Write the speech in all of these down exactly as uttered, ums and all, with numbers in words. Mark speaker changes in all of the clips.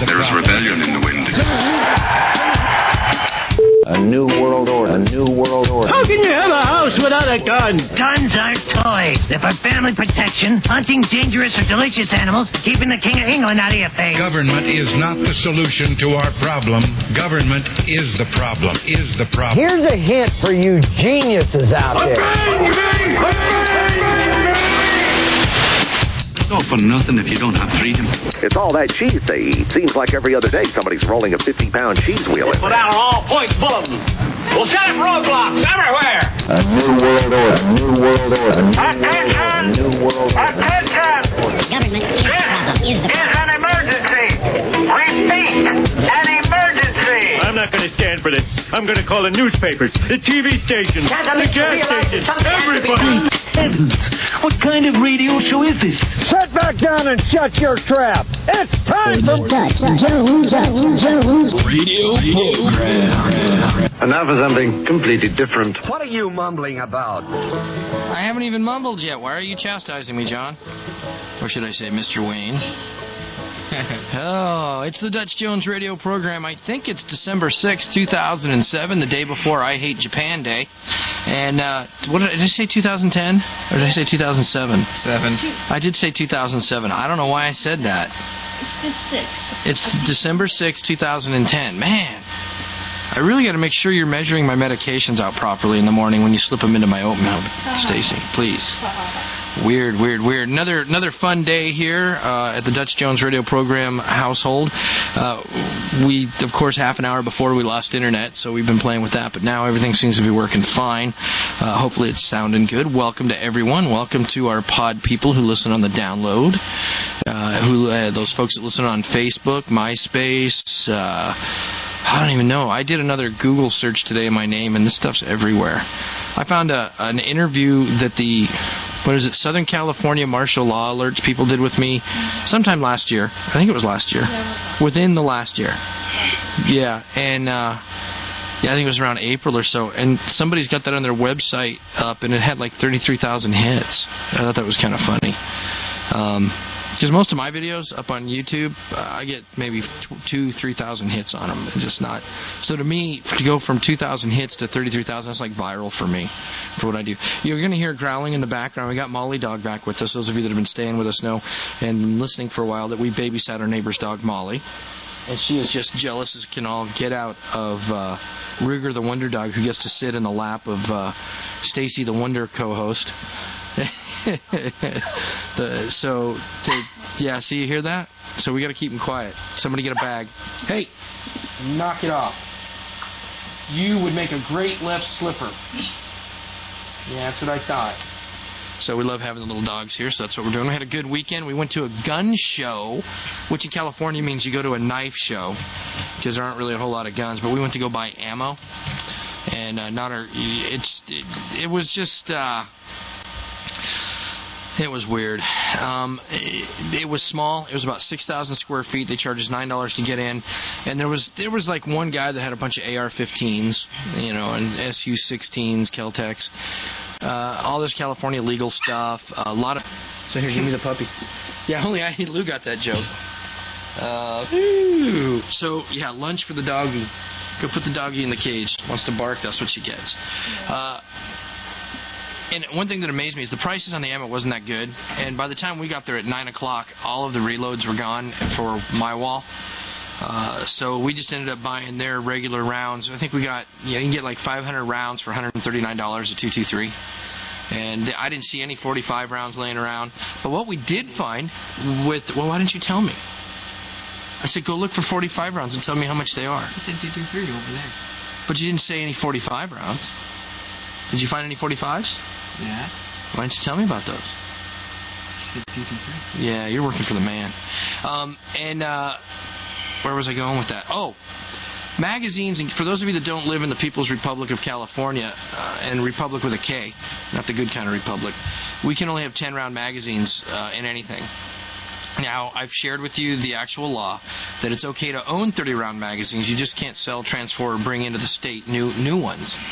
Speaker 1: There is rebellion in the wind.
Speaker 2: A new world order. A new world order.
Speaker 3: How can you have a house without a gun?
Speaker 4: Guns aren't toys. They're for family protection, hunting dangerous or delicious animals, keeping the King of England out of your face.
Speaker 5: Government is not the solution to our problem. Government is the problem. Is the problem.
Speaker 6: Here's a hint for you geniuses out there.
Speaker 1: It's all for nothing if you don't have freedom.
Speaker 7: It's all that cheese they eat. Seems like every other day somebody's rolling a fifty-pound cheese wheel in.
Speaker 3: Put out an all-point bulletin. We'll set up roadblocks everywhere.
Speaker 2: A new world order. A new world order.
Speaker 4: Attention!
Speaker 2: A new world order.
Speaker 4: Attention!
Speaker 8: Government is the problem. Is the
Speaker 4: It's an emergency. Repeat, an emergency.
Speaker 3: I'm not going to stand for this. I'm going to call the newspapers, the T V stations, the gas stations, everybody.
Speaker 9: Heavens, what kind of radio show is this?
Speaker 6: Sit back down and shut your trap. It's time for
Speaker 8: Dutch Jones, Dutch Jones
Speaker 9: Radio program.
Speaker 10: And now for something completely different.
Speaker 6: What are you mumbling about?
Speaker 11: I haven't even mumbled yet. Why are you chastising me, John? Or should I say, Mister Wayne? Oh, it's the Dutch Jones radio program. I think it's December sixth, two thousand seven, the day before I Hate Japan Day. And, uh, what did I, did I say two thousand ten? Or did I say two thousand seven?
Speaker 12: Seven.
Speaker 11: I did say two thousand seven. I don't know why I said that.
Speaker 8: It's the sixth.
Speaker 11: It's December sixth, two thousand ten. Man, I really got to make sure you're measuring my medications out properly in the morning when you slip them into my oat milk, Stacy, please. Weird, weird, weird. Another another fun day here uh, at the Dutch Jones radio program household. Uh, we, of course, half an hour before we lost internet, so we've been playing with that, but now everything seems to be working fine. Uh, hopefully it's sounding good. Welcome to everyone. Welcome to our pod people who listen on the download. Uh, who uh, those folks that listen on Facebook, MySpace, uh, I don't even know. I did another Google search today of my name, and this stuff's everywhere. I found a, an interview that the, what is it, Southern California martial law alerts people did with me sometime last year. I think it was last year. Within the last year. Yeah, and uh, yeah, I think it was around April or so. And somebody's got that on their website up, and it had like thirty-three thousand hits. I thought that was kind of funny. Um... Because most of my videos up on YouTube, uh, I get maybe two, three thousand hits on them. It's just not. So to me, to go from two thousand hits to thirty-three thousand, that's like viral for me, for what I do. You're going to hear growling in the background. We got Molly Dog back with us. Those of you that have been staying with us know and listening for a while that we babysat our neighbor's dog, Molly. And she is just jealous as can all get out of uh, Ruger the Wonder Dog, who gets to sit in the lap of uh, Stacy the Wonder co-host. the, so, the, yeah, see, you hear that? So we got to keep him quiet. Somebody get a bag. Hey, knock it off. You would make a great left slipper. Yeah, that's what I thought. So we love having the little dogs here, so that's what we're doing. We had a good weekend. We went to a gun show, which in California means you go to a knife show, because there aren't really a whole lot of guns, but we went to go buy ammo. And uh, not our, it's, it, it was just, uh, It was weird. Um, it, it was small. It was about six thousand square feet. They charged us nine dollars to get in. And there was there was like one guy that had a bunch of A R fifteens, you know, and S U sixteens, Kel-Tecs, uh, all this California legal stuff. A lot of... So here, give me the puppy. Yeah, only I Lou got that joke. Uh, ooh. So, yeah, lunch for the doggy. Go put the doggy in the cage. Wants to bark, that's what she gets. Uh... And one thing that amazed me is the prices on the ammo wasn't that good. And by the time we got there at nine o'clock, all of the reloads were gone for my wall. Uh, so we just ended up buying their regular rounds. I think we got, you know, you can get like five hundred rounds for one hundred thirty-nine dollars at two two three. And I didn't see any forty-five rounds laying around. But what we did find with, well, why didn't you tell me? I said, go look for forty-five rounds and tell me how much they are.
Speaker 12: I said two two three over there.
Speaker 11: But you didn't say any forty-five rounds. Did you find any forty-fives?
Speaker 12: Yeah.
Speaker 11: Why didn't you tell me about those? Yeah, you're working for the man. Um, and uh, where was I going with that? Oh, magazines. And for those of you that don't live in the People's Republic of California, uh, and Republic with a K, not the good kind of republic, we can only have ten round magazines uh, in anything. Now, I've shared with you the actual law that it's okay to own thirty round magazines. You just can't sell, transfer, or bring into the state new new ones.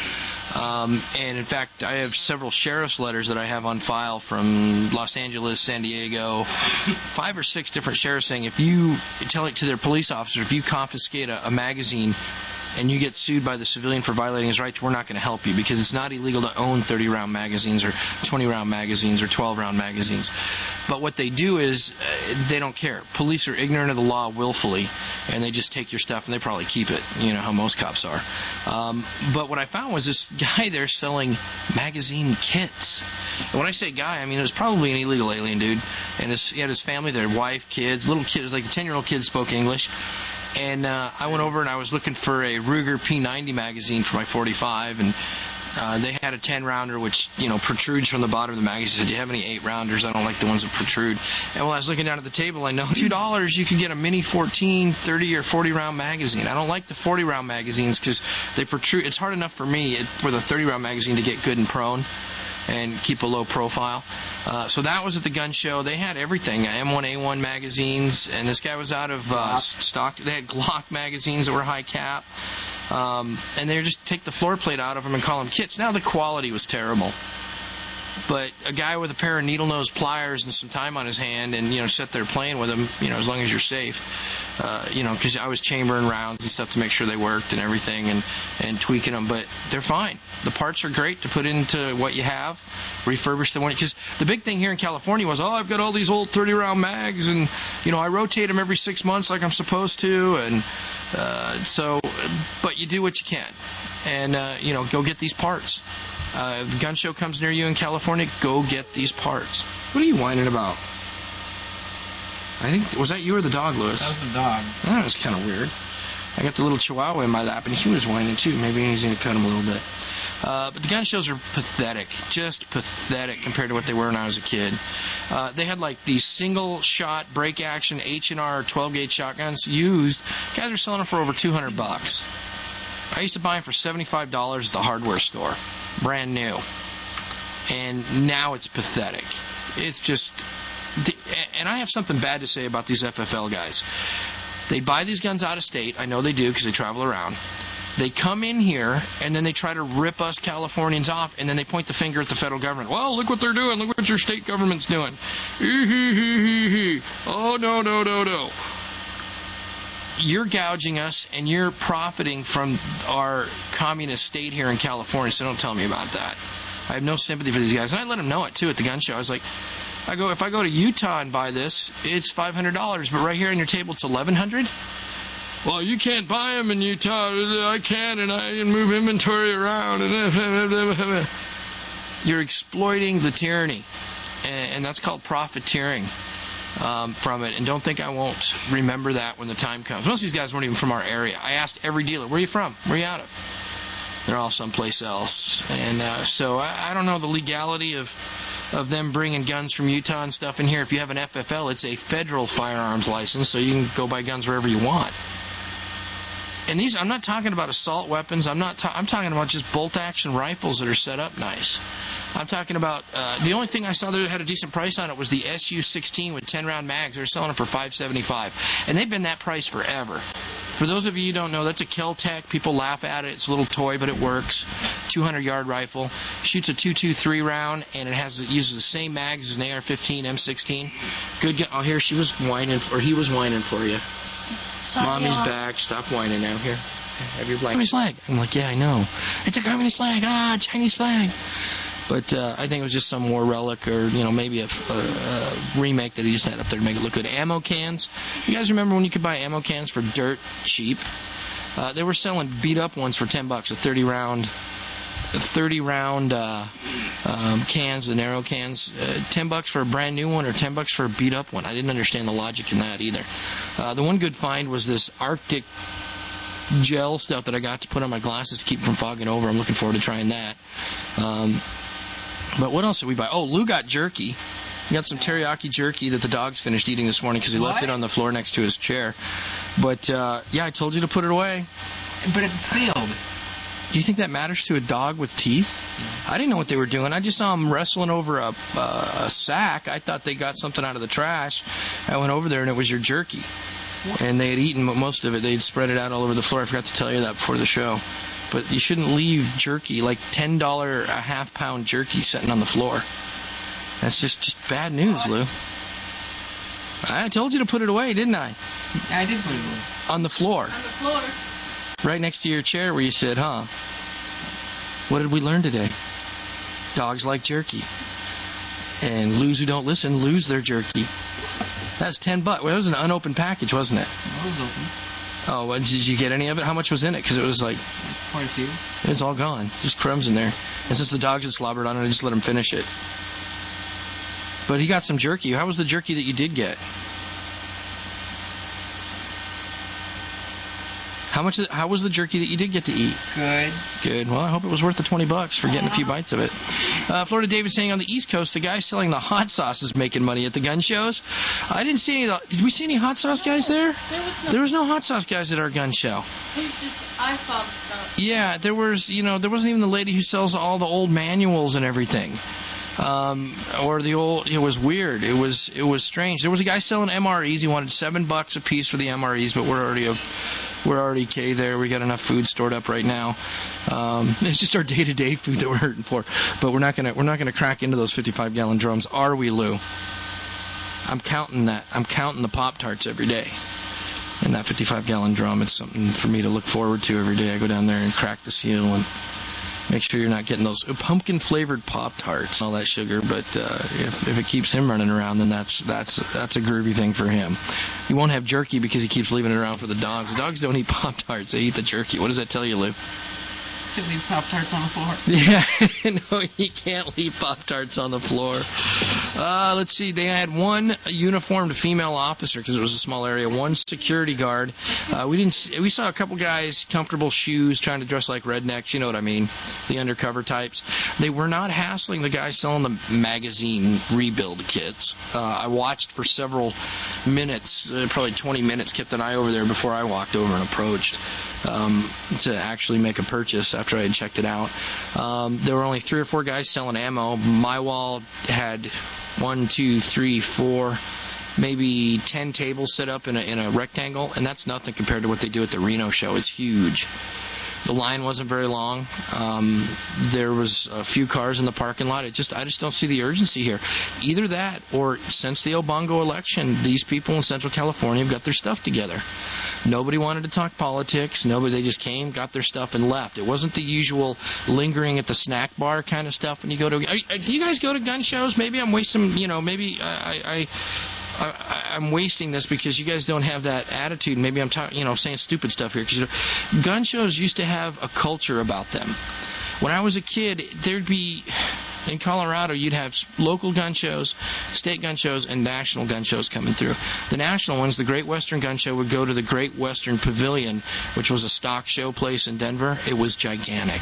Speaker 11: Um, and in fact, I have several sheriff's letters that I have on file from Los Angeles, San Diego, five or six different sheriffs saying if you tell it to their police officer, if you confiscate a, a magazine and you get sued by the civilian for violating his rights, we're not going to help you because it's not illegal to own thirty-round magazines or twenty-round magazines or twelve-round magazines. But what they do is uh, they don't care. Police are ignorant of the law willfully, and they just take your stuff and they probably keep it. You know how most cops are. Um, but what I found was this guy there selling magazine kits. And when I say guy, I mean it was probably an illegal alien dude. And his, he had his family there, wife, kids, little kids, like the ten-year-old kid spoke English. And uh, I went over and I was looking for a Ruger P ninety magazine for my forty-five, and uh, they had a ten-rounder which, you know, protrudes from the bottom of the magazine. He said, do you have any eight-rounders? I don't like the ones that protrude. And while I was looking down at the table, I know two dollars you could get a mini fourteen, thirty, or forty-round magazine. I don't like the forty-round magazines because they protrude. It's hard enough for me with a thirty-round magazine to get good and prone and keep a low profile. Uh, so that was at the gun show. They had everything, M one A one magazines, and this guy was out of uh, stock. They had Glock magazines that were high cap, um, and they would just take the floor plate out of them and call them kits. Now the quality was terrible. But a guy with a pair of needle nose pliers and some time on his hand, and you know, sit there playing with them, you know, as long as you're safe, uh, you know, because I was chambering rounds and stuff to make sure they worked and everything, and and tweaking them. But they're fine. The parts are great to put into what you have, refurbish the one. Because the big thing here in California was, oh, I've got all these old thirty-round mags, and you know, I rotate them every six months like I'm supposed to, and uh, so. But you do what you can, and uh, you know, go get these parts. Uh, if the gun show comes near you in California, go get these parts. What are you whining about? I think, was that you or the dog, Lewis?
Speaker 12: That was the dog.
Speaker 11: That was kind of weird. I got the little chihuahua in my lap, and he was whining too. Maybe he's going to cut him a little bit. Uh, but the gun shows are pathetic, just pathetic compared to what they were when I was a kid. Uh, they had like these single-shot break-action H and R twelve-gauge shotguns used. Guys are selling them for over two hundred bucks. I used to buy them for seventy-five dollars at the hardware store, brand new. And now it's pathetic. It's just... And I have something bad to say about these F F L guys. They buy these guns out of state. I know they do because they travel around. They come in here, and then they try to rip us Californians off, and then they point the finger at the federal government. Well, look what they're doing. Look what your state government's doing. Oh, no, no, no, no. You're gouging us, and you're profiting from our communist state here in California, so don't tell me about that. I have no sympathy for these guys. And I let them know it, too, at the gun show. I was like, I go, if I go to Utah and buy this, it's five hundred dollars, but right here on your table, it's eleven hundred dollars? Well, you can't buy them in Utah. I can, and I can move inventory around. You're exploiting the tyranny, and that's called profiteering um, from it. And don't think I won't remember that when the time comes. Most of these guys weren't even from our area. I asked every dealer, where are you from? Where are you out of? They're all someplace else. And uh, so I, I don't know the legality of of them bringing guns from Utah and stuff in here. If you have an F F L, it's a federal firearms license, so you can go buy guns wherever you want. And these, I'm not talking about assault weapons. I'm not. Ta- I'm talking about just bolt-action rifles that are set up nice. I'm talking about uh, the only thing I saw that had a decent price on it was the S U sixteen with ten-round mags. They're selling it for five seventy-five, and they've been that price forever. For those of you who don't know, that's a Kel-Tec. People laugh at it. It's a little toy, but it works. two hundred yard rifle. Shoots a two twenty-three round, and it has it uses the same mags as an A R fifteen, M sixteen. Good. Gu- oh, here she was whining, or he was whining for you. Sorry, Mommy's yeah. back. Stop whining now. Here, have your blanket. Communist flag. I'm like, yeah, I know. It's a communist flag. Ah, Chinese flag. But uh, I think it was just some war relic, or you know, maybe a, a, a remake that he just had up there to make it look good. Ammo cans. You guys remember when you could buy ammo cans for dirt cheap? Uh, they were selling beat up ones for ten bucks, a thirty round, a thirty round uh, um, cans, the narrow cans. Uh, ten bucks for a brand new one, or ten bucks for a beat up one. I didn't understand the logic in that either. Uh, the one good find was this Arctic gel stuff that I got to put on my glasses to keep from fogging over. I'm looking forward to trying that. Um, But what else did we buy? Oh, Lou got jerky. He got some teriyaki jerky that the dogs finished eating this morning because he
Speaker 12: what?
Speaker 11: left it on the floor next to his chair. But, uh, yeah, I told you to put it away.
Speaker 12: But it's sealed.
Speaker 11: Do you think that matters to a dog with teeth? I didn't know what they were doing. I just saw them wrestling over a, uh, a sack. I thought they got something out of the trash. I went over there, and it was your jerky. And they had eaten most of it. They had spread it out all over the floor. I forgot to tell you that before the show. but you shouldn't leave jerky, like ten dollars a half pound jerky sitting on the floor. That's just, just bad news, Lou. I told you to put it away, didn't I?
Speaker 12: I did put it away.
Speaker 11: On the floor.
Speaker 12: On the floor.
Speaker 11: Right next to your chair where you sit, huh? What did we learn today? Dogs like jerky. And Lou's who don't listen lose their jerky. That's ten bucks. Well, it was an unopened package, wasn't it?
Speaker 12: It was open.
Speaker 11: Oh, well, did you get any of it? How much was in it? Because it was like...
Speaker 12: Quite a few.
Speaker 11: It's all gone. Just crumbs in there. And since the dogs had slobbered on it, I just let him finish it. But he got some jerky. How was the jerky that you did get? How much? How was the jerky that you did get to eat?
Speaker 12: Good.
Speaker 11: Good. Well, I hope it was worth the twenty bucks for getting a few bites of it. Uh, Florida Dave is saying on the East Coast, the guy selling the hot sauce is making money at the gun shows. I didn't see any of the... Did we see any hot sauce guys there?
Speaker 8: There was no,
Speaker 11: there was no hot sauce guys at our gun show.
Speaker 8: It was just iPhone stuff.
Speaker 11: Yeah, there was, you know, there wasn't even the lady who sells all the old manuals and everything. Um, or the old, it was weird. It was, it was strange. There was a guy selling M R Es. He wanted seven bucks a piece for the M R Es, but we're already a, we're already K there. We got enough food stored up right now. Um, it's just our day-to-day food that we're hurting for. But we're not gonna, we're not gonna crack into those fifty-five gallon drums, are we, Lou? I'm counting that. I'm counting the Pop-Tarts every day. In that fifty-five gallon drum, it's something for me to look forward to every day. I go down there and crack the seal and make sure you're not getting those pumpkin-flavored Pop-Tarts, all that sugar. But uh, if if it keeps him running around, then that's that's that's a groovy thing for him. He won't have jerky because he keeps leaving it around for the dogs. The dogs don't eat Pop-Tarts; they eat the jerky. What does that tell you, Lou?
Speaker 12: To leave Pop-Tarts on the floor.
Speaker 11: Yeah, no, he can't leave Pop-Tarts on the floor. Uh, let's see, they had one uniformed female officer because it was a small area, one security guard. Uh, we didn't. See, we saw a couple guys, comfortable shoes, trying to dress like rednecks, you know what I mean, the undercover types. They were not hassling the guys selling the magazine rebuild kits. Uh, I watched for several minutes, uh, probably twenty minutes, kept an eye over there before I walked over and approached. Um, to actually make a purchase after I had checked it out. Um, there were only three or four guys selling ammo. My wall had one, two, three, four, maybe ten tables set up in a, in a rectangle, and that's nothing compared to what they do at the Reno show. It's huge. The line wasn't very long. Um, there was a few cars in the parking lot. It just, I just don't see the urgency here. Either that, or since the Obongo election, these people in Central California have got their stuff together. Nobody wanted to talk politics. Nobody. They just came, got their stuff, and left. It wasn't the usual lingering at the snack bar kind of stuff when you go to. Are, do you guys go to gun shows? Maybe I'm wasting. You know, maybe I. I I, I'm wasting this because you guys don't have that attitude. Maybe I'm talking, you know, saying stupid stuff here. Because gun shows used to have a culture about them. When I was a kid, there'd be in Colorado, you'd have local gun shows, state gun shows, and national gun shows coming through. The national ones, the Great Western Gun Show, would go to the Great Western Pavilion, which was a stock show place in Denver. It was gigantic.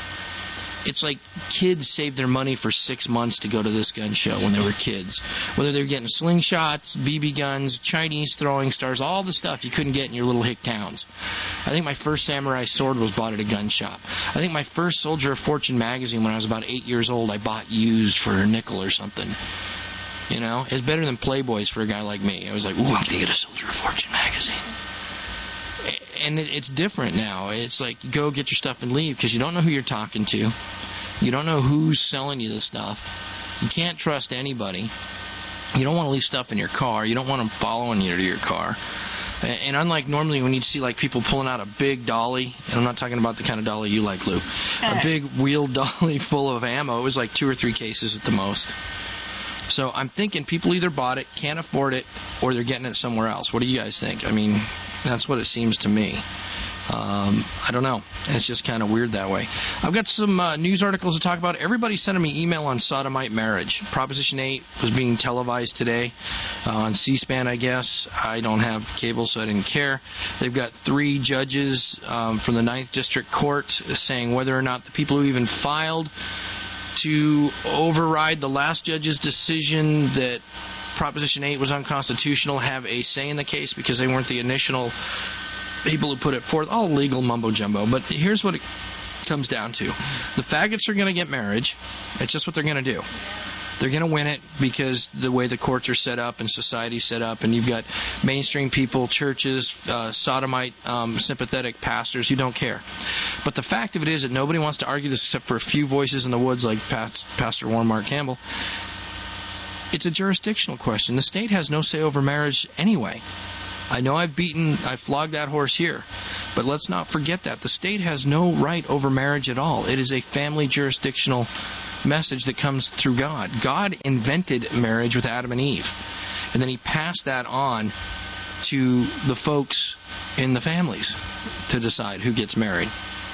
Speaker 11: It's like kids saved their money for six months to go to this gun show when they were kids. Whether they were getting slingshots, B B guns, Chinese throwing stars, all the stuff you couldn't get in your little hick towns. I think my first samurai sword was bought at a gun shop. I think my first Soldier of Fortune magazine when I was about eight years old, I bought used for a nickel or something. You know, it's better than Playboys for a guy like me. I was like, ooh, I'm going to get a Soldier of Fortune magazine. And it's different now. It's like, go get your stuff and leave because you don't know who you're talking to. You don't know who's selling you the stuff. You can't trust anybody. You don't want to leave stuff in your car. You don't want them following you to your car. And unlike normally when you'd see like people pulling out a big dolly, and I'm not talking about the kind of dolly you like, Lou, a big wheeled dolly full of ammo, it was like two or three cases at the most. So I'm thinking people either bought it, can't afford it, or they're getting it somewhere else. What do you guys think? I mean, that's what it seems to me. Um, I don't know. It's just kind of weird that way. I've got some uh, news articles to talk about. Everybody's sending me email on sodomite marriage. Proposition eight was being televised today uh, on C-SPAN, I guess. I don't have cable, so I didn't care. They've got three judges um, from the ninth District Court saying whether or not the people who even filed to override the last judge's decision that Proposition eight was unconstitutional have a say in the case because they weren't the initial people who put it forth. All legal mumbo-jumbo. But here's what it comes down to. The faggots are going to get marriage. It's just what they're going to do. They're going to win it because the way the courts are set up and society's set up, and you've got mainstream people, churches, uh, sodomite, um, sympathetic pastors who don't care. But the fact of it is that nobody wants to argue this except for a few voices in the woods like Pat, Pastor Warren Mark Campbell. It's a jurisdictional question. The state has no say over marriage anyway. I know I've beaten, I've flogged that horse here, but let's not forget that. The state has no right over marriage at all. It is a family jurisdictional message that comes through God. God invented marriage with Adam and Eve, and then he passed that on to the folks in the families to decide who gets married.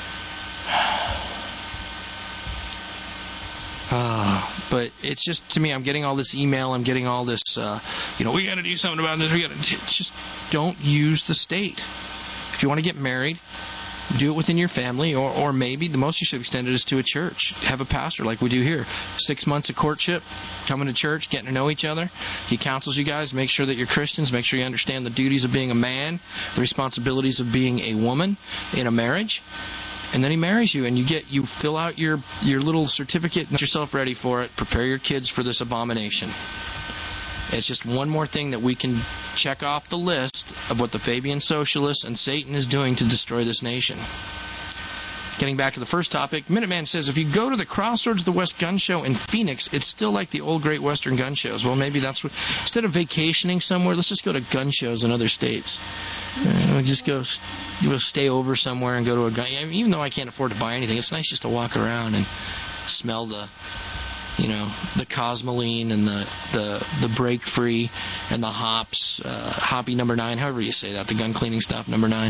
Speaker 11: Uh, but it's just, to me, I'm getting all this email, I'm getting all this, uh, you know, we got to do something about this. We got to just don't use the state. If you want to get married, do it within your family, or, or maybe the most you should extend it is to a church. Have a pastor like we do here. Six months of courtship, coming to church, getting to know each other. He counsels you guys, make sure that you're Christians, make sure you understand the duties of being a man, the responsibilities of being a woman in a marriage. And then he marries you, and you get you fill out your, your little certificate, get yourself ready for it, prepare your kids for this abomination. It's just one more thing that we can check off the list of what the Fabian Socialists and Satan is doing to destroy this nation. Getting back to the first topic, Minuteman says, if you go to the Crossroads of the West gun show in Phoenix, it's still like the old Great Western gun shows. Well, maybe that's what, instead of vacationing somewhere, let's just go to gun shows in other states. Uh, we'll just go, we'll stay over somewhere and go to a gun. I mean, even though I can't afford to buy anything, it's nice just to walk around and smell the, you know, the Cosmoline and the, the, the Break Free and the hops, uh, hoppy number nine, however you say that, the gun cleaning stuff, number nine.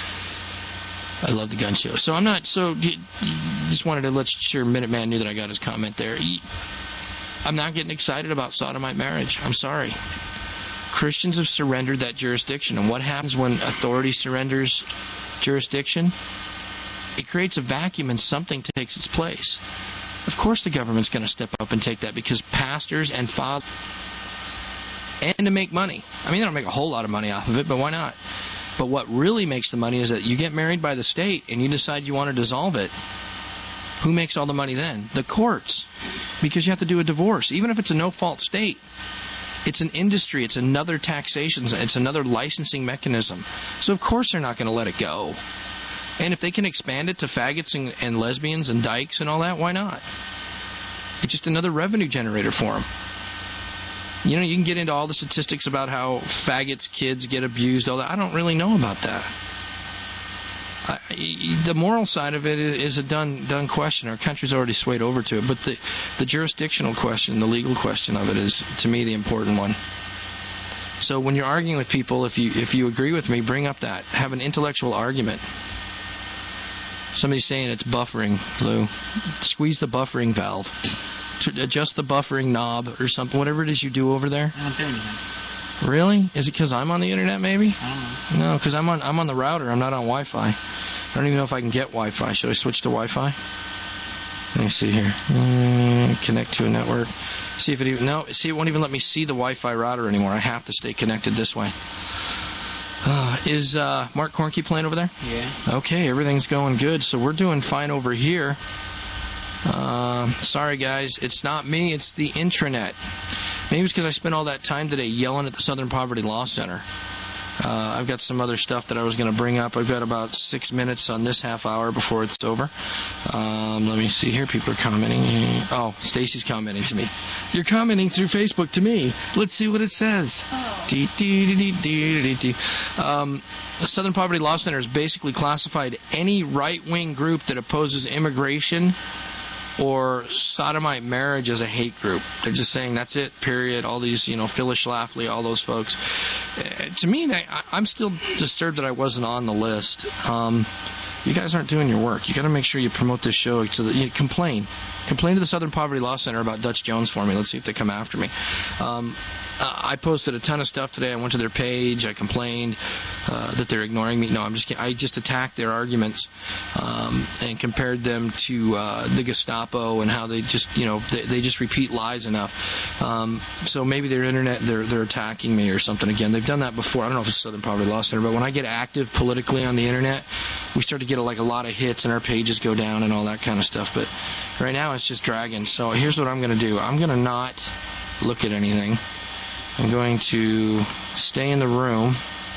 Speaker 11: I love the gun show. So I'm not, so just wanted to let sure Minuteman knew that I got his comment there. I'm not getting excited about sodomite marriage. I'm sorry. Christians have surrendered that jurisdiction. And what happens when authority surrenders jurisdiction? It creates a vacuum and something takes its place. Of course the government's going to step up and take that because pastors and fathers, and to make money. I mean, they don't make a whole lot of money off of it, but why not? But what really makes the money is that you get married by the state and you decide you want to dissolve it. Who makes all the money then? The courts. Because you have to do a divorce. Even if it's a no-fault state. It's an industry. It's another taxation. It's another licensing mechanism. So of course they're not going to let it go. And if they can expand it to faggots and, and lesbians and dykes and all that, why not? It's just another revenue generator for them. You know, you can get into all the statistics about how faggots, kids get abused, all that. I don't really know about that. I, the moral side of it is a done done question. Our country's already swayed over to it. But the, the jurisdictional question, the legal question of it is, to me, the important one. So when you're arguing with people, if you if you agree with me, bring up that. Have an intellectual argument. Somebody's saying it's buffering, Lou. Squeeze the buffering valve. To adjust the buffering knob or something, whatever it is you do over there.
Speaker 12: I don't do anything.
Speaker 11: Really? Is it because I'm on the internet, maybe?
Speaker 12: I don't know.
Speaker 11: No, because I'm on I'm on the router. I'm not on Wi-Fi. I don't even know if I can get Wi-Fi. Should I switch to Wi-Fi? Let me see here. Mm, connect to a network. See if it even... No, see, it won't even let me see the Wi-Fi router anymore. I have to stay connected this way. Uh, is uh, Mark Cornke playing over there?
Speaker 12: Yeah.
Speaker 11: Okay, everything's going good. So we're doing fine over here. Uh, sorry, guys. It's not me. It's the intranet. Maybe it's because I spent all that time today yelling at the Southern Poverty Law Center. Uh, I've got some other stuff that I was going to bring up. I've got about six minutes on this half hour before it's over. Um, let me see here. People are commenting. Oh, Stacy's commenting to me. You're commenting through Facebook to me. Let's see what it says.
Speaker 8: Oh.
Speaker 11: Dee, dee, dee, dee, dee, dee. Um, the Southern Poverty Law Center has basically classified any right-wing group that opposes immigration or sodomite marriage as a hate group. They're just saying that's it, period. All these, you know, Phyllis Schlafly, all those folks. Uh, to me, that, I, I'm still disturbed that I wasn't on the list. Um, you guys aren't doing your work. You got to make sure you promote this show. So that you complain. Complain to the Southern Poverty Law Center about Dutch Jones for me. Let's see if they come after me. Um, I posted a ton of stuff today. I went to their page. I complained uh, that they're ignoring me. No, I'm just kidding. I just attacked their arguments um, and compared them to uh, the Gestapo and how they just, you know, they, they just repeat lies enough. Um, so maybe their internet, they're they're attacking me or something again. They've done that before. I don't know if it's Southern Poverty Law Center, but when I get active politically on the internet, we start to get a, like a lot of hits and our pages go down and all that kind of stuff. But Right now it's just dragging. So here's what I'm going to do. I'm going to not look at anything. I'm going to stay in the room.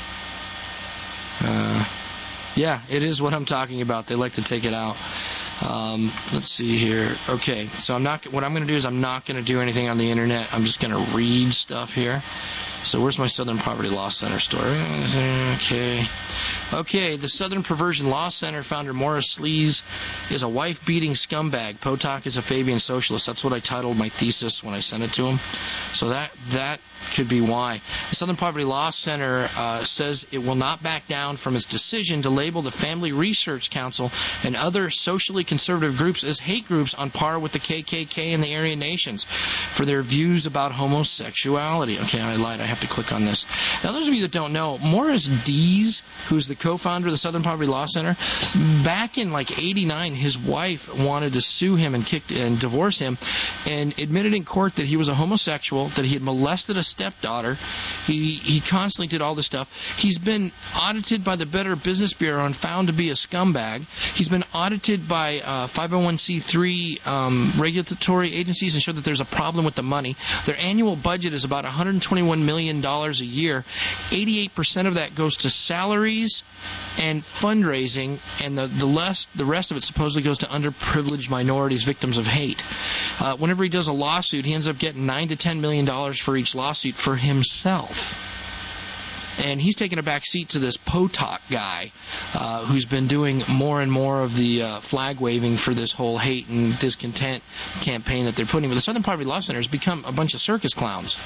Speaker 11: Uh, yeah, it is what I'm talking about. They like to take it out. Um, let's see here. Okay, so I'm not. What I'm going to do is I'm not going to do anything on the internet. I'm just going to read stuff here. So where's my Southern Poverty Law Center story? Okay. Okay, the Southern Perversion Law Center founder Morris Sleaze is a wife-beating scumbag. Potok is a Fabian socialist. That's what I titled my thesis when I sent it to him. So that that could be why. The Southern Poverty Law Center uh, says it will not back down from its decision to label the Family Research Council and other socially conservative groups as hate groups on par with the K K K and the Aryan Nations for their views about homosexuality. Okay, I lied. I have to click on this. Now, those of you that don't know, Morris Dees, who's the co-founder of the Southern Poverty Law Center, back in like eighty-nine, his wife wanted to sue him and kick and divorce him, and admitted in court that he was a homosexual, that he had molested a stepdaughter. He he constantly did all this stuff. He's been audited by the Better Business Bureau and found to be a scumbag. He's been audited by uh, five oh one c three um, regulatory agencies and showed that there's a problem with the money. Their annual budget is about one hundred twenty-one million dollars a year. eighty-eight percent of that goes to salaries and fundraising, and the the less the rest of it supposedly goes to underprivileged minorities, victims of hate. Uh, whenever he does a lawsuit, he ends up getting nine to ten million dollars for each lawsuit for himself. And he's taken a back seat to this Potok guy, uh, who's been doing more and more of the uh, flag waving for this whole hate and discontent campaign that they're putting. But the Southern Poverty Law Center has become a bunch of circus clowns.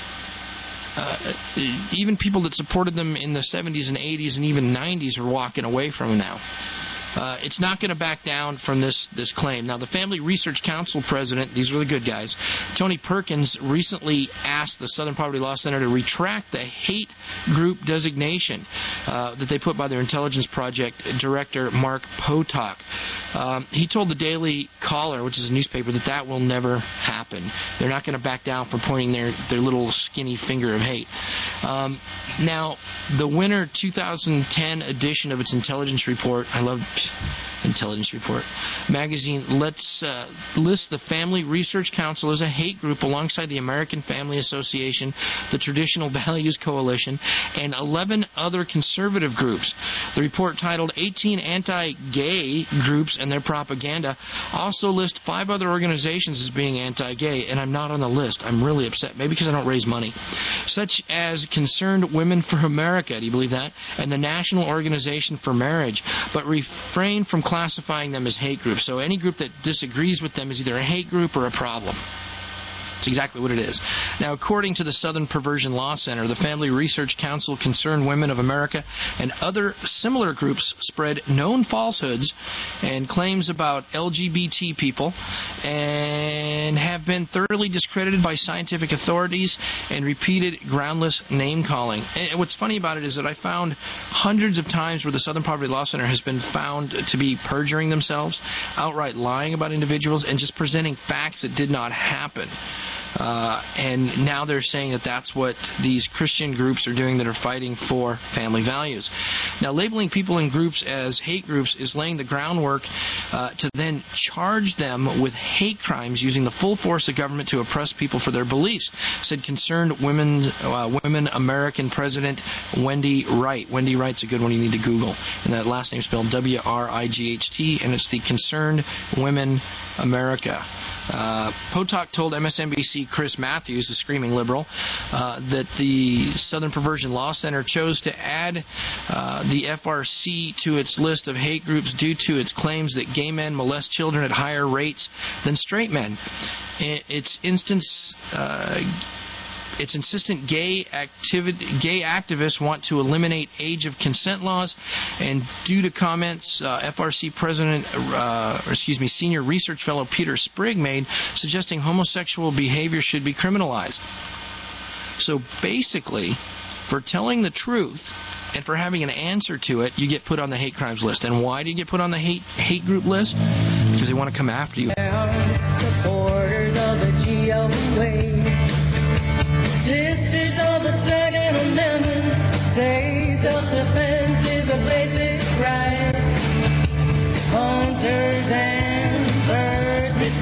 Speaker 11: Uh, even people that supported them in the seventies and eighties and even nineties are walking away from them now. Uh, it's not going to back down from this, this claim. Now, the Family Research Council president, these were the good guys, Tony Perkins, recently asked the Southern Poverty Law Center to retract the hate group designation uh, that they put by their intelligence project director, Mark Potok. Um, he told the Daily Caller, which is a newspaper, that that will never happen. They're not going to back down from pointing their, their little skinny finger of hate. Um, now, the winter two thousand ten edition of its intelligence report, I love intelligence report magazine, let's uh, list the Family Research Council as a hate group alongside the American Family Association, the Traditional Values Coalition, and eleven other conservative groups. The report, titled eighteen Anti-Gay Groups and Their Propaganda, also lists five other organizations as being anti-gay, and I'm not on the list. I'm really upset, maybe because I don't raise money, such as Concerned Women for America, do you believe that, and the National Organization for Marriage, but refrain from classifying them as hate groups. So any group that disagrees with them is either a hate group or a problem. It's exactly what it is. Now, according to the Southern Perversion Law Center, the Family Research Council, Concerned Women of America, and other similar groups spread known falsehoods and claims about L G B T people and have been thoroughly discredited by scientific authorities and repeated groundless name-calling. And what's funny about it is that I found hundreds of times where the Southern Poverty Law Center has been found to be perjuring themselves, outright lying about individuals, and just presenting facts that did not happen. Uh, and now they're saying that that's what these Christian groups are doing that are fighting for family values. Now, labeling people in groups as hate groups is laying the groundwork uh, to then charge them with hate crimes using the full force of government to oppress people for their beliefs, said Concerned Women uh, Women American President Wendy Wright. Wendy Wright's a good one you need to Google. And that last name is spelled W R I G H T, and it's the Concerned Women America. Uh, Potok told M S N B C Chris Matthews, the screaming liberal, uh, that the Southern Perversion Law Center chose to add uh, the F R C to its list of hate groups due to its claims that gay men molest children at higher rates than straight men. Its instance... Uh, Its insistent gay activity, gay activists want to eliminate age of consent laws, and due to comments uh, F R C President, uh, or excuse me, Senior Research Fellow Peter Sprigg made, suggesting homosexual behavior should be criminalized. So basically, for telling the truth and for having an answer to it, you get put on the hate crimes list. And why do you get put on the hate hate group list? Because they want to come after you.
Speaker 13: Supporters of the G O A. Sisters of the Second Amendment say self-defense is a basic right. Hunters and birds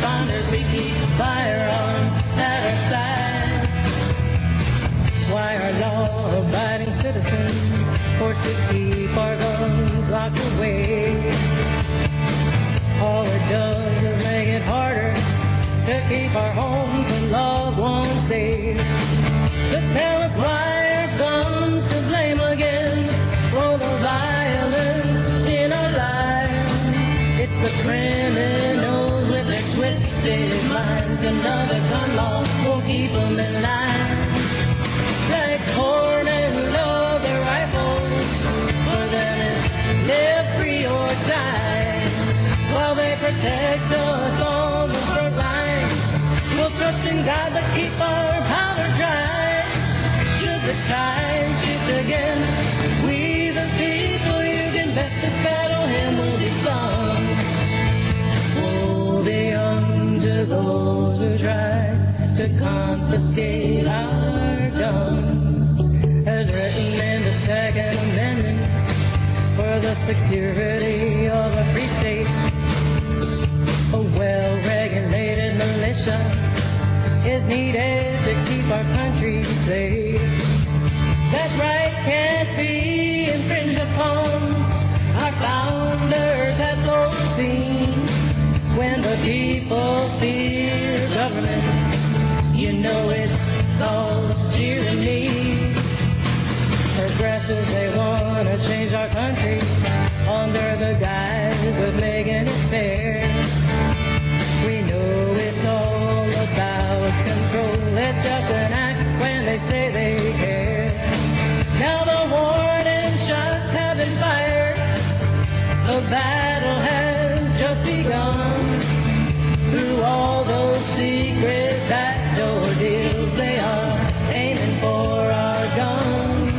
Speaker 13: forced to keep our guns locked away. All it does is make it harder to keep our homes and loved ones safe. So tell us why our guns to blame again for the violence in our lives. It's the criminals with their twisted minds. Another gun law won't keep them in line. Like corn and love their rifles, for them it's live free or die. While they protect us on the front lines, we'll trust in God to keep our powder dry. Should the tide shift against we the people, you can bet this battle hymn will be sung. Woe be unto those who try to confiscate our guns, as written in the Second Amendment, for the security of a free state. A well-regulated militia is needed to keep our country safe. That right can't be infringed upon. Our founders had foreseen when the people fear government, you know it's called tyranny. Progressives, they want to change our country under the guise of making it fair. We know it's all about control. It's just an act when they say they care. Now the warning shots have been fired. The battle has just begun. Through all those secret backdoor deals, they are aiming for our guns.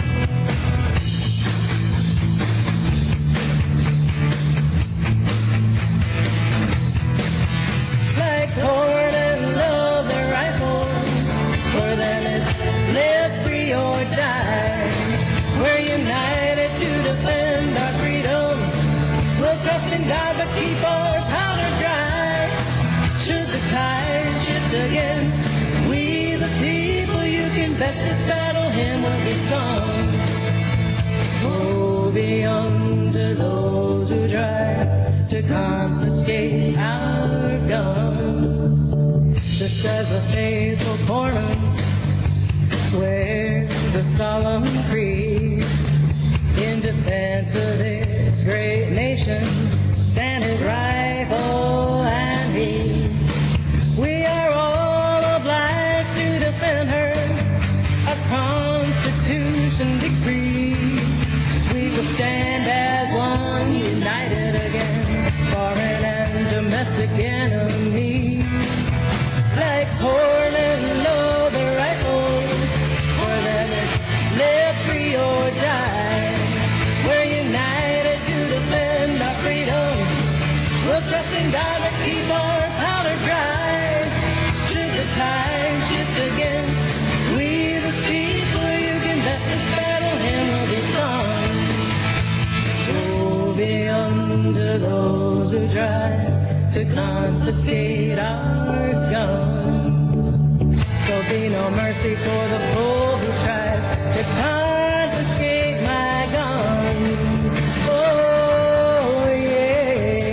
Speaker 13: Like corn and love their rifles, for them it's live free or die. We're united to defend our freedom. We'll trust in God to keep our powder dry. Should the tide shift against we the people, you can bet this battle hymn will be sung. Woe be unto those who try to confiscate our guns. Just as a faithful foreman swears a solemn creed in defense of this great nation, stand his rifle and heed. We are all obliged to defend her. Our Constitution decrees we will stand as one, united against foreign and domestic enemies. Like corn and love the rifles, for them it's live free or die. We're united to defend our freedom. We'll trust in God to keep our powder dry. Should the tide shift against we the people, you can bet this battle hymn will be sung. Woe be unto those who try to confiscate our guns. So be no mercy for the fool who tries to confiscate my guns. Oh, yeah.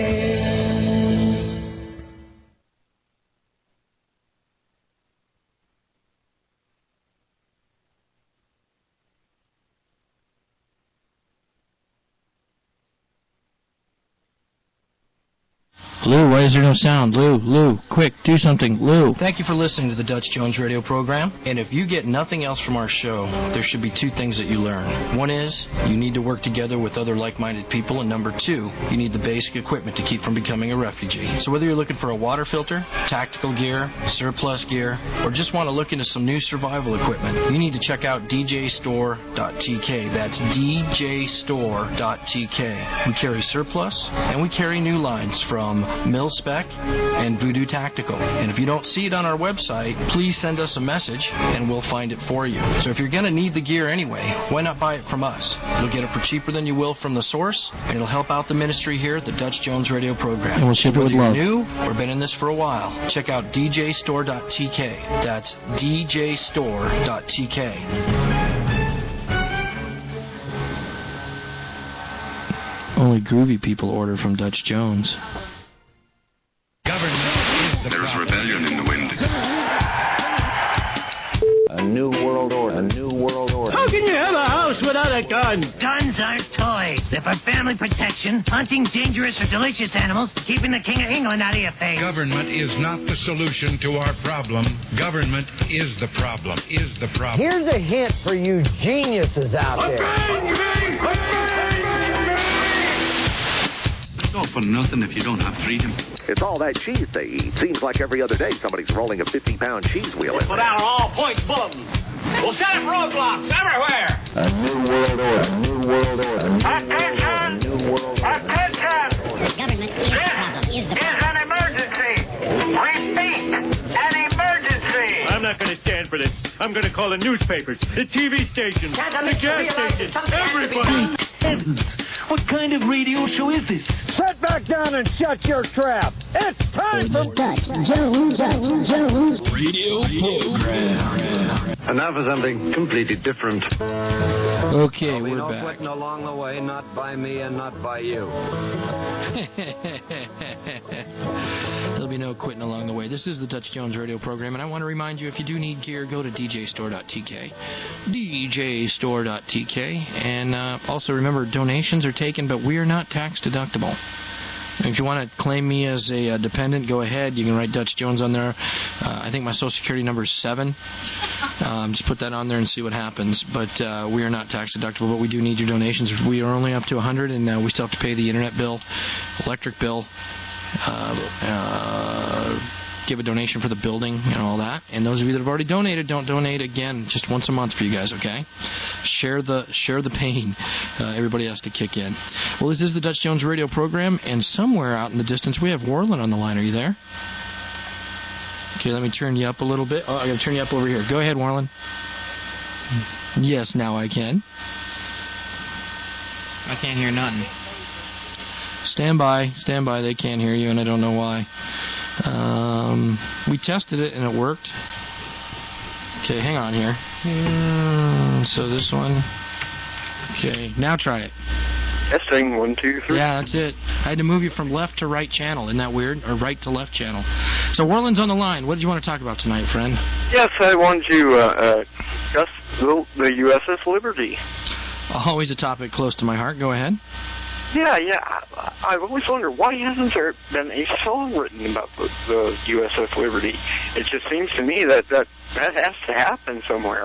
Speaker 11: Lou, why is there no sound? Lou, Lou, quick, do something. Lou. Thank you for listening to the Dutch Jones radio program. And if you get nothing else from our show, there should be two things that you learn. One is you need to work together with other like-minded people. And number two, you need the basic equipment to keep from becoming a refugee. So whether you're looking for a water filter, tactical gear, surplus gear, or just want to look into some new survival equipment, you need to check out d j store dot t k. That's d j store dot t k. We carry surplus, and we carry new lines from Mil-Spec and Voodoo Tactical. And if you don't see it on our website, please send us a message and we'll find it for you. So if you're going to need the gear anyway, why not buy it from us? You'll get it for cheaper than you will from the source, and it'll help out the ministry here at the Dutch Jones radio program.
Speaker 14: And we'll ship
Speaker 11: so
Speaker 14: it with love.
Speaker 11: New or been in this for a while, check out d j store dot t k. That's d j store dot t k. only groovy people order from Dutch Jones.
Speaker 5: Government is the
Speaker 1: There is
Speaker 5: problem.
Speaker 1: rebellion in the wind.
Speaker 2: A new world order. A new world order.
Speaker 6: How can you have a house without a gun?
Speaker 4: Guns aren't toys. They're for family protection, hunting dangerous or delicious animals, keeping the King of England out of your face.
Speaker 5: Government is not the solution to our problem. Government is the problem. Is the problem.
Speaker 6: Here's a hint for you geniuses out there.
Speaker 1: It's all for nothing if you don't have freedom.
Speaker 7: It's all that cheese they eat. Seems like every other day somebody's rolling a fifty-pound cheese wheel in
Speaker 3: Put
Speaker 7: there.
Speaker 3: out all points bulletins. We'll set up roadblocks everywhere.
Speaker 2: A new world order. A new world order. A new world order. A new world order.
Speaker 14: Attention! The government is the problem. Is the problem.
Speaker 3: an emergency. Repeat, an emergency. I'm not going to stand for this. I'm going to call the newspapers, the T V stations, the gas stations, everybody.
Speaker 9: Heavens! What kind of radio show is this?
Speaker 6: Sit back down and shut your trap. It's time for
Speaker 14: Dutch Jones, Dutch Jones.
Speaker 9: Radio program.
Speaker 10: And now for something completely different.
Speaker 11: Okay,
Speaker 10: There'll be
Speaker 11: we're
Speaker 10: no
Speaker 11: back.
Speaker 10: quitting along the way, not by me and not by you.
Speaker 11: There'll be no quitting along the way. This is the Dutch Jones radio program, and I want to remind you, if you do need gear, go to d j store dot t k. d j store dot t k. And uh, also remember, donations are taken, but we are not tax deductible. If you want to claim me as a uh, dependent, go ahead. You can write Dutch Jones on there. Uh, I think my social security number is seven. Um, just put that on there and see what happens. But uh, we are not tax deductible, but we do need your donations. We are only up to one hundred, and uh, we still have to pay the internet bill, electric bill, uh, uh, give a donation for the building and all that. And those of you that have already donated, don't donate again, just once a month for you guys, okay? Share the share the pain. Uh, everybody has to kick in. Well, this is the Dutch Jones radio program, and somewhere out in the distance we have Warland on the line. Are you there? Okay, let me turn you up a little bit. Oh, I got to turn you up over here. Go ahead, Warland. Yes, now I can.
Speaker 15: I can't hear nothing.
Speaker 11: Stand by, stand by. They can't hear you, and I don't know why. Um, we tested it, and it worked. Okay, hang on here. Mm, so this one. Okay, now try it.
Speaker 16: Testing, one, two, three.
Speaker 11: Yeah, that's it. I had to move you from left to right channel. Isn't that weird? Or right to left channel. So Warland's on the line. What did you want to talk about tonight, friend?
Speaker 16: Yes, I wanted to uh, uh, discuss the, the U S S Liberty.
Speaker 11: Always a topic close to my heart. Go ahead.
Speaker 16: Yeah, yeah. I, I've always wondered, why hasn't there been a song written about the, the U S S Liberty? It just seems to me that that, that has to happen somewhere.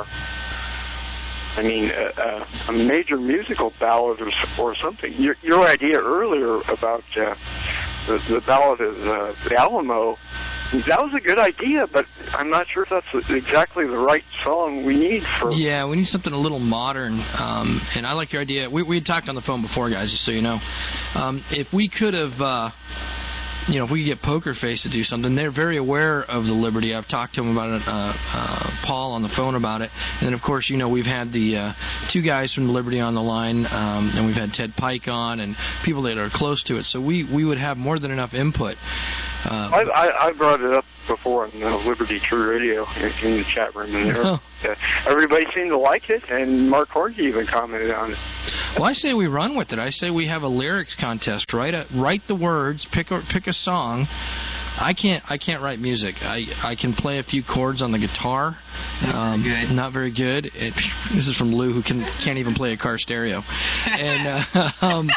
Speaker 16: I mean, uh, uh, a major musical ballad or, or something. Your, your idea earlier about uh, the, the ballad of uh, the Alamo, that was a good idea, but I'm not sure if that's exactly the right song we need for...
Speaker 11: Yeah, we need something a little modern, um, and I like your idea. We, we had talked on the phone before, guys, just so you know. Um, if we could have... Uh, You know, if we could get Poker Face to do something, they're very aware of the Liberty. I've talked to them about it, uh, uh, Paul on the phone about it. And then, of course, you know, we've had the uh, two guys from the Liberty on the line, um, and we've had Ted Pike on, and people that are close to it. So we, we would have more than enough input. Uh,
Speaker 16: I, I, I brought it up before on uh, Liberty True Radio in, in the chat room, and there, uh, everybody seemed to like it, and Mark Horgy even commented on it.
Speaker 11: Well, I say we run with it. I say we have a lyrics contest. Write a, write the words. Pick a, pick a song. I can't I can't write music. I, I can play a few chords on the guitar. Um,
Speaker 15: good.
Speaker 11: Not very good. It, this is from Lou, who can can't even play a car stereo. And uh, um,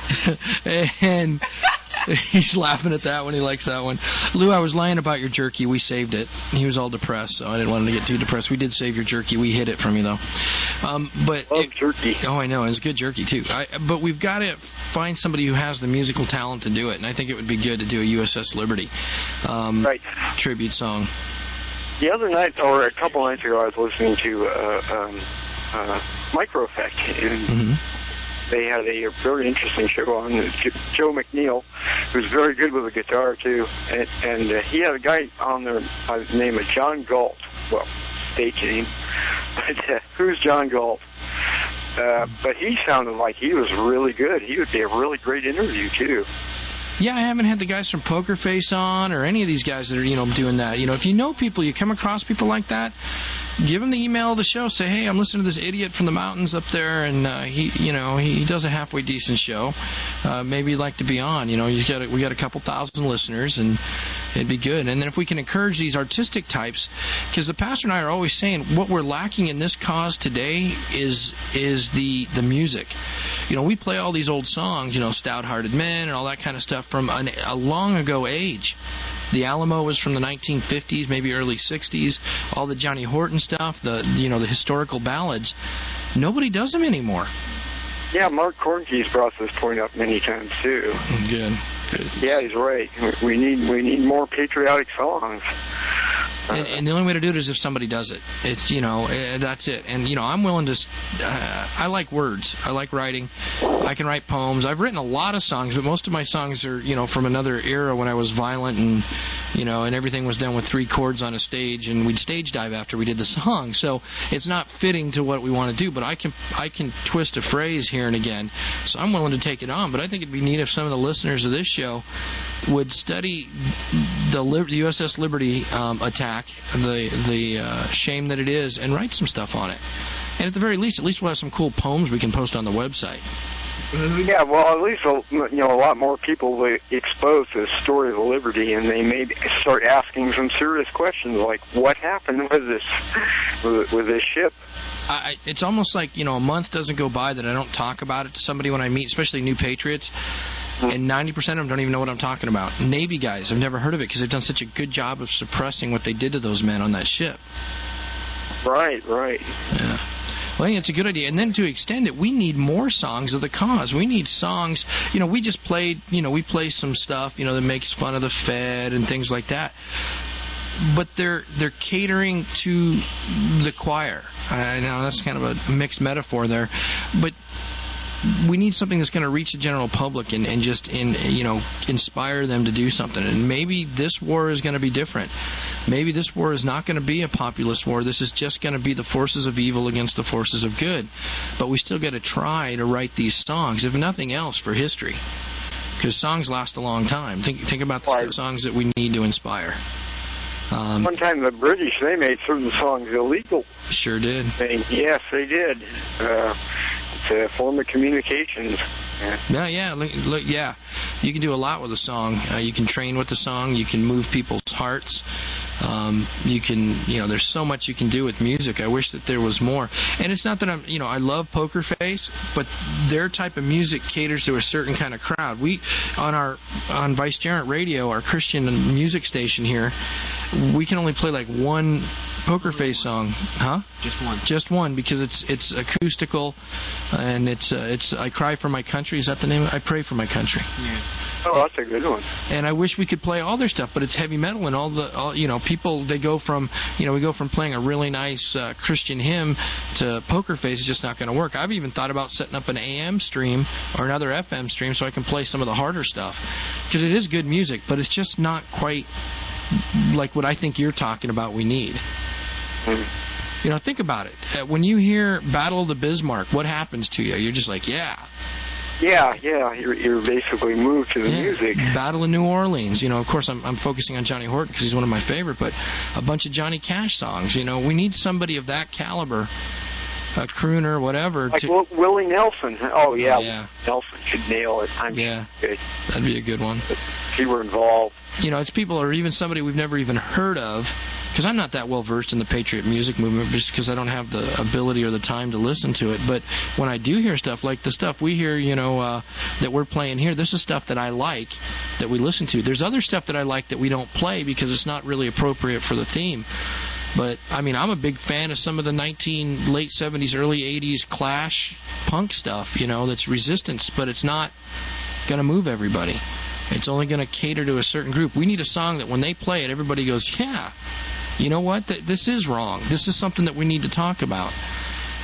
Speaker 11: and he's laughing at that one. He likes that one. Lou, I was lying about your jerky. We saved it. He was all depressed, so I didn't want him to get too depressed. We did save your jerky. We hid it from you though. Um, but
Speaker 16: Love
Speaker 11: it,
Speaker 16: jerky.
Speaker 11: Oh, I know. It's good jerky too. I, but we've got to find somebody who has the musical talent to do it, and I think it would be good to do a U S S Liberty um,
Speaker 16: right.
Speaker 11: tribute song.
Speaker 16: The other night, or a couple nights ago, I was listening to uh, um, uh, Micro Effect, and
Speaker 11: mm-hmm.
Speaker 16: they had a very interesting show on. Joe McNeil, who's very good with the guitar too, and, and uh, he had a guy on there by the name of John Galt. Well, stage name, but uh, who's John Galt? Uh, but he sounded like he was really good. He would be a really great interview too.
Speaker 11: Yeah, I haven't had the guys from Poker Face on or any of these guys that are, you know, doing that. You know, if you know people, you come across people like that, give them the email of the show. Say, hey, I'm listening to this idiot from the mountains up there, and uh, he, you know, he, he does a halfway decent show. Uh, maybe you'd like to be on. You know, you got a, we got a couple thousand listeners, and it'd be good. And then if we can encourage these artistic types, because the pastor and I are always saying what we're lacking in this cause today is is the the music. You know, we play all these old songs, you know, Stout-Hearted Men and all that kind of stuff from an, a long ago age. The Alamo was from the nineteen fifties, maybe early sixties. All the Johnny Horton stuff, the you know the historical ballads. Nobody does them anymore.
Speaker 16: Yeah, Mark Cornke's brought this point up many times too.
Speaker 11: Good. Good.
Speaker 16: Yeah, he's right. We need we need more patriotic songs.
Speaker 11: And, and the only way to do it is if somebody does it. It's, you know, uh, that's it. And, you know, I'm willing to, uh, I like words. I like writing. I can write poems. I've written a lot of songs, but most of my songs are, you know, from another era when I was violent and, you know, and everything was done with three chords on a stage, and we'd stage dive after we did the song. So it's not fitting to what we want to do, but I can, I can twist a phrase here and again. So I'm willing to take it on, but I think it'd be neat if some of the listeners of this show would study the, the U S S Liberty um, attack, the the uh, shame that it is, and write some stuff on it. And at the very least, at least we'll have some cool poems we can post on the website.
Speaker 16: Yeah, well, at least you know a lot more people will expose the story of the Liberty, and they may start asking some serious questions like, "What happened with this with, with this ship?"
Speaker 11: I, it's almost like, you know, a month doesn't go by that I don't talk about it to somebody when I meet, especially new patriots. And ninety percent of them don't even know what I'm talking about. Navy guys have never heard of it because they've done such a good job of suppressing what they did to those men on that ship.
Speaker 16: Right, right.
Speaker 11: Yeah. Well, I think it's a good idea. And then to extend it, we need more songs of the cause. We need songs, you know, we just played, you know, we play some stuff, you know, that makes fun of the Fed and things like that. But they're they're catering to the choir. I know that's kind of a mixed metaphor there. But we need something that's going to reach the general public and, and just in you know inspire them to do something. And maybe this war is going to be different. Maybe this war is not going to be a populist war. This is just going to be the forces of evil against the forces of good. But we still got to try to write these songs, if nothing else, for history. Because songs last a long time. Think think about the right. songs that we need to inspire. Um,
Speaker 16: One time the British, they made certain songs illegal.
Speaker 11: Sure did.
Speaker 16: They, yes, they did. Uh, it's a form of communications. Yeah,
Speaker 11: yeah, yeah. Look, look, yeah. You can do a lot with a song. Uh, you can train with the song. You can move people's hearts. Um, you can, you know, there's so much you can do with music. I wish that there was more. And it's not that I'm, you know, I love Poker Face, but their type of music caters to a certain kind of crowd. We, on our, on Vicegerent Radio, our Christian music station here, we can only play like one Poker Face song, huh?
Speaker 15: Just one.
Speaker 11: Just one, because it's it's acoustical, and it's uh, it's I Cry for My Country. Is that the name of it? I Pray for My Country.
Speaker 15: Yeah.
Speaker 16: Oh, that's a good one.
Speaker 11: And I wish we could play all their stuff, but it's heavy metal, and all the all, you know people they go from you know we go from playing a really nice uh, Christian hymn to Poker Face is just not going to work. I've even thought about setting up an A M stream or another F M stream so I can play some of the harder stuff, because it is good music, but it's just not quite like what I think you're talking about we need. You know, think about it. Uh, when you hear Battle of the Bismarck, what happens to you? You're just like, yeah.
Speaker 16: Yeah, yeah. You're, you're basically moved to the
Speaker 11: yeah.
Speaker 16: music.
Speaker 11: Battle of New Orleans. You know, of course, I'm, I'm focusing on Johnny Horton because he's one of my favorite, but a bunch of Johnny Cash songs. You know, we need somebody of that caliber, a crooner, whatever.
Speaker 16: Like
Speaker 11: to...
Speaker 16: Willie Nelson. Oh, yeah.
Speaker 11: Oh, yeah.
Speaker 16: Nelson should nail it. I'm
Speaker 11: yeah.
Speaker 16: Sure.
Speaker 11: That'd be a good one.
Speaker 16: If he were involved.
Speaker 11: You know, it's people or even somebody we've never even heard of. Because I'm not that well versed in the Patriot music movement, just because I don't have the ability or the time to listen to it. But when I do hear stuff like the stuff we hear, you know, uh, that we're playing here, this is stuff that I like, that we listen to. There's other stuff that I like that we don't play because it's not really appropriate for the theme. But I mean, I'm a big fan of some of the nineteen late seventies, early eighties Clash punk stuff. You know, that's resistance, but it's not going to move everybody. It's only going to cater to a certain group. We need a song that when they play it, everybody goes, yeah. You know what? This is wrong. This is something that we need to talk about.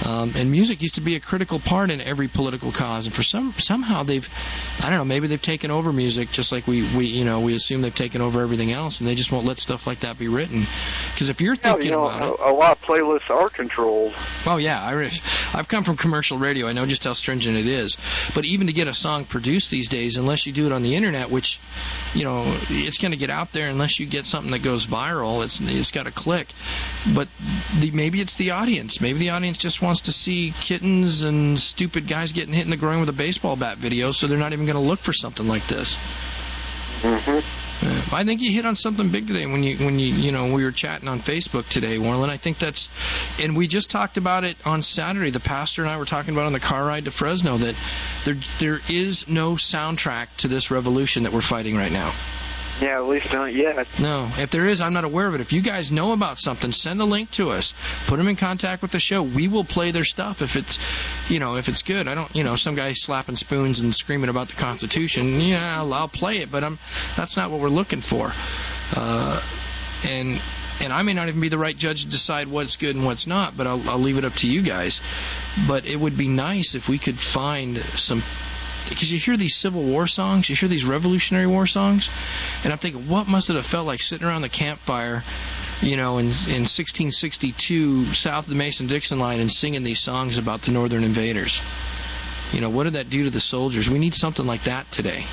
Speaker 11: Um, and music used to be a critical part in every political cause, and for some somehow they've, I don't know, maybe they've taken over music just like we, we you know we assume they've taken over everything else, and they just won't let stuff like that be written. Because if you're thinking
Speaker 16: yeah, you know,
Speaker 11: about
Speaker 16: a,
Speaker 11: it,
Speaker 16: a lot of playlists are controlled.
Speaker 11: Oh yeah, I, I've come from commercial radio. I know just how stringent it is. But even to get a song produced these days, unless you do it on the internet, which, you know, it's going to get out there unless you get something that goes viral. It's it's got to click. But the, maybe it's the audience. Maybe the audience just wants to see kittens and stupid guys getting hit in the groin with a baseball bat video, so they're not even going to look for something like this.
Speaker 16: Mm-hmm.
Speaker 11: Uh, I think you hit on something big today when you when you you know we were chatting on Facebook today, Warren. I think that's, and we just talked about it on Saturday. The pastor and I were talking about on the car ride to Fresno that there there is no soundtrack to this revolution that we're fighting right now.
Speaker 16: Yeah, at least not yet.
Speaker 11: No, if there is, I'm not aware of it. If you guys know about something, send a link to us. Put them in contact with the show. We will play their stuff if it's, you know, if it's good. I don't, you know, some guy slapping spoons and screaming about the Constitution. Yeah, I'll, I'll play it, but I'm. That's not what we're looking for. Uh, and and I may not even be the right judge to decide what's good and what's not, but I'll, I'll leave it up to you guys. But it would be nice if we could find some. Because you hear these Civil War songs, you hear these Revolutionary War songs, and I'm thinking, what must it have felt like sitting around the campfire, you know, in in sixteen sixty-two, south of the Mason-Dixon line, and singing these songs about the Northern invaders? You know, what did that do to the soldiers? We need something like that today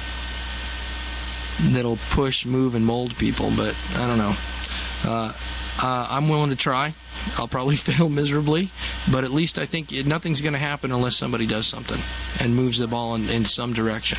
Speaker 11: that'll push, move, and mold people, but I don't know. Uh, uh, I'm willing to try. I'll probably fail miserably, but at least I think it, nothing's going to happen unless somebody does something and moves the ball in, in some direction.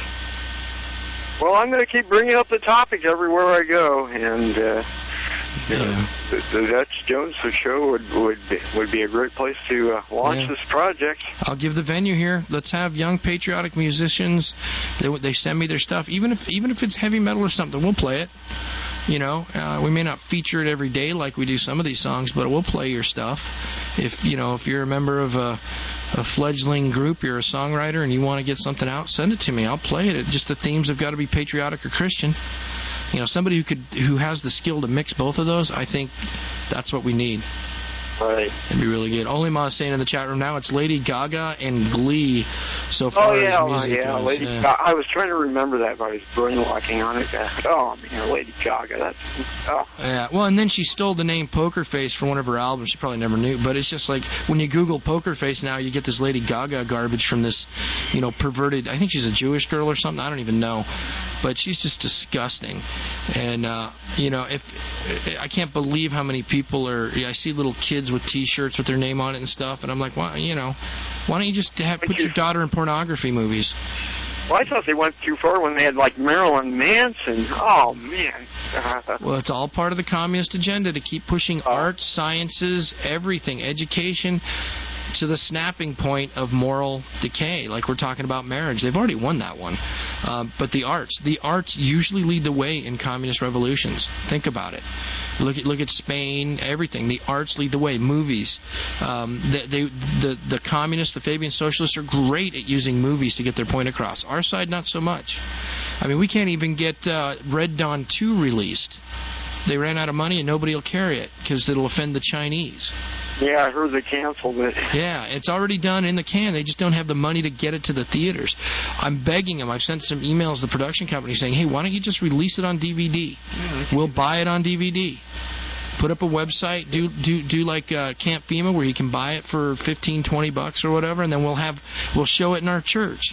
Speaker 16: Well, I'm going to keep bringing up the topic everywhere I go, and uh, you
Speaker 11: yeah.
Speaker 16: know, the, the Dutch Jones show would would be, would be a great place to uh, launch
Speaker 11: yeah.
Speaker 16: this project.
Speaker 11: I'll give the venue here. Let's have young patriotic musicians. They they send me their stuff, even if even if it's heavy metal or something. We'll play it. You know, uh, we may not feature it every day like we do some of these songs, but we'll play your stuff. If you know, if you're a member of a, a fledgling group, you're a songwriter, and you want to get something out, send it to me. I'll play it. it just the themes have got to be patriotic or Christian. You know, somebody who could who has the skill to mix both of those. I think that's what we need.
Speaker 16: Right.
Speaker 11: It'd be really good. Only Ma is saying in the chat room now it's Lady Gaga and Glee so far
Speaker 16: oh, yeah,
Speaker 11: as music
Speaker 16: yeah,
Speaker 11: goes.
Speaker 16: Lady
Speaker 11: yeah.
Speaker 16: Gaga. I was trying to remember that, but I was brainwalking on it. Oh, man, Lady Gaga. That's, oh.
Speaker 11: Yeah, well, and then she stole the name Poker Face from one of her albums. She probably never knew, but it's just like when you Google Poker Face now, you get this Lady Gaga garbage from this, you know, perverted, I think she's a Jewish girl or something, I don't even know, but she's just disgusting. And, uh, you know, if I can't believe how many people are, I see little kids with T-shirts with their name on it and stuff, and I'm like, well, you know, why don't you just have, put your daughter in pornography movies?
Speaker 16: Well, I thought they went too far when they had, like, Marilyn Manson. Oh, man.
Speaker 11: Well, it's all part of the communist agenda to keep pushing oh. arts, sciences, everything, education, to the snapping point of moral decay, like we're talking about marriage. They've already won that one. Uh, but the arts, the arts usually lead the way in communist revolutions. Think about it. Look at look at Spain. Everything. The arts lead the way. Movies. Um, they, they, the the communists, the Fabian socialists, are great at using movies to get their point across. Our side, not so much. I mean, we can't even get uh, Red Dawn two released. They ran out of money and nobody will carry it because it'll offend the Chinese.
Speaker 16: Yeah, I heard they canceled it.
Speaker 11: Yeah, it's already done in the can. They just don't have the money to get it to the theaters. I'm begging them. I've sent some emails to the production company saying, hey, why don't you just release it on D V D? Yeah, we'll buy it on D V D. Put up a website, do do do like uh, Camp FEMA where you can buy it for fifteen, twenty bucks or whatever, and then we'll have we'll show it in our church.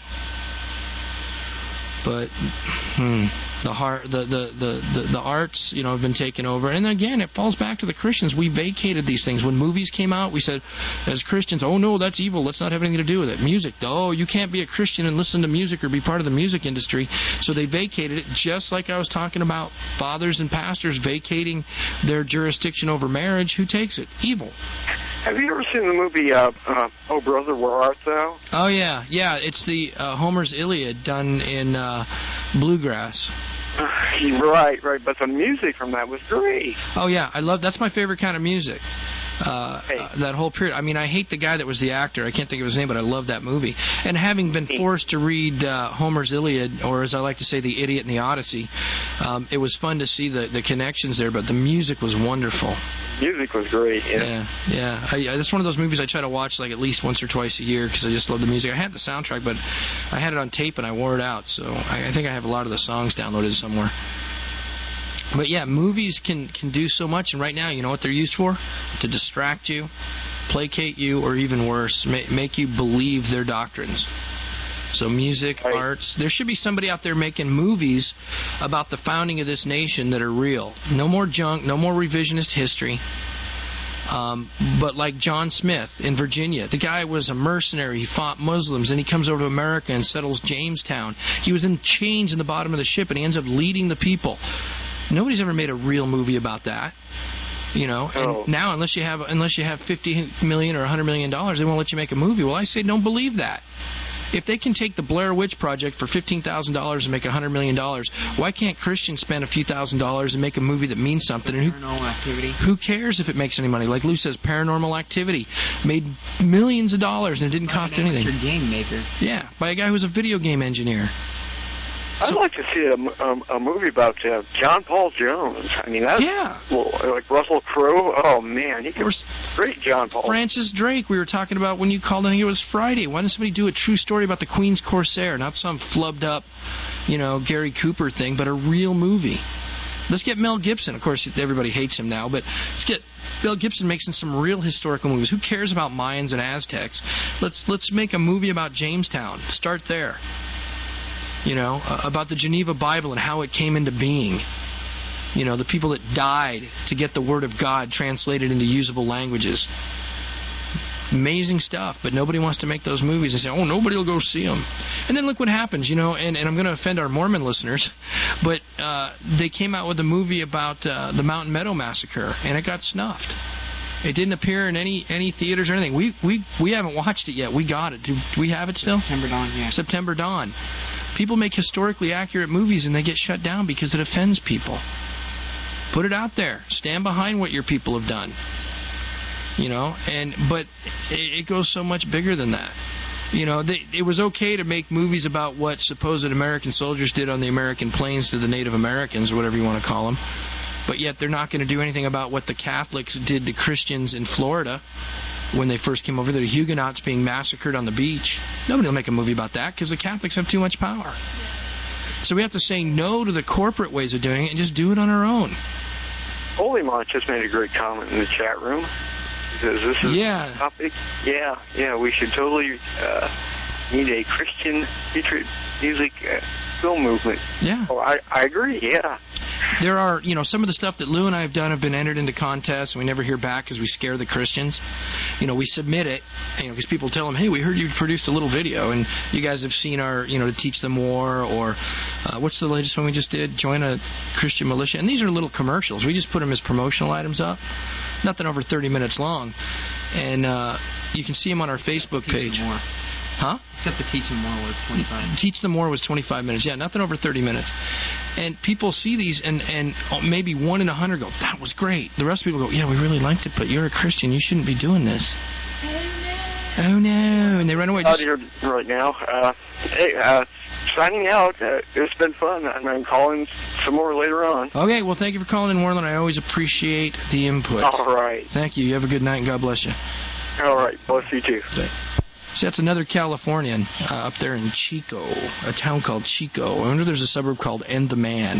Speaker 11: But hmm, the heart, the, the, the, the, the arts, you know, have been taken over. And again, it falls back to the Christians. We vacated these things. When movies came out, we said, as Christians, oh no, that's evil. Let's not have anything to do with it. Music, oh, you can't be a Christian and listen to music or be part of the music industry. So they vacated it, just like I was talking about fathers and pastors vacating their jurisdiction over marriage. Who takes it? Evil.
Speaker 16: Have you ever seen the movie, uh, uh, Oh Brother, Where Art Thou?
Speaker 11: Oh, yeah. Yeah, it's the uh, Homer's Iliad done in uh, bluegrass.
Speaker 16: Uh, right, right. But the music from that was great.
Speaker 11: Oh, yeah. I love That's my favorite kind of music. Uh, uh, that whole period. I mean, I hate the guy that was the actor. I can't think of his name, but I love that movie. And having been forced to read uh, Homer's Iliad, or as I like to say, The Idiot and the Odyssey, um, it was fun to see the, the connections there, but the music was wonderful.
Speaker 16: Music was great, yeah.
Speaker 11: Yeah, yeah. I, I, that's one of those movies I try to watch like at least once or twice a year because I just love the music. I had the soundtrack, but I had it on tape and I wore it out, so I, I think I have a lot of the songs downloaded somewhere. But yeah, movies can, can do so much, and right now, you know what they're used for? To distract you, placate you, or even worse, ma- make you believe their doctrines. So music, right. arts, there should be somebody out there making movies about the founding of this nation that are real. No more junk, no more revisionist history. Um, but like John Smith in Virginia, the guy was a mercenary. He fought Muslims, and he comes over to America and settles Jamestown. He was in chains in the bottom of the ship, and he ends up leading the people. Nobody's ever made a real movie about that, you know. And
Speaker 16: oh.
Speaker 11: now, unless you have unless you have fifty million or a hundred million dollars, they won't let you make a movie. Well, I say don't believe that. If they can take the Blair Witch Project for fifteen thousand dollars and make a hundred million dollars, why can't Christians spend a few thousand dollars and make a movie that means something? And who,
Speaker 15: Paranormal Activity.
Speaker 11: Who cares if it makes any money? Like Lou says, Paranormal Activity made millions of dollars and it didn't
Speaker 15: by
Speaker 11: cost
Speaker 15: an
Speaker 11: anything.
Speaker 15: Game maker.
Speaker 11: Yeah, by a guy who's a video game engineer.
Speaker 16: I'd
Speaker 11: So,
Speaker 16: like to see a, a, a movie about uh, John Paul Jones. I mean, that's
Speaker 11: yeah.
Speaker 16: well, like Russell Crowe. Oh man, he was great, John Paul.
Speaker 11: Francis Drake, we were talking about when you called in. I think it was Friday. Why didn't somebody do a true story about the Queen's Corsair, not some flubbed up, you know, Gary Cooper thing, but a real movie? Let's get Mel Gibson. Of course, everybody hates him now, but let's get Mel Gibson making some real historical movies. Who cares about Mayans and Aztecs? Let's let's make a movie about Jamestown. Start there. You know, uh, about the Geneva Bible and how it came into being. You know, the people that died to get the Word of God translated into usable languages. Amazing stuff, but nobody wants to make those movies and say, oh, nobody will go see them. And then look what happens, you know, and, and I'm going to offend our Mormon listeners, but uh, they came out with a movie about uh, the Mountain Meadow Massacre, and it got snuffed. It didn't appear in any, any theaters or anything. We we we haven't watched it yet. We got it. Do, do we have it still?
Speaker 15: September Dawn, yeah.
Speaker 11: September Dawn. People make historically accurate movies and they get shut down because it offends people. Put it out there. Stand behind what your people have done. You know, and but it, it goes so much bigger than that. You know, they, it was okay to make movies about what supposed American soldiers did on the American plains to the Native Americans, or whatever you want to call them. But yet they're not going to do anything about what the Catholics did to Christians in Florida when they first came over. The Huguenots being massacred on the beach. Nobody will make a movie about that because the Catholics have too much power. So we have to say no to the corporate ways of doing it and just do it on our own.
Speaker 16: Holy Mont just made a great comment in the chat room. He says, this is
Speaker 11: yeah.
Speaker 16: a topic. Yeah, yeah, we should totally uh, need a Christian future music uh, film movement.
Speaker 11: Yeah.
Speaker 16: Oh, I, I agree, yeah.
Speaker 11: There are, you know, some of the stuff that Lou and I have done have been entered into contests, and we never hear back because we scare the Christians. You know, we submit it, you know, because people tell them, hey, we heard you produced a little video, and you guys have seen our, you know, to teach them more, or uh, what's the latest one we just did? Join a Christian militia. And these are little commercials. We just put them as promotional items up. Nothing over thirty minutes long. And uh, you can see them on our Facebook page.
Speaker 15: More.
Speaker 11: Huh?
Speaker 15: Except the Teach Them More was twenty-five.
Speaker 11: Teach Them More was twenty-five minutes. Yeah, nothing over thirty minutes. And people see these, and, and maybe one in a hundred go, that was great. The rest of people go, yeah, we really liked it, but you're a Christian. You shouldn't be doing this.
Speaker 8: Oh, no.
Speaker 11: Oh, no. And they run away.
Speaker 16: Out
Speaker 11: Just...
Speaker 16: here right now. Uh, hey, uh, signing out. Uh, it's been fun. I'm calling some more later on.
Speaker 11: Okay, well, thank you for calling in, Warland. I always appreciate the input.
Speaker 16: All right.
Speaker 11: Thank you. You have a good night, and God bless you.
Speaker 16: All right. Bless you, too.
Speaker 11: Okay. So that's another Californian uh, up there in Chico, a town called Chico. I wonder if there's a suburb called End the Man.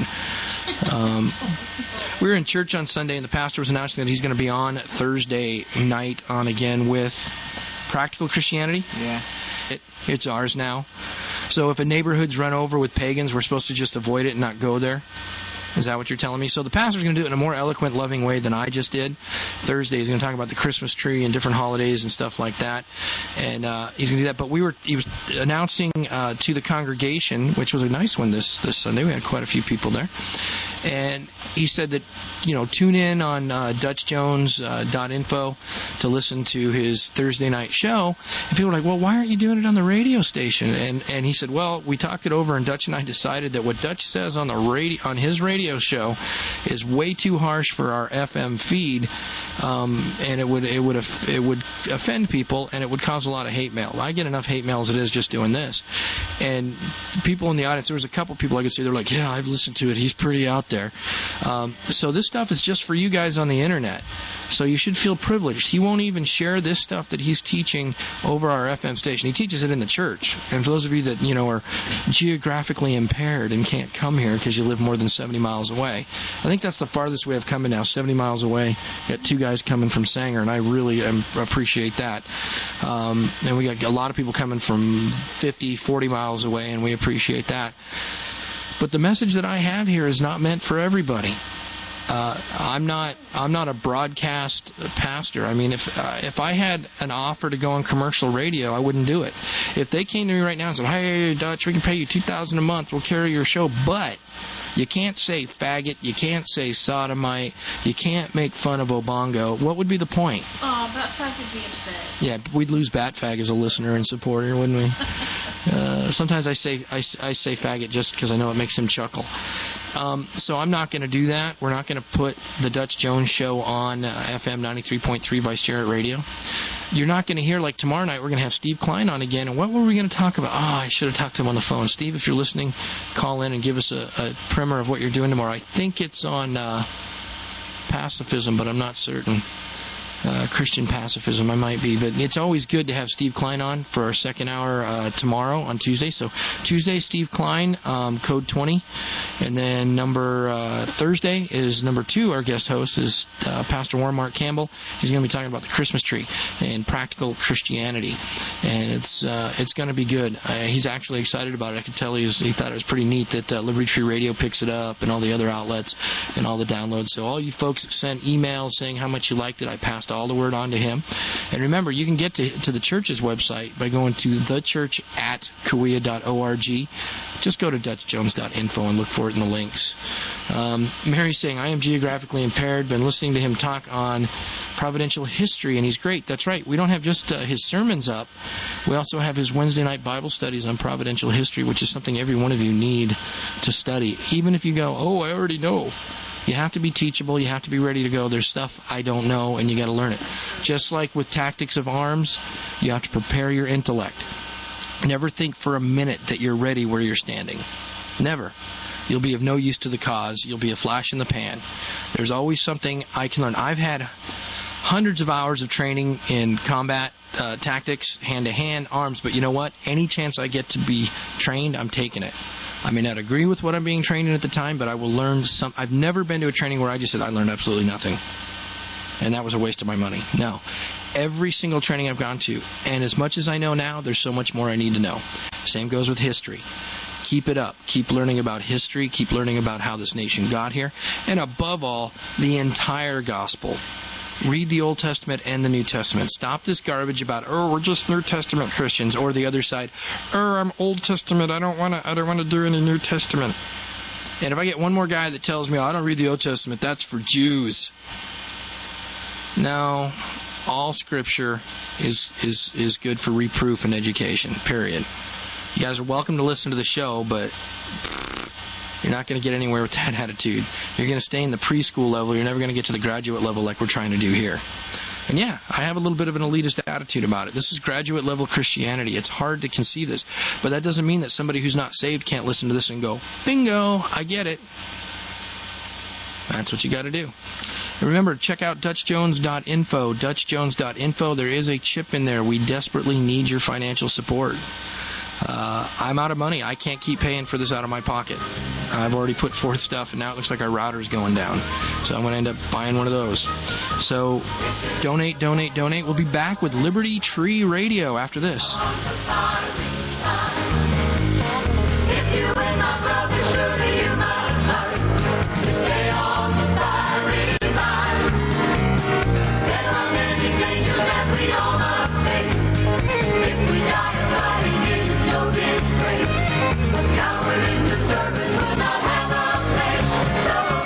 Speaker 11: Um, we were in church on Sunday, and the pastor was announcing that he's going to be on Thursday night on again with Practical Christianity.
Speaker 15: Yeah.
Speaker 11: It, it's ours now. So if a neighborhood's run over with pagans, we're supposed to just avoid it and not go there. Is that what you're telling me? So the pastor's going to do it in a more eloquent, loving way than I just did. Thursday he's going to talk about the Christmas tree and different holidays and stuff like that, and uh, he's going to do that. But we were he was announcing uh, to the congregation, which was a nice one this this Sunday. We had quite a few people there, And he said that, you know, tune in on uh, Dutch Jones dot info to listen to his Thursday night show. And people were like, well, why aren't you doing it on the radio station? And and he said, well, we talked it over, and Dutch and I decided that what Dutch says on the radio, on his radio show is way too harsh for our F M feed, um, and it would it would it would offend people, and it would cause a lot of hate mail. I get enough hate mail as it is just doing this. And people in the audience, there was a couple people I could see, they're like, yeah, I've listened to it. He's pretty out there. Um, so this stuff is just for you guys on the internet. So you should feel privileged. He won't even share this stuff that he's teaching over our F M station. He teaches it in the church. And for those of you that, you know, are geographically impaired and can't come here because you live more than seventy miles away, I think that's the farthest we have coming now, seventy miles away. Got two guys coming from Sanger, and I really um, appreciate that. Um, and we got a lot of people coming from fifty, forty miles away, and we appreciate that. But the message that I have here is not meant for everybody. Uh, I'm not. I'm not a broadcast pastor. I mean, if uh, if I had an offer to go on commercial radio, I wouldn't do it. If they came to me right now and said, "Hey, Dutch, we can pay you two thousand a month. We'll carry your show," but you can't say faggot. You can't say sodomite. You can't make fun of Obongo. What would be the point?
Speaker 8: Oh, Batfag would be upset.
Speaker 11: Yeah, we'd lose Batfag as a listener and supporter, wouldn't we? uh, sometimes I say I, I say faggot just because I know it makes him chuckle. Um, so I'm not going to do that. We're not going to put the Dutch Jones Show on uh, F M ninety-three point three by Jarrett Radio. You're not going to hear, like tomorrow night, we're going to have Steve Klein on again. And what were we going to talk about? Oh, I should have talked to him on the phone. Steve, if you're listening, call in and give us a, a primer of what you're doing tomorrow. I think it's on uh, pacifism, but I'm not certain. Uh, Christian pacifism, I might be, but it's always good to have Steve Klein on for our second hour uh, tomorrow on Tuesday. So Tuesday, Steve Klein, um, code twenty, and then number uh, Thursday is number two. Our guest host is uh, Pastor Warren Mark Campbell. He's going to be talking about the Christmas tree and practical Christianity, and it's uh, it's going to be good. Uh, he's actually excited about it. I could tell he, was, he thought it was pretty neat that uh, Liberty Tree Radio picks it up and all the other outlets and all the downloads. So all you folks that sent emails saying how much you liked it, I passed all the word on to him. And remember, you can get to, to the church's website by going to the church at kawea dot org. Just go to Dutch Jones dot info and look for it in the links. Um, Mary's saying, I am geographically impaired. Been listening to him talk on providential history, and he's great. That's right. We don't have just uh, his sermons up. We also have his Wednesday night Bible studies on providential history, which is something every one of you need to study. Even if you go, oh, I already know. You have to be teachable. You have to be ready to go. There's stuff I don't know, and you got to learn it. Just like with tactics of arms, you have to prepare your intellect. Never think for a minute that you're ready where you're standing. Never. You'll be of no use to the cause. You'll be a flash in the pan. There's always something I can learn. I've had hundreds of hours of training in combat uh, tactics, hand-to-hand, arms, but you know what? Any chance I get to be trained, I'm taking it. I may not agree with what I'm being trained in at the time, but I will learn some. I've never been to a training where I just said I learned absolutely nothing, and that was a waste of my money. No. Every single training I've gone to, and as much as I know now, there's so much more I need to know. Same goes with history. Keep it up. Keep learning about history. Keep learning about how this nation got here. And above all, the entire gospel. Read the Old Testament and the New Testament. Stop this garbage about, oh, we're just New Testament Christians, or the other side, oh, I'm Old Testament. I don't want to. I don't want to do any New Testament. And if I get one more guy that tells me, oh, I don't read the Old Testament, that's for Jews. No, all Scripture is is is good for reproof and education. Period. You guys are welcome to listen to the show, but you're not going to get anywhere with that attitude. You're going to stay in the preschool level. You're never going to get to the graduate level like we're trying to do here. And yeah, I have a little bit of an elitist attitude about it. This is graduate level Christianity. It's hard to conceive this. But that doesn't mean that somebody who's not saved can't listen to this and go, bingo, I get it. That's what you got to do. And remember, check out Dutch Jones dot info. Dutch Jones dot info. There is a chip in there. We desperately need your financial support. Uh, I'm out of money. I can't keep paying for this out of my pocket. I've already put forth stuff, and now it looks like our router's going down. So I'm going to end up buying one of those. So donate, donate, donate. We'll be back with Liberty Tree Radio after this.
Speaker 13: If you and my brother, surely you must learn to stay on the firing line. There are many dangers that we all must face. If we die fighting, it is no disgrace. A coward in the service will not have a place. So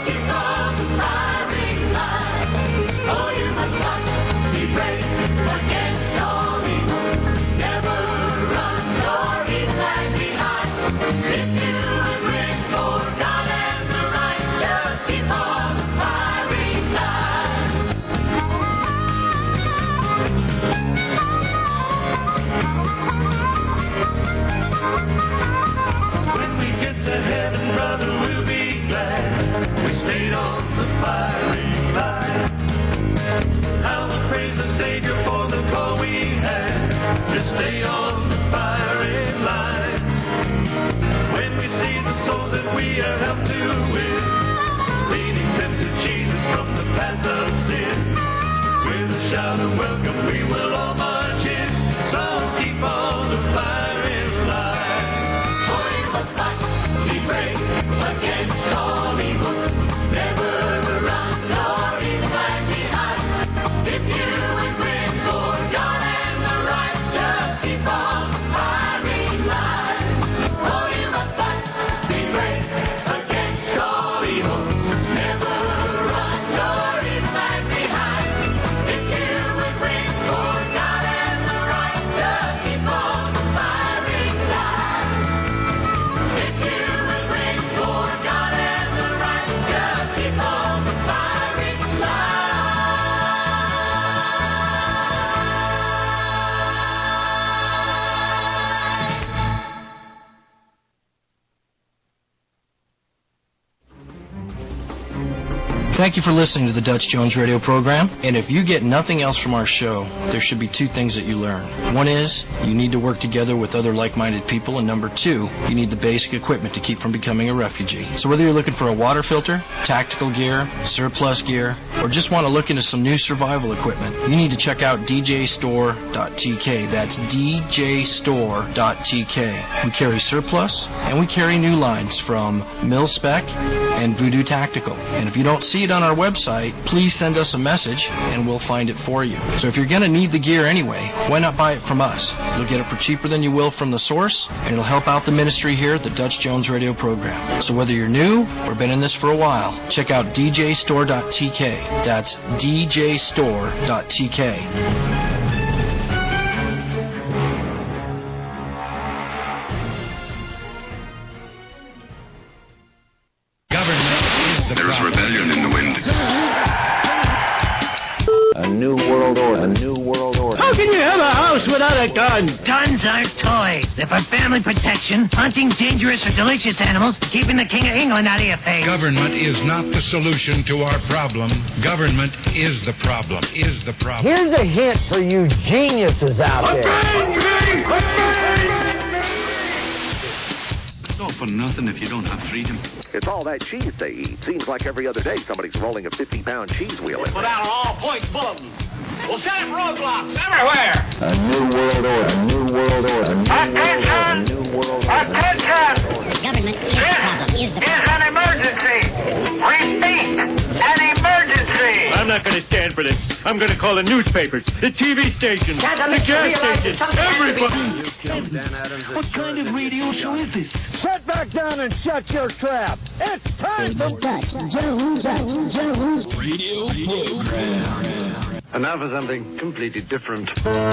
Speaker 11: Thank you for listening to the Dutch Jones radio program. And if you get nothing else from our show, there should be two things that you learn. One is you need to work together with other like-minded people. And number two, you need the basic equipment to keep from becoming a refugee. So whether you're looking for a water filter, tactical gear, surplus gear, or just want to look into some new survival equipment, you need to check out d j store dot t k. That's d j store dot t k. We carry surplus, and we carry new lines from Mil-Spec and Voodoo Tactical. And if you don't see it on our website, please send us a message, and we'll find it for you. So if you're going to need the gear anyway, why not buy it from us? You'll get it for cheaper than you will from the source, and it'll help out the ministry here at the Dutch Jones radio program. So whether you're new or been in this for a while, check out d j store dot t k. That's d j store dot t k.
Speaker 1: There's rebellion in the wind.
Speaker 2: A new world order. A new world order.
Speaker 6: How can you have a house without a gun?
Speaker 4: Guns aren't toys. They're for family protection, hunting dangerous or delicious animals, keeping the King of England out of your face.
Speaker 5: Government is not the solution to our problem. Government is the problem. Is the problem.
Speaker 6: Here's a hint for you geniuses out there.
Speaker 1: It's all for nothing if you don't have freedom.
Speaker 7: It's all that cheese they eat. Seems like every other day somebody's rolling a fifty-pound cheese wheel in
Speaker 3: Put
Speaker 7: there.
Speaker 3: out all points bulletin. We'll set up roadblocks everywhere.
Speaker 2: A new world order. A new world order. A new world order. A new world order.
Speaker 14: The government is the problem. Is the problem.
Speaker 3: an emergency. Repeat, an emergency. I'm not going to stand for this. I'm going to call the newspapers, the T V stations, the gas stations, everybody.
Speaker 9: What kind of radio show is this?
Speaker 6: Sit back down and shut your trap. It's time
Speaker 14: The Dutch Jones, Dutch Jones
Speaker 9: Radio program.
Speaker 10: And now for something completely different.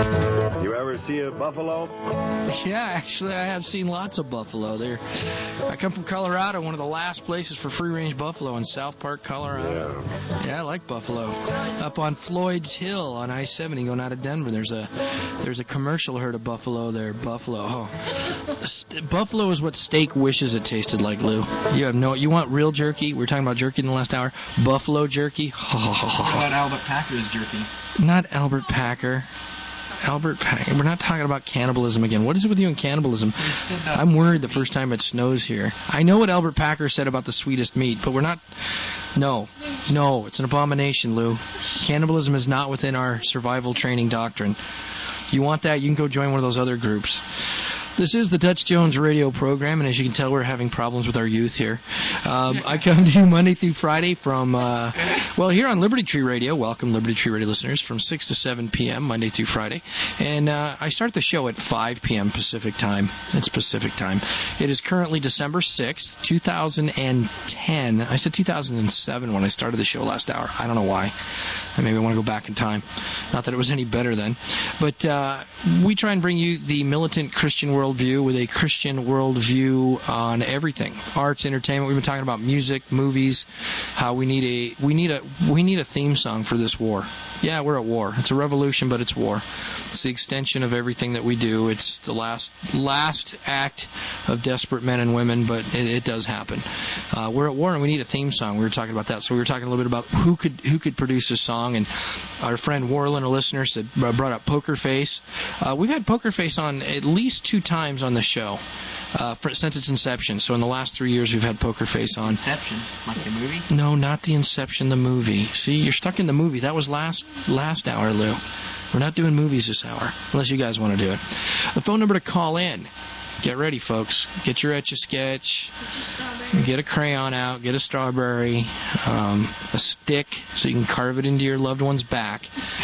Speaker 17: You ever see a buffalo?
Speaker 11: Yeah, actually, I have seen lots of buffalo. There, I come from Colorado, one of the last places for free-range buffalo in South Park, Colorado. Yeah. yeah, I like buffalo. Up on Floyd's Hill on I seventy going out of Denver, there's a there's a commercial herd of buffalo there. Buffalo. Oh. St- buffalo is what steak wishes it tasted like, Lou. You have no. You want real jerky? We were talking about jerky in the last hour. Buffalo jerky.
Speaker 15: What about Albert Packer's jerky?
Speaker 11: Not Albert Packer. Albert Packer. We're not talking about cannibalism again. What is it with you and cannibalism? I'm worried the first time it snows here. I know what Albert Packer said about the sweetest meat, but we're not... No. No, it's an abomination, Lou. Cannibalism is not within our survival training doctrine. You want that, you can go join one of those other groups. This is the Dutch Jones radio program, and as you can tell, we're having problems with our youth here. Um, I come to you Monday through Friday from, uh, well, here on Liberty Tree Radio. Welcome, Liberty Tree Radio listeners, from six to seven p.m., Monday through Friday. And uh, I start the show at five p.m. Pacific time. It's Pacific time. It is currently December sixth, two thousand ten. I said two thousand seven when I started the show last hour. I don't know why. I maybe want to go back in time. Not that it was any better then. But uh, we try and bring you the militant Christian worldview with a Christian worldview on everything. Arts, entertainment. We've been talking about music, movies, how we need a we need a we need a theme song for this war. Yeah, we're at war. It's a revolution, but it's war. It's the extension of everything that we do. It's the last last act of desperate men and women, but it, it does happen. Uh, we're at war, and we need a theme song. We were talking about that, so we were talking a little bit about who could who could produce a song. And our friend Warland, a listener, said brought up Poker Face. Uh, we've had Poker Face on at least two times on the show uh, for, since its inception. So in the last three years, we've had Poker Face on.
Speaker 15: Inception, like the movie?
Speaker 11: No, not the Inception, the movie. See, you're stuck in the movie. That was last last hour, Lou. We're not doing movies this hour, unless you guys want to do it. The phone number to call in. Get ready, folks. Get your Etch-a-Sketch. Get a crayon out. Get a strawberry. Um, a stick so you can carve it into your loved one's back.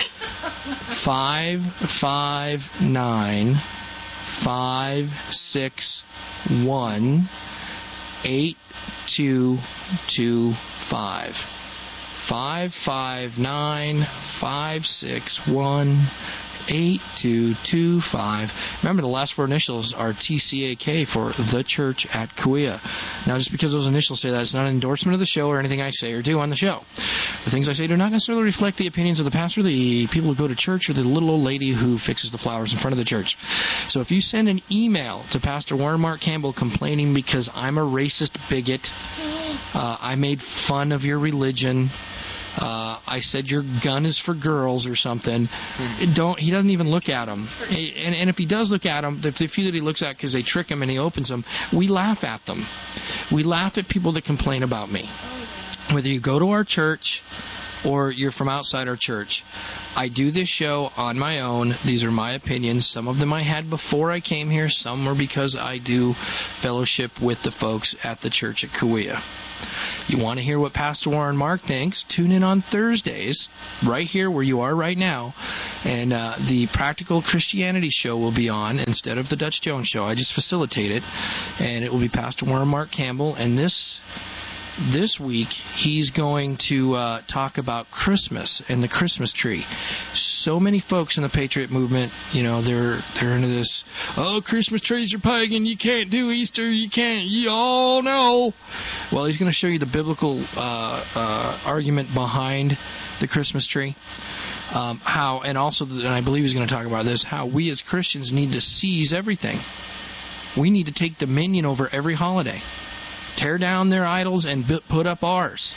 Speaker 11: Five five nine five six one eight two two five. Five five nine five six one eight two two five. Remember, the last four initials are T C A K for The Church at Kauai. Now, just because those initials say that, it's not an endorsement of the show or anything I say or do on the show. The things I say do not necessarily reflect the opinions of the pastor, the people who go to church, or the little old lady who fixes the flowers in front of the church. So if you send an email to Pastor Warren Mark Campbell complaining because I'm a racist bigot, Uh, I made fun of your religion. Uh, I said your gun is for girls or something. Mm-hmm. Don't he doesn't even look at them. And, and if he does look at them, the, the few that he looks at because they trick him and he opens them, we laugh at them. We laugh at people that complain about me. Whether you go to our church or you're from outside our church, I do this show on my own. These are my opinions. Some of them I had before I came here. Some are because I do fellowship with the folks at the church at Kauai. You want to hear what Pastor Warren Mark thinks? Tune in on Thursdays, right here where you are right now, and uh, the Practical Christianity show will be on instead of the Dutch Jones show. I just facilitate it, and it will be Pastor Warren Mark Campbell, and this this week he's going to uh, talk about Christmas and the Christmas tree. So many folks in the Patriot movement, you know, they're they're into this, oh, Christmas trees are pagan, you can't do Easter, you can't, you all know. Well, he's going to show you the biblical uh, uh, argument behind the Christmas tree. Um, how, and also, and I believe he's going to talk about this, how we as Christians need to seize everything. We need to take dominion over every holiday. Tear down their idols and put up ours.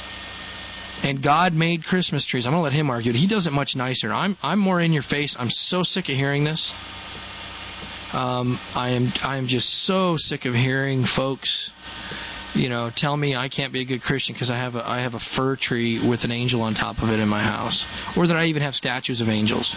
Speaker 11: And God made Christmas trees. I'm going to let him argue it. He does it much nicer. I'm I'm more in your face. I'm so sick of hearing this. Um, I am I am just so sick of hearing folks, you know, tell me I can't be a good Christian because I have a I have a fir tree with an angel on top of it in my house, or that I even have statues of angels.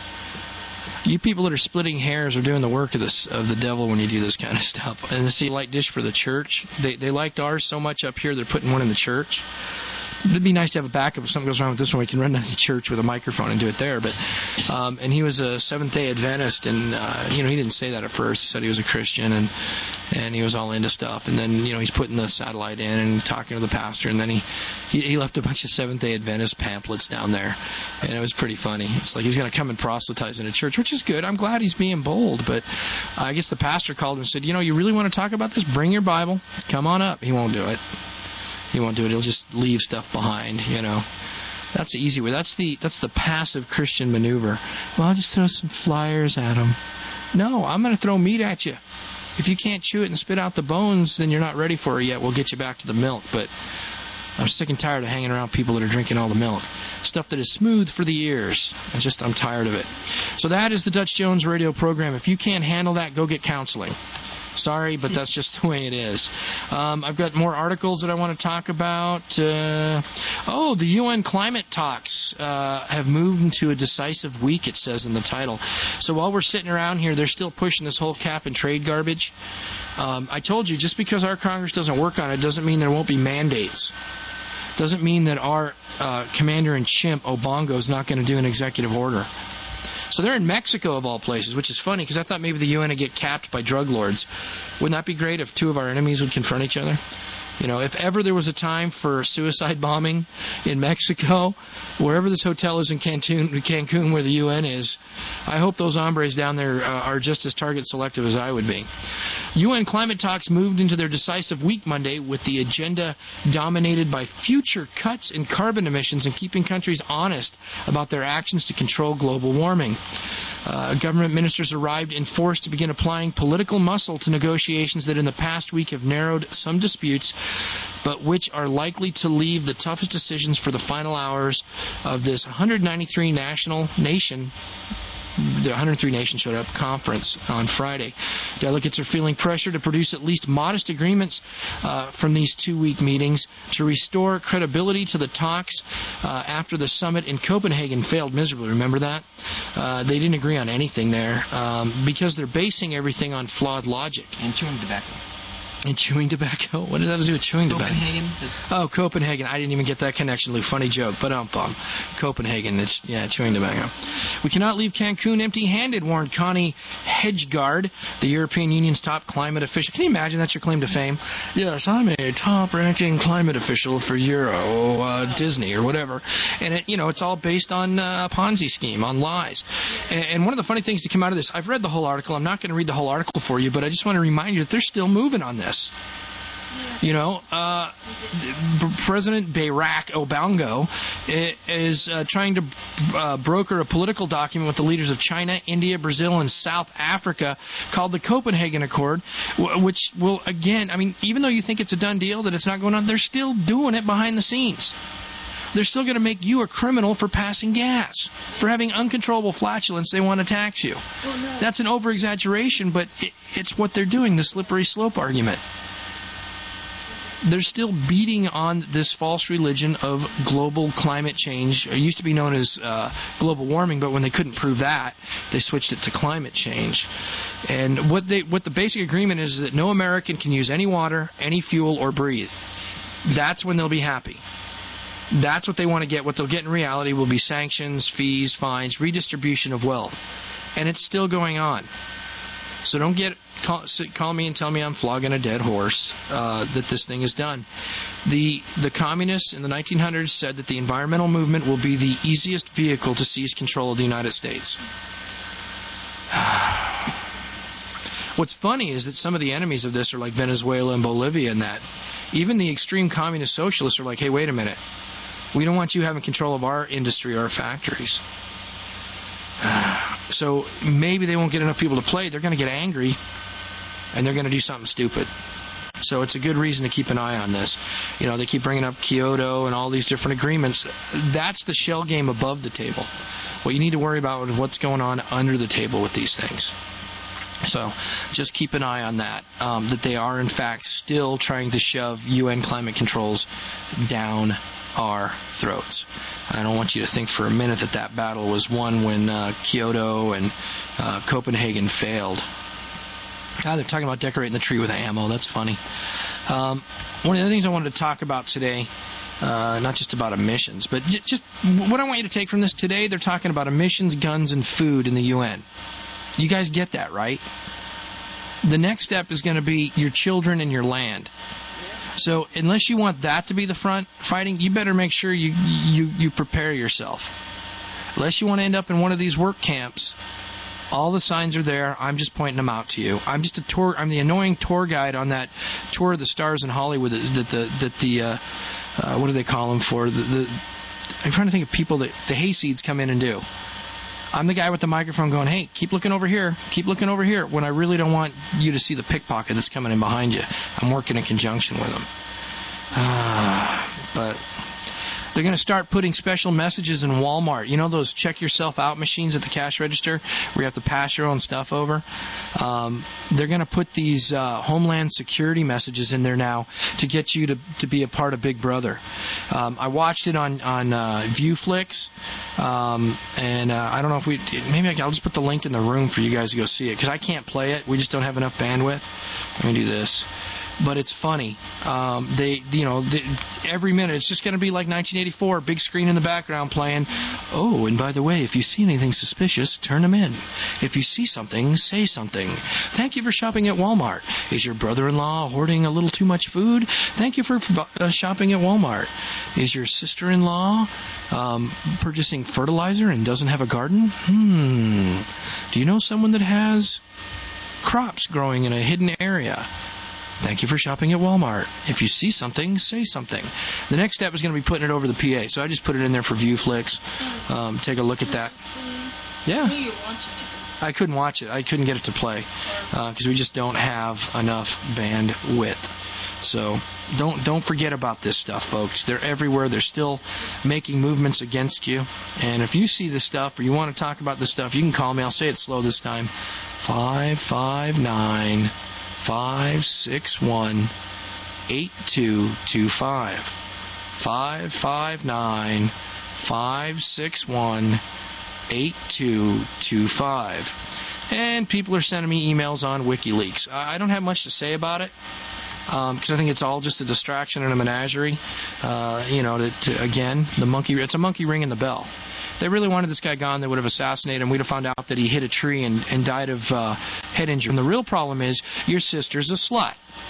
Speaker 11: You people that are splitting hairs are doing the work of this of the devil when you do this kind of stuff. And this is a light dish for the church. They they liked ours so much up here they're putting one in the church. It'd be nice to have a backup if something goes wrong with this one. We can run down to the church with a microphone and do it there. But um, and he was a Seventh-day Adventist, and uh, you know he didn't say that at first. He said he was a Christian, and and he was all into stuff. And then you know he's putting the satellite in and talking to the pastor, and then he he, he left a bunch of Seventh-day Adventist pamphlets down there, and it was pretty funny. It's like he's going to come and proselytize in a church, which is good. I'm glad he's being bold, but I guess the pastor called him and said, you know, you really want to talk about this? Bring your Bible. Come on up. He won't do it. He won't do it. He'll just leave stuff behind, you know. That's the easy way. That's the that's the passive Christian maneuver. Well, I'll just throw some flyers at him. No, I'm going to throw meat at you. If you can't chew it and spit out the bones, then you're not ready for it yet. We'll get you back to the milk. But I'm sick and tired of hanging around people that are drinking all the milk. Stuff that is smooth for the ears. I just, I'm tired of it. So that is the Dutch Jones radio program. If you can't handle that, go get counseling. Sorry, but that's just the way it is. Um, I've got more articles that I want to talk about. Uh, oh, the U N climate talks uh, have moved into a decisive week, it says in the title. So while we're sitting around here, they're still pushing this whole cap and trade garbage. Um, I told you, just because our Congress doesn't work on it doesn't mean there won't be mandates. Doesn't mean that our uh, commander-in-chief, Obongo, is not going to do an executive order. So they're in Mexico, of all places, which is funny because I thought maybe the U N would get capped by drug lords. Wouldn't that be great if two of our enemies would confront each other? You know, if ever there was a time for suicide bombing in Mexico, wherever this hotel is in Cancun, Cancun where the U N is, I hope those hombres down there uh, are just as target selective as I would be. U N climate talks moved into their decisive week Monday with the agenda dominated by future cuts in carbon emissions and keeping countries honest about their actions to control global warming. Uh, government ministers arrived in force to begin applying political muscle to negotiations that in the past week have narrowed some disputes, but which are likely to leave the toughest decisions for the final hours of this one hundred ninety-three national nation. The one hundred three nations showed up conference on Friday. Delegates are feeling pressure to produce at least modest agreements uh, from these two-week meetings to restore credibility to the talks uh, after the summit in Copenhagen failed miserably. Remember that? Uh, they didn't agree on anything there um, because they're basing everything on flawed logic.
Speaker 15: And chewing tobacco.
Speaker 11: And chewing tobacco? What does that have to do with chewing
Speaker 15: Copenhagen.
Speaker 11: tobacco? Oh, Copenhagen. I didn't even get that connection, Lou. Funny joke, but um, bum. Copenhagen. It's yeah, chewing tobacco. We cannot leave Cancun empty-handed, warned Connie Hedgegaard, the European Union's top climate official. Can you imagine that's your claim to fame? Yes, I'm a top-ranking climate official for Euro, uh, Disney, or whatever. And it, you know, it's all based on uh, a Ponzi scheme, on lies. And, and one of the funny things to come out of this, I've read the whole article. I'm not going to read the whole article for you, but I just want to remind you that they're still moving on this. You know, uh, President Barack Obama is uh, trying to uh, broker a political document with the leaders of China, India, Brazil, and South Africa called the Copenhagen Accord, which will, again, I mean, even though you think it's a done deal, that it's not going on, they're still doing it behind the scenes. They're still going to make you a criminal for passing gas, for having uncontrollable flatulence. They want to tax you. Oh, no. That's an over-exaggeration, but it, it's what they're doing, the slippery slope argument. They're still beating on this false religion of global climate change. It used to be known as uh, global warming, but when they couldn't prove that, they switched it to climate change. And what they what the basic agreement is, is that no American can use any water, any fuel, or breathe. That's when they'll be happy. That's what they want to get. What they'll get in reality will be sanctions, fees, fines, redistribution of wealth. And it's still going on. So don't get call, call me and tell me I'm flogging a dead horse uh, that this thing is done. The the communists in the nineteen hundreds said that the environmental movement will be the easiest vehicle to seize control of the United States. What's funny is that some of the enemies of this are like Venezuela and Bolivia and that. Even the extreme communist socialists are like, hey, wait a minute. We don't want you having control of our industry or our factories. So maybe they won't get enough people to play. They're going to get angry, and they're going to do something stupid. So it's a good reason to keep an eye on this. You know, they keep bringing up Kyoto and all these different agreements. That's the shell game above the table. What you need to worry about is what's going on under the table with these things. So just keep an eye on that, um, that they are, in fact, still trying to shove U N climate controls down our throats. I don't want you to think for a minute that that battle was won when uh, Kyoto and uh, Copenhagen failed. Ah, they're talking about decorating the tree with ammo. That's funny. Um, one of the things I wanted to talk about today, uh, not just about emissions, but j- just what I want you to take from this today, they're talking about emissions, guns, and food in the U N. You guys get that, right? The next step is going to be your children and your land. So unless you want that to be the front fighting, you better make sure you you, you prepare yourself. Unless you want to end up in one of these work camps, all the signs are there. I'm just pointing them out to you. I'm just a tour. I'm the annoying tour guide on that tour of the stars in Hollywood that the that the uh, uh, what do they call them for? The, the I'm trying to think of people that the hayseeds come in and do. I'm the guy with the microphone going, hey, keep looking over here, keep looking over here, when I really don't want you to see the pickpocket that's coming in behind you. I'm working in conjunction with them. Uh, but they're going to start putting special messages in Walmart. You know those check yourself out machines at the cash register where you have to pass your own stuff over? Um, they're going to put these uh, Homeland Security messages in there now to get you to, to be a part of Big Brother. Um, I watched it on, on uh, ViewFlix, um, and uh, I don't know if we... Maybe I'll just put the link in the room for you guys to go see it, because I can't play it. We just don't have enough bandwidth. Let me do this. But it's funny. Um, they, you know, they, every minute it's just going to be like nineteen eighty-four, big screen in the background playing. Oh, and by the way, if you see anything suspicious, turn them in. If you see something, say something. Thank you for shopping at Walmart. Is your brother-in-law hoarding a little too much food? Thank you for uh, shopping at Walmart. Is your sister-in-law um, purchasing fertilizer and doesn't have a garden? Hmm. Do you know someone that has crops growing in a hidden area? Thank you for shopping at Walmart. If you see something, say something. The next step is going to be putting it over the P A. So I just put it in there for ViewFlix. Um, take a look at that. Yeah. I couldn't watch it. I couldn't get it to play because uh, we just don't have enough bandwidth. So don't don't forget about this stuff, folks. They're everywhere. They're still making movements against you. And if you see this stuff or you want to talk about this stuff, you can call me. I'll say it slow this time. five five nine five six one eight two two five. five five nine five six one eight two two five. And people are sending me emails on WikiLeaks. I don't have much to say about it because um, I think it's all just a distraction and a menagerie. Uh, you know, to, to, again, the monkey. It's a monkey ringing the bell. If they really wanted this guy gone, they would have assassinated him. We'd have found out that he hit a tree and, and died of uh, head injury. And the real problem is your sister's a slut.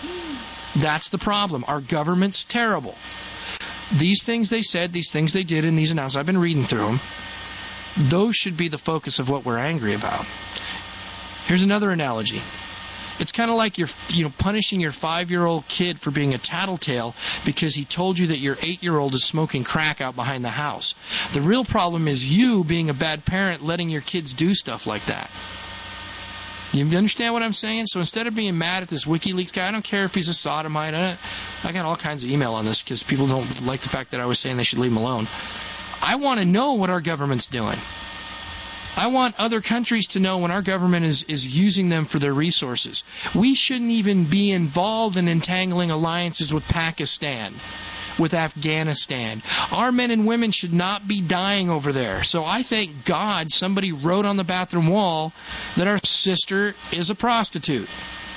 Speaker 11: That's the problem. Our government's terrible. These things they said, these things they did in these announcements, I've been reading through them. Those should be the focus of what we're angry about. Here's another analogy. It's kind of like you're, you know, punishing your five-year-old kid for being a tattletale because he told you that your eight-year-old is smoking crack out behind the house. The real problem is you being a bad parent letting your kids do stuff like that. You understand what I'm saying? So instead of being mad at this WikiLeaks guy, I don't care if he's a sodomite. I, I got all kinds of email on this because people don't like the fact that I was saying they should leave him alone. I want to know what our government's doing. I want other countries to know when our government is, is using them for their resources. We shouldn't even be involved in entangling alliances with Pakistan, with Afghanistan. Our men and women should not be dying over there. So I thank God somebody wrote on the bathroom wall that our sister is a prostitute.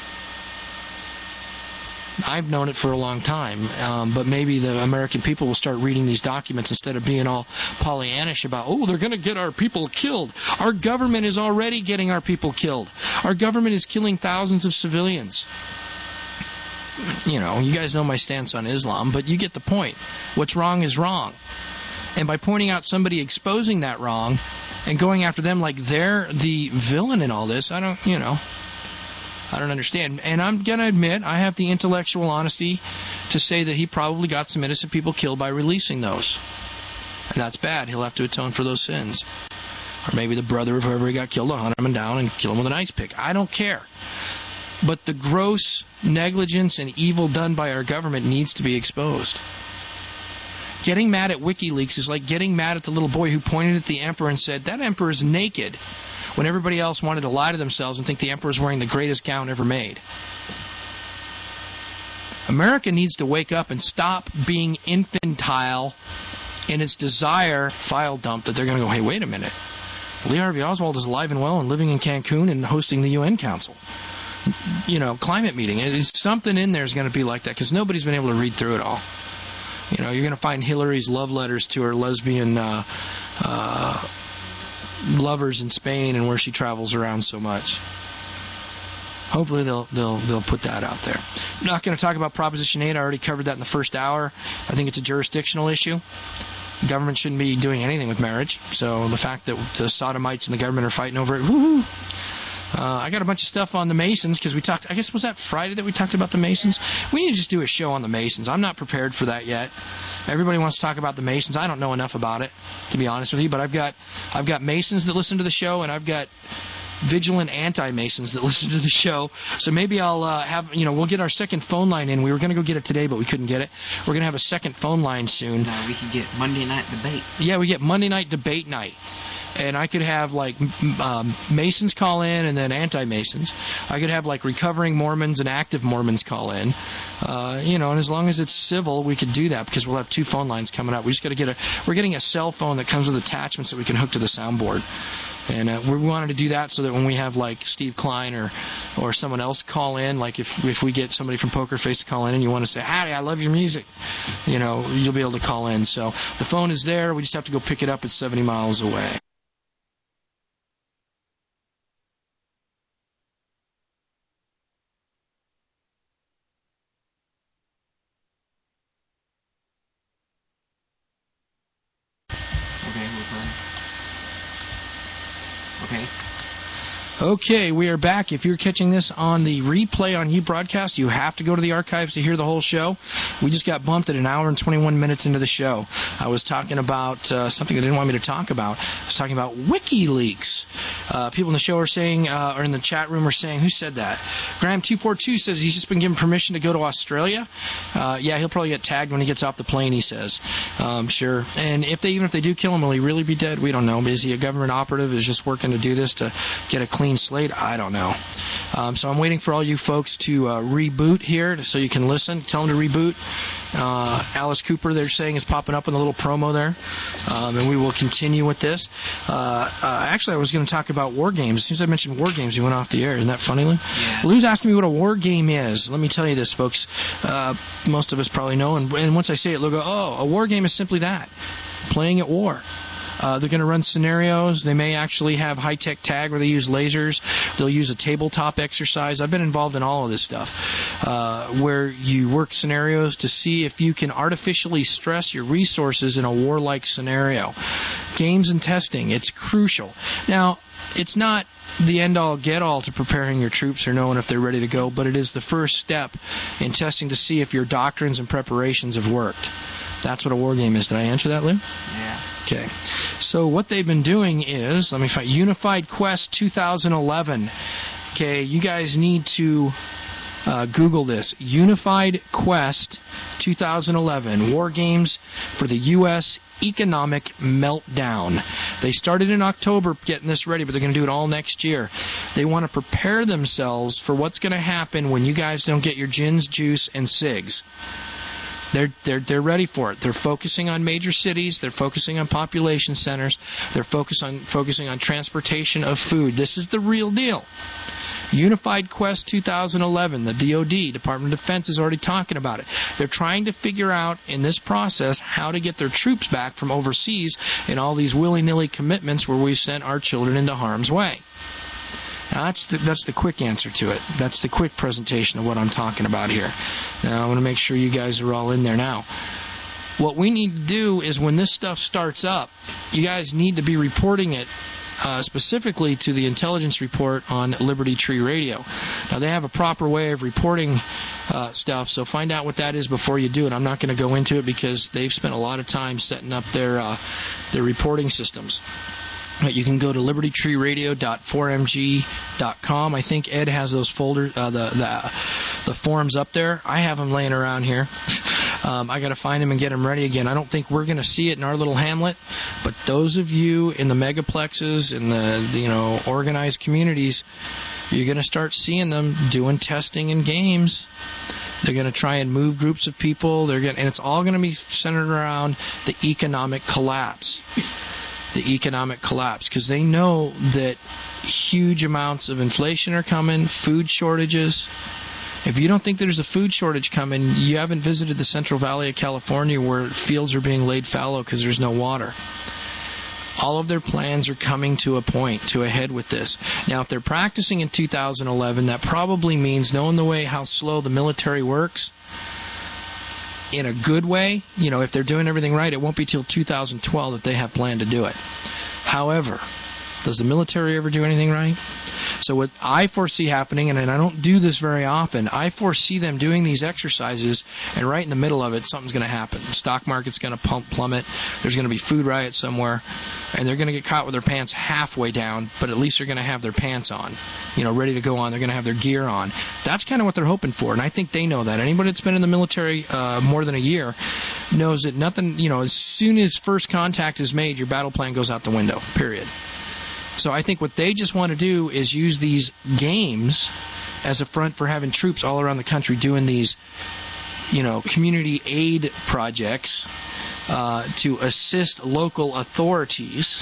Speaker 11: I've known it for a long time, um, but maybe the American people will start reading these documents instead of being all Pollyannish about, oh, they're going to get our people killed. Our government is already getting our people killed. Our government is killing thousands of civilians. You know, you guys know my stance on Islam, but you get the point. What's wrong is wrong. And by pointing out somebody exposing that wrong and going after them like they're the villain in all this, I don't, you know, I don't understand. And I'm going to admit, I have the intellectual honesty to say that he probably got some innocent people killed by releasing those. And that's bad. He'll have to atone for those sins. Or maybe the brother of whoever he got killed will hunt him down and kill him with an ice pick. I don't care. But the gross negligence and evil done by our government needs to be exposed. Getting mad at WikiLeaks is like getting mad at the little boy who pointed at the emperor and said, that emperor is naked, when everybody else wanted to lie to themselves and think the emperor is wearing the greatest gown ever made. America needs to wake up and stop being infantile in its desire file dump that they're going to go, hey, wait a minute. Lee Harvey Oswald is alive and well and living in Cancun and hosting the U N Council. You know, climate meeting. It's something in there is going to be like that because nobody's been able to read through it all. You know, you're going to find Hillary's love letters to her lesbian uh, uh, lovers in Spain and where she travels around so much. Hopefully they'll they'll they'll put that out there. I'm not going to talk about Proposition eight. I already covered that in the first hour. I think it's a jurisdictional issue. The government shouldn't be doing anything with marriage. So the fact that the sodomites and the government are fighting over it, woohoo! Uh, I got a bunch of stuff on the Masons because we talked, I guess, was that Friday that we talked about the Masons? We need to just do a show on the Masons. I'm not prepared for that yet. Everybody wants to talk about the Masons. I don't know enough about it, to be honest with you, but I've got I've got Masons that listen to the show, and I've got vigilant anti-Masons that listen to the show. So maybe I'll uh, have, you know, we'll get our second phone line in. We were going to go get it today, but we couldn't get it. We're going to have a second phone line soon.
Speaker 15: No, we can get Monday night debate.
Speaker 11: Yeah, we get Monday night debate night. And I could have, like, um, Masons call in and then anti-Masons. I could have, like, recovering Mormons and active Mormons call in. Uh, you know, and as long as it's civil, we could do that because we'll have two phone lines coming up. We just got to get a, we're getting a cell phone that comes with attachments that we can hook to the soundboard. And uh, we wanted to do that so that when we have, like, Steve Klein or or someone else call in, like if if we get somebody from Poker Face to call in and you want to say, howdy, I love your music, you know, you'll be able to call in. So the phone is there. We just have to go pick it up. It's seventy miles away. Okay, we are back. If you're catching this on the replay on uBroadcast, you have to go to the archives to hear the whole show. We just got bumped at an hour and twenty-one minutes into the show. I was talking about uh, something they didn't want me to talk about. I was talking about WikiLeaks. Uh, people in the show are saying, uh, or in the chat room are saying, who said that? Graham two forty-two says he's just been given permission to go to Australia. Uh, yeah, he'll probably get tagged when he gets off the plane, he says. Um, sure. And if they even if they do kill him, will he really be dead? We don't know. Is he a government operative? Is just working to do this to get a clean slate? I don't know. Um, so I'm waiting for all you folks to uh, reboot here so you can listen. Tell them to reboot. Uh, Alice Cooper, they're saying, is popping up in the little promo there. Um, and we will continue with this. Uh, uh, actually, I was going to talk about war games. As soon as I mentioned war games, you went off the air. Isn't that funny, Lou? Yeah. Lou's asked me what a war game is. Let me tell you this, folks. Uh, most of us probably know. And, and once I say it, Lou go, oh, a war game is simply that. Playing at war. Uh, they're going to run scenarios. They may actually have high-tech tag where they use lasers. They'll use a tabletop exercise. I've been involved in all of this stuff, uh, where you work scenarios to see if you can artificially stress your resources in a warlike scenario. Games and testing, it's crucial. Now, it's not the end-all, get-all to preparing your troops or knowing if they're ready to go, but it is the first step in testing to see if your doctrines and preparations have worked. That's what a war game is. Did I answer that, Lou?
Speaker 15: Yeah.
Speaker 11: Okay. So what they've been doing is, let me find, Unified Quest two thousand eleven. Okay, you guys need to uh, Google this. Unified Quest two thousand eleven, War Games for the U S Economic Meltdown. They started in October getting this ready, but they're going to do it all next year. They want to prepare themselves for what's going to happen when you guys don't get your gins, juice, and cigs. They're they're they're ready for it. They're focusing on major cities. They're focusing on population centers. They're focused on focusing on transportation of food. This is the real deal. Unified Quest two thousand eleven, the D O D, Department of Defense, is already talking about it. They're trying to figure out in this process how to get their troops back from overseas in all these willy-nilly commitments where we sent our children into harm's way. Now, that's the, that's the quick answer to it. That's the quick presentation of what I'm talking about here. Now, I want to make sure you guys are all in there now. What we need to do is when this stuff starts up, you guys need to be reporting it uh, specifically to the intelligence report on Liberty Tree Radio. Now, they have a proper way of reporting uh, stuff, so find out what that is before you do it. I'm not going to go into it because they've spent a lot of time setting up their uh, their reporting systems. You can go to liberty tree radio dot four m g dot com. I think Ed has those folders, uh, the, the the forms up there. I have them laying around here. Um, I got to find them and get them ready again. I don't think we're going to see it in our little hamlet, but those of you in the megaplexes, in the, the you know organized communities, you're going to start seeing them doing testing in games. They're going to try and move groups of people. They're going, and it's all going to be centered around the economic collapse. The economic collapse, because they know that huge amounts of inflation are coming, food shortages. If you don't think there's a food shortage coming, you haven't visited the Central Valley of California where fields are being laid fallow because there's no water. All of their plans are coming to a point, to a head with this. Now, if they're practicing in two thousand eleven, that probably means, knowing the way how slow the military works, in a good way, you know, if they're doing everything right, it won't be till two thousand twelve that they have planned to do it. However, does the military ever do anything right? So what I foresee happening, and I don't do this very often, I foresee them doing these exercises, and right in the middle of it, something's going to happen. The stock market's going to pump, plummet. There's going to be food riots somewhere, and they're going to get caught with their pants halfway down, but at least they're going to have their pants on, you know, ready to go on. They're going to have their gear on. That's kind of what they're hoping for, and I think they know that. Anybody that's been in the military uh, more than a year knows that nothing, you know, as soon as first contact is made, your battle plan goes out the window, period. So I think what they just want to do is use these games as a front for having troops all around the country doing these, you know, community aid projects uh, to assist local authorities.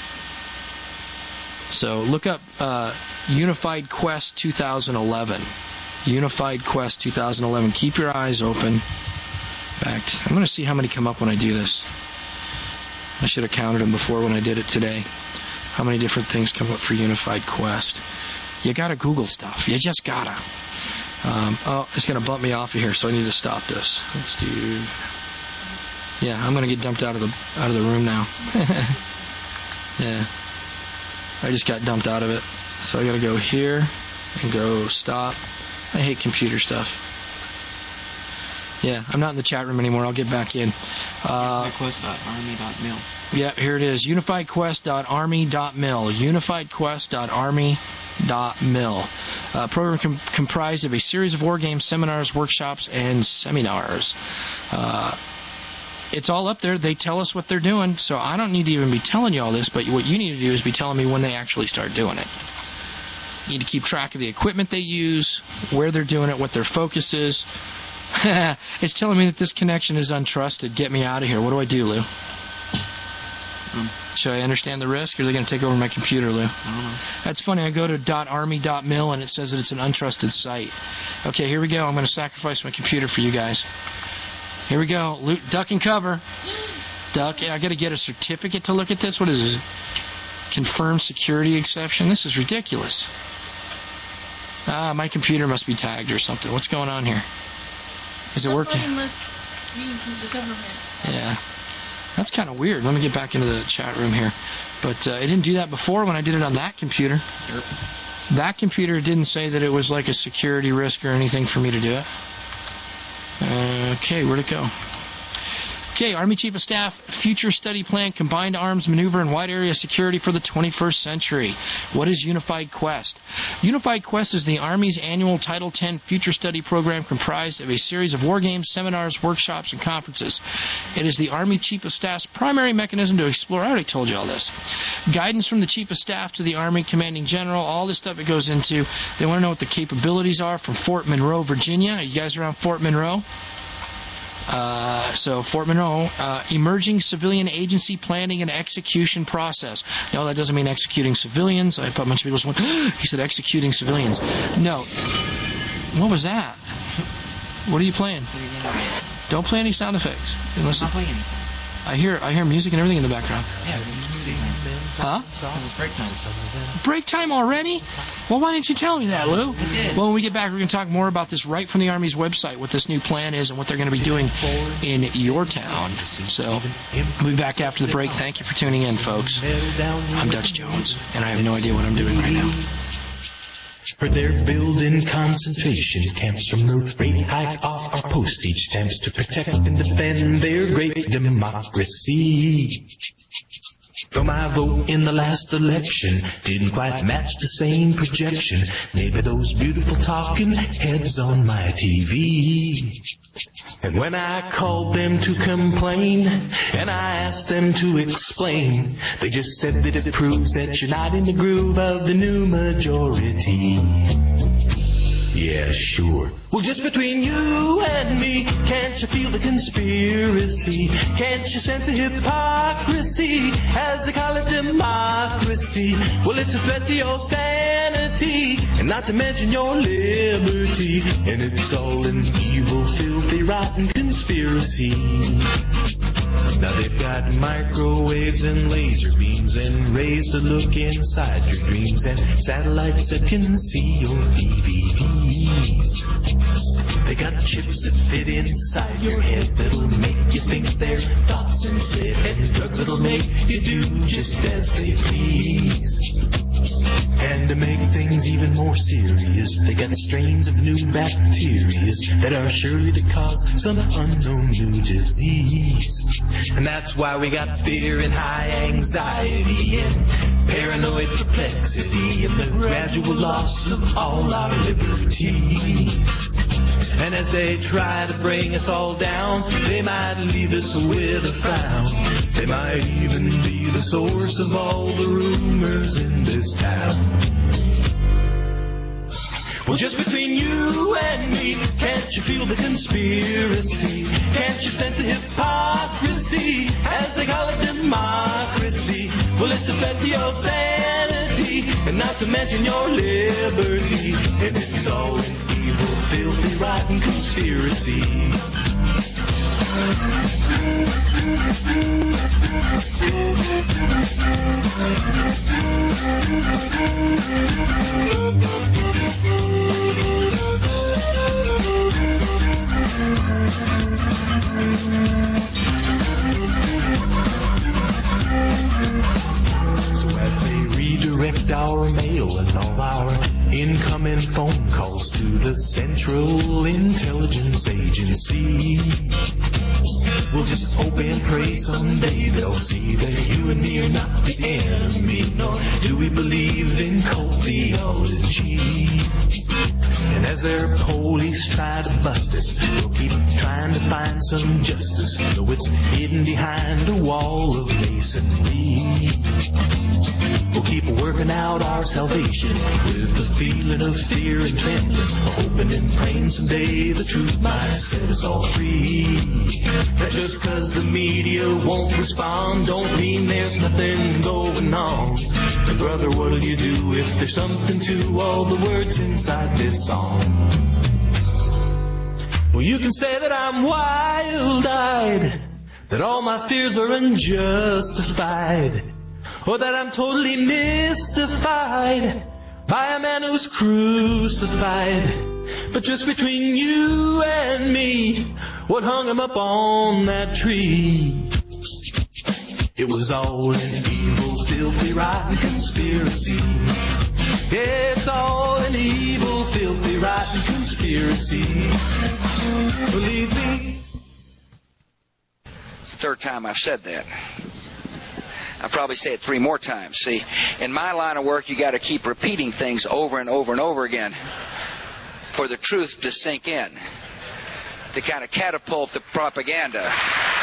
Speaker 11: So look up uh, Unified Quest two thousand eleven. Unified Quest two thousand eleven. Keep your eyes open. Back. I'm going to see how many come up when I do this. I should have counted them before when I did it today. How many different things come up for Unified Quest? You gotta Google stuff. You just gotta. Um, oh, it's gonna bump me off of here, so I need to stop this. Let's do. Yeah, I'm gonna get dumped out of the out of the room now. Yeah, I just got dumped out of it, so I gotta go here and go stop. I hate computer stuff. Yeah, I'm not in the chat room anymore. I'll get back in. Uh,
Speaker 15: unified quest dot army dot mil.
Speaker 11: Yeah, here it is. unified quest dot army dot mil. unified quest dot army dot mil. Uh, program com- comprised of a series of war games, seminars, workshops, and seminars. Uh, it's all up there. They tell us what they're doing, so I don't need to even be telling you all this, but what you need to do is be telling me when they actually start doing it. You need to keep track of the equipment they use, where they're doing it, what their focus is. It's telling me that this connection is untrusted. Get me out of here. What do I do, Lou? Um, Should I understand the risk, or are they going to take over my computer, Lou?
Speaker 15: I don't know.
Speaker 11: That's funny. I go to .army dot mil, and it says that it's an untrusted site. Okay, here we go. I'm going to sacrifice my computer for you guys. Here we go. Lou, duck and cover. Duck. I got to get a certificate to look at this. What is this? Confirmed security exception. This is ridiculous. Ah, my computer must be tagged or something. What's going on here? Is it working?
Speaker 8: Somebody must be the government.
Speaker 11: Yeah. That's kind of weird. Let me get back into the chat room here. But uh, it didn't do that before when I did it on that computer. Derp. That computer didn't say that it was like a security risk or anything for me to do it. Uh, okay, where'd it go? Okay, Army Chief of Staff, Future Study Plan, Combined Arms Maneuver and Wide Area Security for the twenty-first century. What is Unified Quest? Unified Quest is the Army's annual Title ten Future Study Program comprised of a series of war games, seminars, workshops, and conferences. It is the Army Chief of Staff's primary mechanism to explore. I already told you all this. Guidance from the Chief of Staff to the Army Commanding General, all this stuff it goes into. They want to know what the capabilities are from Fort Monroe, Virginia. Are you guys around Fort Monroe? Uh, so Fort Monroe, uh, emerging civilian agency planning and execution process. No, that doesn't mean executing civilians. I thought a bunch of people just went, he said executing civilians. No. What was that? What are you playing? Don't play any sound effects. Unless
Speaker 15: I'm not playing anything.
Speaker 11: I hear I hear music and everything in the background.
Speaker 15: Yeah, this is
Speaker 11: Huh?
Speaker 15: It's break time.
Speaker 11: Break time already? Well, why didn't you tell me that, Lou?
Speaker 15: I did.
Speaker 11: Well, when we get back, we're going to talk more about this right from the Army's website, what this new plan is and what they're going to be doing in your town. So we'll be back after the break. Thank you for tuning in, folks. I'm Dutch Jones, and I have no idea what I'm doing right now.
Speaker 18: Heard they're building concentration camps from the rate hike off our postage stamps to protect and defend their great democracy. Though my vote in the last election didn't quite match the same projection, maybe those beautiful talking heads on my T V. And when I called them to complain, and I asked them to explain, they just said that it proves that you're not in the groove of the new majority. Yeah, sure. Well, just between you and me, can't you feel the conspiracy? Can't you sense the hypocrisy as they call it democracy? Well, it's a threat to your sanity, and not to mention your liberty. And it's all an evil, filthy, rotten conspiracy. Now they've got microwaves and laser beams and rays to look inside your dreams and satellites that can see your D V Ds. They got chips that fit inside your head that'll make you think their thoughts instead, and drugs that'll make you do just as they please. And to make things even more serious, they got strains of new bacteria that are surely to cause some unknown new disease. And that's why we got fear and high anxiety and paranoid perplexity and the gradual loss of all our liberties. And as they try to bring us all down, they might leave us with a frown. They might even be the source of all the rumors in this town. Well, just between you and me, can't you feel the conspiracy? Can't you sense the hypocrisy as they call it democracy? Well, it's a threat to your sanity, and not to mention your liberty. And it's all an evil, filthy, rotten conspiracy. So as they redirect our mail and all our incoming phone calls to the Central Intelligence Agency, we'll just hope and pray someday they'll see that you and me are not the enemy, nor do we believe in cult theology. And as their police try to bust us, we'll keep trying to find some justice, though it's hidden behind a wall of masonry. We'll keep working out our salvation with a feeling of fear and trembling, hoping and praying someday the truth might set us all free. That just cause the media won't respond don't mean there's nothing going on. And brother, what'll you do if there's something to all the words inside this song? Well, you can say that I'm wild-eyed, that all my fears are unjustified, or that I'm totally mystified by a man who's crucified. But just between you and me, what hung him up on that tree? It was all an evil, filthy, rotten conspiracy. It's all an evil, filthy, rotten conspiracy. Believe me.
Speaker 19: It's the third time I've said that. I'll probably say it three more times. See, in my line of work, you got to keep repeating things over and over and over again for the truth to sink in, to kind of catapult the propaganda.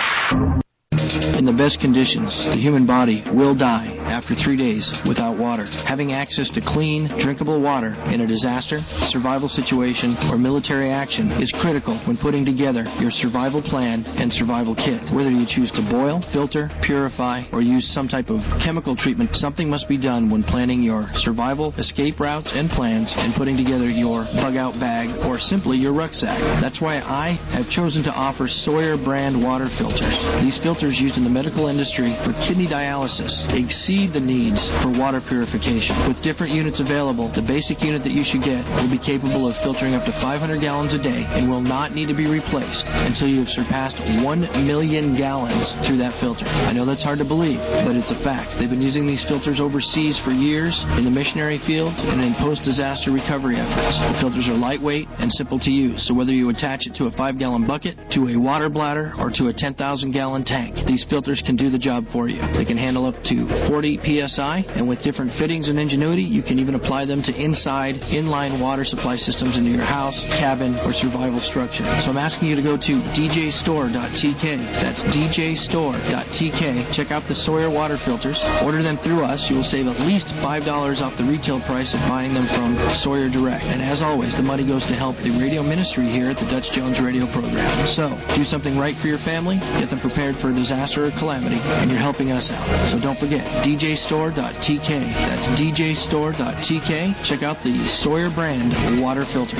Speaker 11: In the best conditions, the human body will die after three days without water. Having access to clean, drinkable water in a disaster, survival situation, or military action is critical when putting together your survival plan and survival kit. Whether you choose to boil, filter, purify, or use some type of chemical treatment, something must be done when planning your survival, escape routes, and plans, and putting together your bug-out bag, or simply your rucksack. That's why I have chosen to offer Sawyer brand water filters. These filters used in the medical industry for kidney dialysis exceed the needs for water purification. With different units available, the basic unit that you should get will be capable of filtering up to five hundred gallons a day and will not need to be replaced until you have surpassed one million gallons through that filter. I know that's hard to believe, but it's a fact. They've been using these filters overseas for years in the missionary fields and in post-disaster recovery efforts. The filters are lightweight and simple to use, so whether you attach it to a five-gallon bucket, to a water bladder, or to a ten thousand gallon tank, these filters can do the job for you. They can handle up to forty P S I, and with different fittings and ingenuity, you can even apply them to inside, inline water supply systems into your house, cabin, or survival structure. So I'm asking you to go to D J store dot T K. That's D J store dot T K. Check out the Sawyer water filters. Order them through us. You will save at least five dollars off the retail price of buying them from Sawyer Direct. And as always, the money goes to help the radio ministry here at the Dutch Jones Radio Program. So, do something right for your family, get them prepared for a disaster or calamity, and you're helping us out. So don't forget, D J store dot T K. That's D J store dot T K. Check out the Sawyer brand water filters.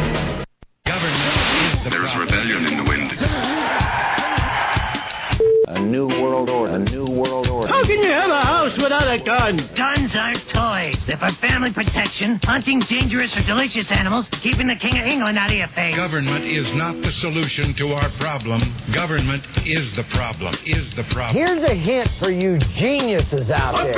Speaker 1: There's rebellion in the wind.
Speaker 2: A new world order. A new world order.
Speaker 6: How can you have a house without a gun?
Speaker 4: Guns aren't toys. They're for family protection, hunting dangerous or delicious animals, keeping the King of England out of your face.
Speaker 5: Government is not the solution to our problem. Government is the problem. Is the problem.
Speaker 6: Here's a hint for you geniuses out there.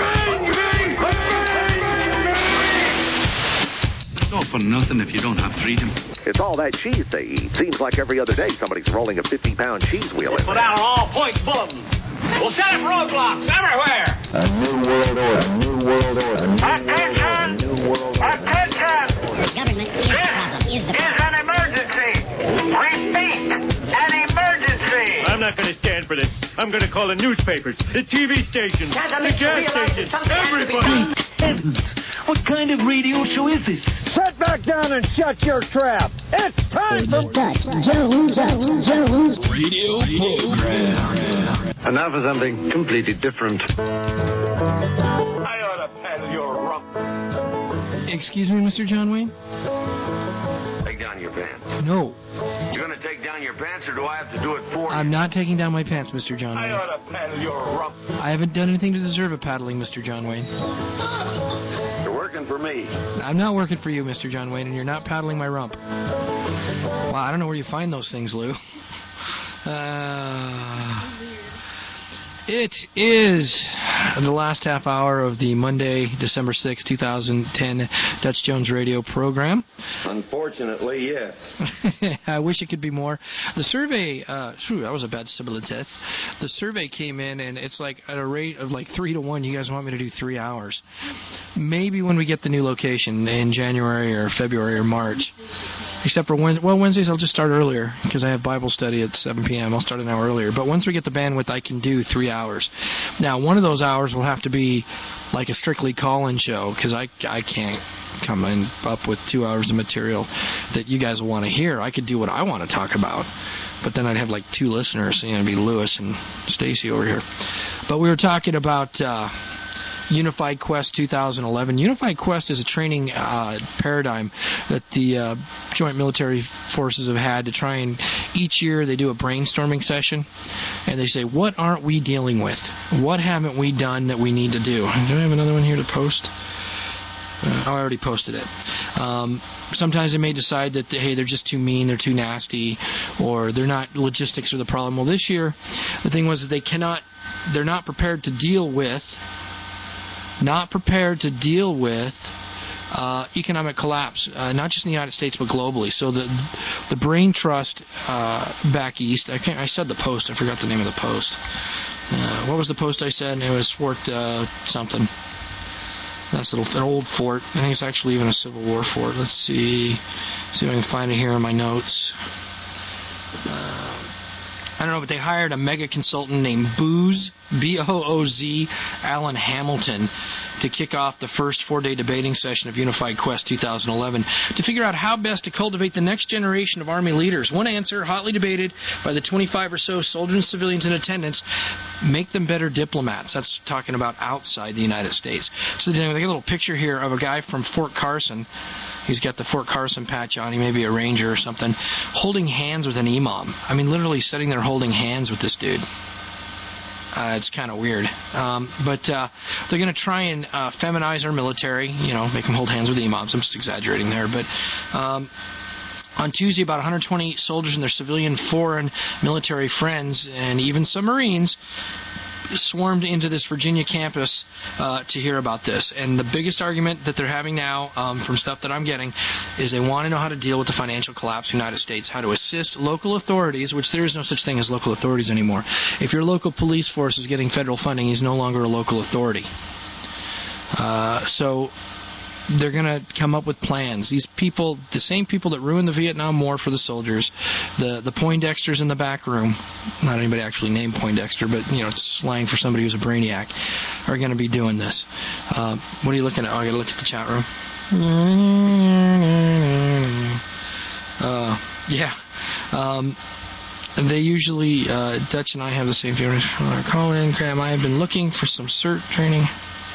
Speaker 1: It's all for nothing if you don't have freedom.
Speaker 7: It's all that cheese they eat. Seems like every other day somebody's rolling a fifty-pound cheese wheel in
Speaker 3: Put
Speaker 7: there.
Speaker 3: out all points bulletin. We'll set up roadblocks everywhere.
Speaker 2: A new world order. A new world order. A new
Speaker 16: Attention!
Speaker 2: world order. A new world order.
Speaker 16: Attention!
Speaker 14: The government is the problem. Is the
Speaker 16: This is
Speaker 14: problem.
Speaker 16: an emergency. Repeat, an emergency.
Speaker 3: I'm not going to stand for this. I'm going to call the newspapers, the T V stations, the gas stations, everybody.
Speaker 9: Heavens, what kind of radio show is this?
Speaker 6: Sit back down and shut your trap. It's time for
Speaker 14: Dutch Jones, Dutch Jones
Speaker 9: Radio program.
Speaker 10: And now for something completely different.
Speaker 17: I ought to paddle your rump.
Speaker 11: Excuse me, Mister John Wayne?
Speaker 17: Take down your pants.
Speaker 11: No.
Speaker 17: You're going to take down your pants, or do I have to do it for you?
Speaker 11: I'm not taking down my pants, Mister John
Speaker 17: I
Speaker 11: Wayne.
Speaker 17: ought to paddle your rump.
Speaker 11: I haven't done anything to deserve a paddling, Mister John Wayne.
Speaker 17: You're working for me.
Speaker 11: I'm not working for you, Mister John Wayne, and you're not paddling my rump. Wow, I don't know where you find those things, Lou. Uh, it is the last half hour of the Monday, December sixth, twenty ten Dutch Jones Radio program.
Speaker 17: Unfortunately, yes.
Speaker 11: I wish it could be more. The survey, uh, phew, that was a bad Sibylla test. The survey came in, and it's like at a rate of like three to one. You guys want me to do three hours? Maybe when we get the new location in January or February or March. Except for Wednesday. Well, Wednesdays I'll just start earlier because I have Bible study at seven p.m. I'll start an hour earlier. But once we get the bandwidth, I can do three hours. Now, one of those hours will have to be like a strictly call-in show because I, I can't come in up with two hours of material that you guys will want to hear. I could do what I want to talk about, but then I'd have like two listeners. You know, it'd be Lewis and Stacy over here. But we were talking about uh, Unified Quest two thousand eleven. Unified Quest is a training uh, paradigm that the uh, joint military forces have had to try and each year they do a brainstorming session and they say, what aren't we dealing with? What haven't we done that we need to do? Do I have another one here to post? Uh, I already posted it. Um, sometimes they may decide that, hey, they're just too mean, they're too nasty, or they're not, logistics are the problem. Well, this year, the thing was that they cannot they're not prepared to deal with, not prepared to deal with uh, economic collapse, uh, not just in the United States but globally. So the the Brain Trust uh, back east, I can't, I said the Post, I forgot the name of the Post. Uh, what was the Post I said? It was Fort uh, something. That's an old fort. I think it's actually even a Civil War fort. Let's see. See if I can find it here in my notes. Uh, I don't know, but they hired a mega consultant named Booz, B O O Z, Alan Hamilton, to kick off the first four-day debating session of Unified Quest two thousand eleven to figure out how best to cultivate the next generation of Army leaders. One answer, hotly debated by the twenty-five or so soldiers and civilians in attendance, make them better diplomats. That's talking about outside the United States. So they got a little picture here of a guy from Fort Carson. He's got the Fort Carson patch on. He may be a ranger or something, holding hands with an imam. I mean, literally sitting there holding hands with this dude. Uh, it's kind of weird. Um, but uh, they're going to try and uh, feminize our military, you know, make them hold hands with the imams. I'm just exaggerating there. But um, on Tuesday, about one hundred twenty soldiers and their civilian foreign military friends, and even some Marines, swarmed into this Virginia campus uh, to hear about this. And the biggest argument that they're having now, um, from stuff that I'm getting, is they want to know how to deal with the financial collapse of the United States, how to assist local authorities, which there is no such thing as local authorities anymore. If your local police force is getting federal funding, he's no longer a local authority. Uh, so they're going to come up with plans. These people, the same people that ruined the Vietnam War for the soldiers, the the Poindexters in the back room, not anybody actually named Poindexter, but you know, it's slang for somebody who's a brainiac, are going to be doing this. Uh, what are you looking at? Oh, I got to look at the chat room. Uh, yeah. Um, they usually, uh, Dutch and I have the same favorite. Call in, Graham. I have been looking for some cert training.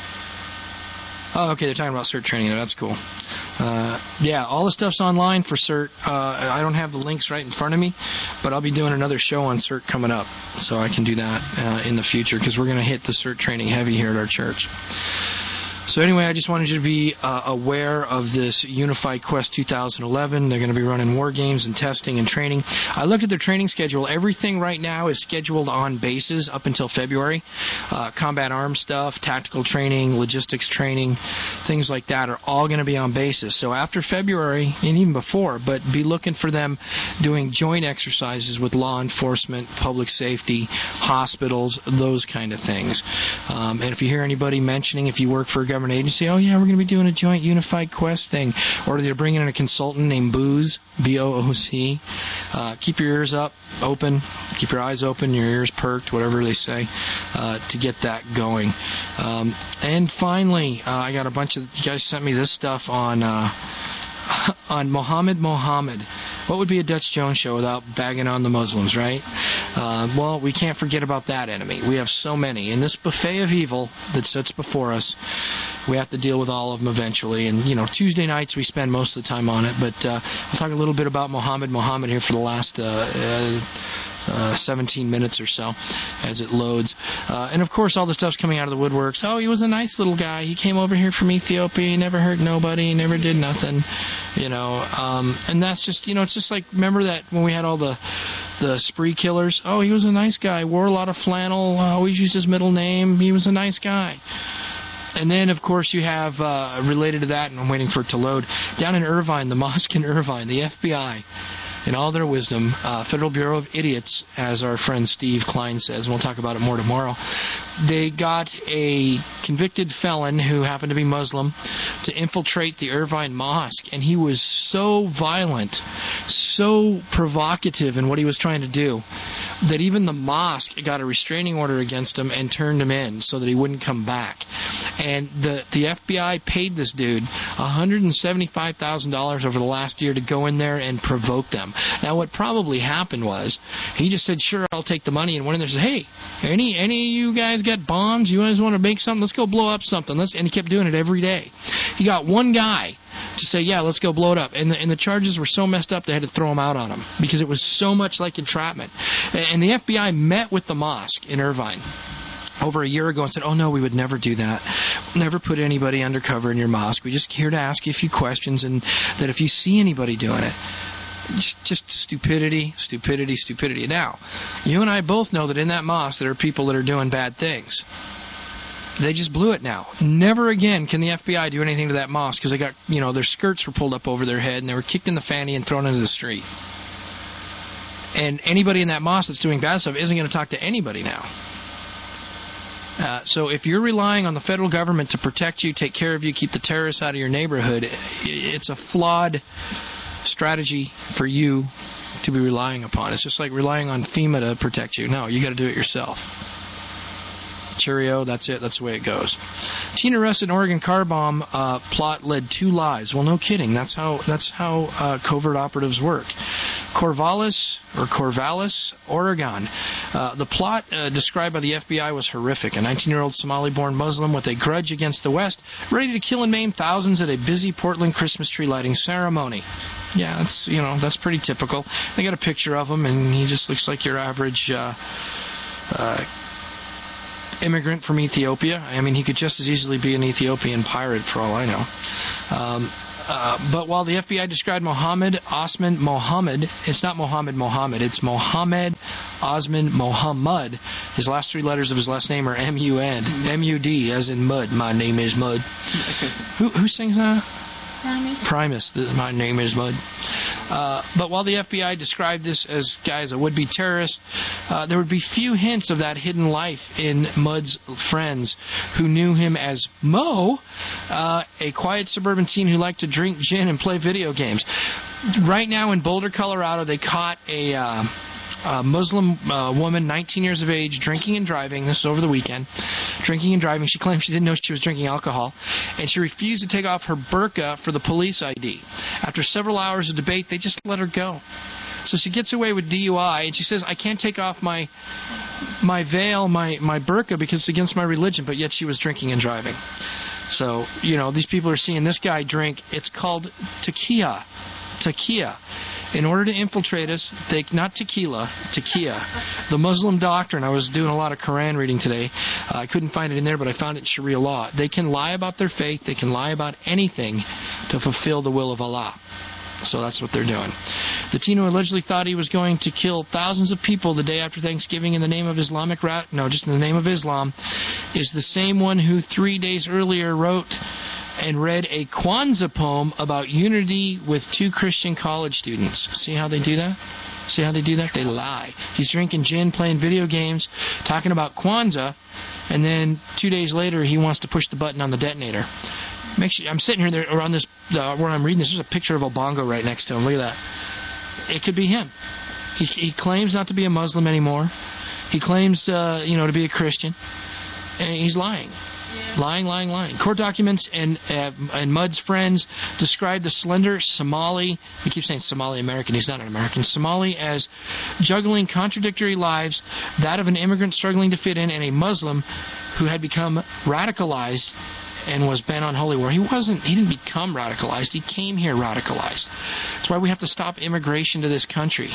Speaker 11: Oh, okay, they're talking about cert training. That's cool. Uh, yeah, all the stuff's online for cert. Uh, I don't have the links right in front of me, but I'll be doing another show on cert coming up, so I can do that uh, in the future, because we're going to hit the cert training heavy here at our church. So anyway, I just wanted you to be uh, aware of this Unified Quest two thousand eleven. They're going to be running war games and testing and training. I looked at their training schedule. Everything right now is scheduled on bases up until February. Uh, combat arms stuff, tactical training, logistics training, things like that are all going to be on bases. So after February, and even before, but be looking for them doing joint exercises with law enforcement, public safety, hospitals, those kind of things. Um, and if you hear anybody mentioning, if you work for a government agency, oh yeah, we're going to be doing a joint Unified Quest thing, or they're bringing in a consultant named Booz, B O O C. Uh, keep your ears up, open, keep your eyes open, your ears perked, whatever they say, uh, to get that going. Um, and finally, uh, I got a bunch of, you guys sent me this stuff on uh, on Mohammed Mohammed. What would be a Dutch Jones show without bagging on the Muslims, right? Uh, well, we can't forget about that enemy. We have so many. In this buffet of evil that sits before us, we have to deal with all of them eventually. And, you know, Tuesday nights we spend most of the time on it. But uh, I'll talk a little bit about Mohammed Mohammed here for the last uh, uh, uh, seventeen minutes or so as it loads. Uh, and, of course, all the stuff's coming out of the woodworks. Oh, he was a nice little guy. He came over here from Ethiopia. He never hurt nobody. He never did nothing. You know, um, and that's just, you know, it's just like, remember that when we had all the the spree killers? Oh, he was a nice guy. Wore a lot of flannel. Always used his middle name. He was a nice guy. And then, of course, you have, uh, related to that, and I'm waiting for it to load, down in Irvine, the mosque in Irvine, the F B I, in all their wisdom, uh, Federal Bureau of Idiots, as our friend Steve Klein says, and we'll talk about it more tomorrow, they got a convicted felon who happened to be Muslim to infiltrate the Irvine Mosque, and he was so violent, so provocative in what he was trying to do, that even the mosque got a restraining order against him and turned him in so that he wouldn't come back. And the the F B I paid this dude one hundred seventy-five thousand dollars over the last year to go in there and provoke them. Now, what probably happened was he just said, sure, I'll take the money, and went in there and said, hey, any any of you guys got bombs? You guys want to make something? Let's go blow up something. Let's, and he kept doing it every day. He got one guy to say, yeah, let's go blow it up. And the, and the charges were so messed up they had to throw him out on him because it was so much like entrapment. And the F B I met with the mosque in Irvine over a year ago and said, oh, no, we would never do that. Never put anybody undercover in your mosque. We're just here to ask you a few questions, and that if you see anybody doing it, Just, just stupidity, stupidity, stupidity. Now, you and I both know that in that mosque there are people that are doing bad things. They just blew it now. Never again can the F B I do anything to that mosque because they got, you know, their skirts were pulled up over their head and they were kicked in the fanny and thrown into the street. And anybody in that mosque that's doing bad stuff isn't going to talk to anybody now. Uh, so if you're relying on the federal government to protect you, take care of you, keep the terrorists out of your neighborhood, it's a flawed strategy for you to be relying upon. It's just like relying on FEMA to protect you. No, you got to do it yourself. Cheerio, that's it. That's the way it goes. Teen arrested in Oregon car bomb uh, plot led two lies. Well, no kidding. That's how that's how uh, covert operatives work. Corvallis or Corvallis, Oregon. Uh, the plot uh, described by the F B I was horrific. A nineteen-year-old Somali-born Muslim with a grudge against the West, ready to kill and maim thousands at a busy Portland Christmas tree lighting ceremony. Yeah, that's you know that's pretty typical. They got a picture of him, and he just looks like your average uh, uh, immigrant from Ethiopia. I mean, he could just as easily be an Ethiopian pirate for all I know. Um, Uh, but while the F B I described Mohammed Osman Mohammed, it's not Mohammed Mohammed, it's Mohammed Osman Mohammed. His last three letters of his last name are M U N, M U D, as in mud. My name is Mud. who, who sings that?
Speaker 12: Primus.
Speaker 11: Primus. My name is Mud. Uh, but while the F B I described this as, guys, a would-be terrorist, uh, there would be few hints of that hidden life in Mud's friends who knew him as Mo, uh, a quiet suburban teen who liked to drink gin and play video games. Right now in Boulder, Colorado, they caught a... Uh, A Muslim uh, woman, nineteen years of age, drinking and driving. This is over the weekend. Drinking and driving. She claimed she didn't know she was drinking alcohol. And she refused to take off her burqa for the police I D. After several hours of debate, they just let her go. So she gets away with D U I, and she says, I can't take off my my veil, my, my burqa, because it's against my religion. But yet she was drinking and driving. So, you know, these people are seeing this guy drink. It's called tequila. Tequila. In order to infiltrate us, they not tequila, tequila. The Muslim doctrine, I was doing a lot of Quran reading today. Uh, I couldn't find it in there, but I found it in Sharia law. They can lie about their faith. They can lie about anything to fulfill the will of Allah. So that's what they're doing. The teen who allegedly thought he was going to kill thousands of people the day after Thanksgiving in the name of Islamic rat, no, just in the name of Islam, is the same one who three days earlier wrote and read a Kwanzaa poem about unity with two Christian college students. See how they do that? See how they do that? They lie. He's drinking gin, playing video games, talking about Kwanzaa, and then two days later he wants to push the button on the detonator. Make sure I'm sitting here there, or on this uh, where I'm reading this. There's a picture of Obongo right next to him. Look at that. It could be him. He, he claims not to be a Muslim anymore. He claims, uh, you know, to be a Christian, and he's lying. Yeah. Lying, lying, lying. Court documents and uh, and Mud's friends described the slender Somali, he keeps saying Somali American, he's not an American, Somali as juggling contradictory lives, that of an immigrant struggling to fit in and a Muslim who had become radicalized and was bent on holy war. He wasn't, he didn't become radicalized, he came here radicalized. That's why we have to stop immigration to this country.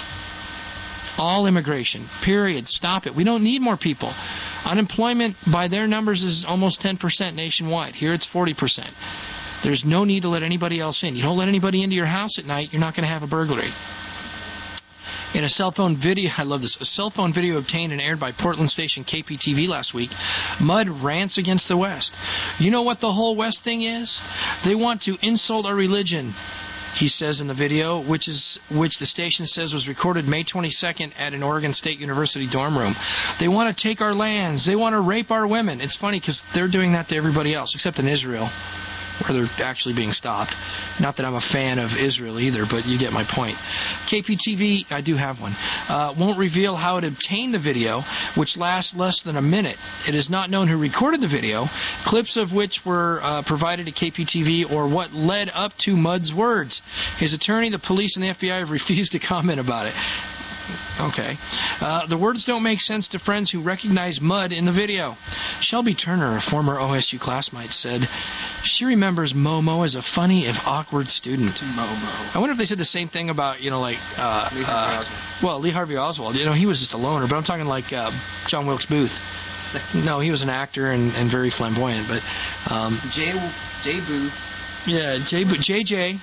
Speaker 11: All immigration, period. Stop it. We don't need more people. Unemployment, by their numbers, is almost ten percent nationwide. Here it's forty percent. There's no need to let anybody else in. You don't let anybody into your house at night, you're not going to have a burglary. In a cell phone video, I love this, a cell phone video obtained and aired by Portland station K P T V last week, Mud rants against the West. You know what the whole West thing is? They want to insult our religion, he says in the video, which is which the station says was recorded May twenty-second at an Oregon State University dorm room. They want to take our lands. They want to rape our women. It's funny because they're doing that to everybody else, except in Israel, where they're actually being stopped. Not that I'm a fan of Israel either, but you get my point. K P T V, I do have one, uh, won't reveal how it obtained the video, which lasts less than a minute. It is not known who recorded the video, clips of which were uh, provided to K P T V, or what led up to Mud's words. His attorney, the police, and the F B I have refused to comment about it. Okay. Uh, the words don't make sense to friends who recognize Mud in the video. Shelby Turner, a former O S U classmate, said she remembers Momo as a funny, if awkward student. Momo. I wonder if they said the same thing about, you know, like, uh,
Speaker 19: Lee
Speaker 11: uh, well, Lee Harvey Oswald. You know, he was just a loner, but I'm talking like uh, John Wilkes Booth. No, he was an actor and, and very flamboyant, but... Um,
Speaker 19: Jay, Jay Booth.
Speaker 11: Yeah, J J.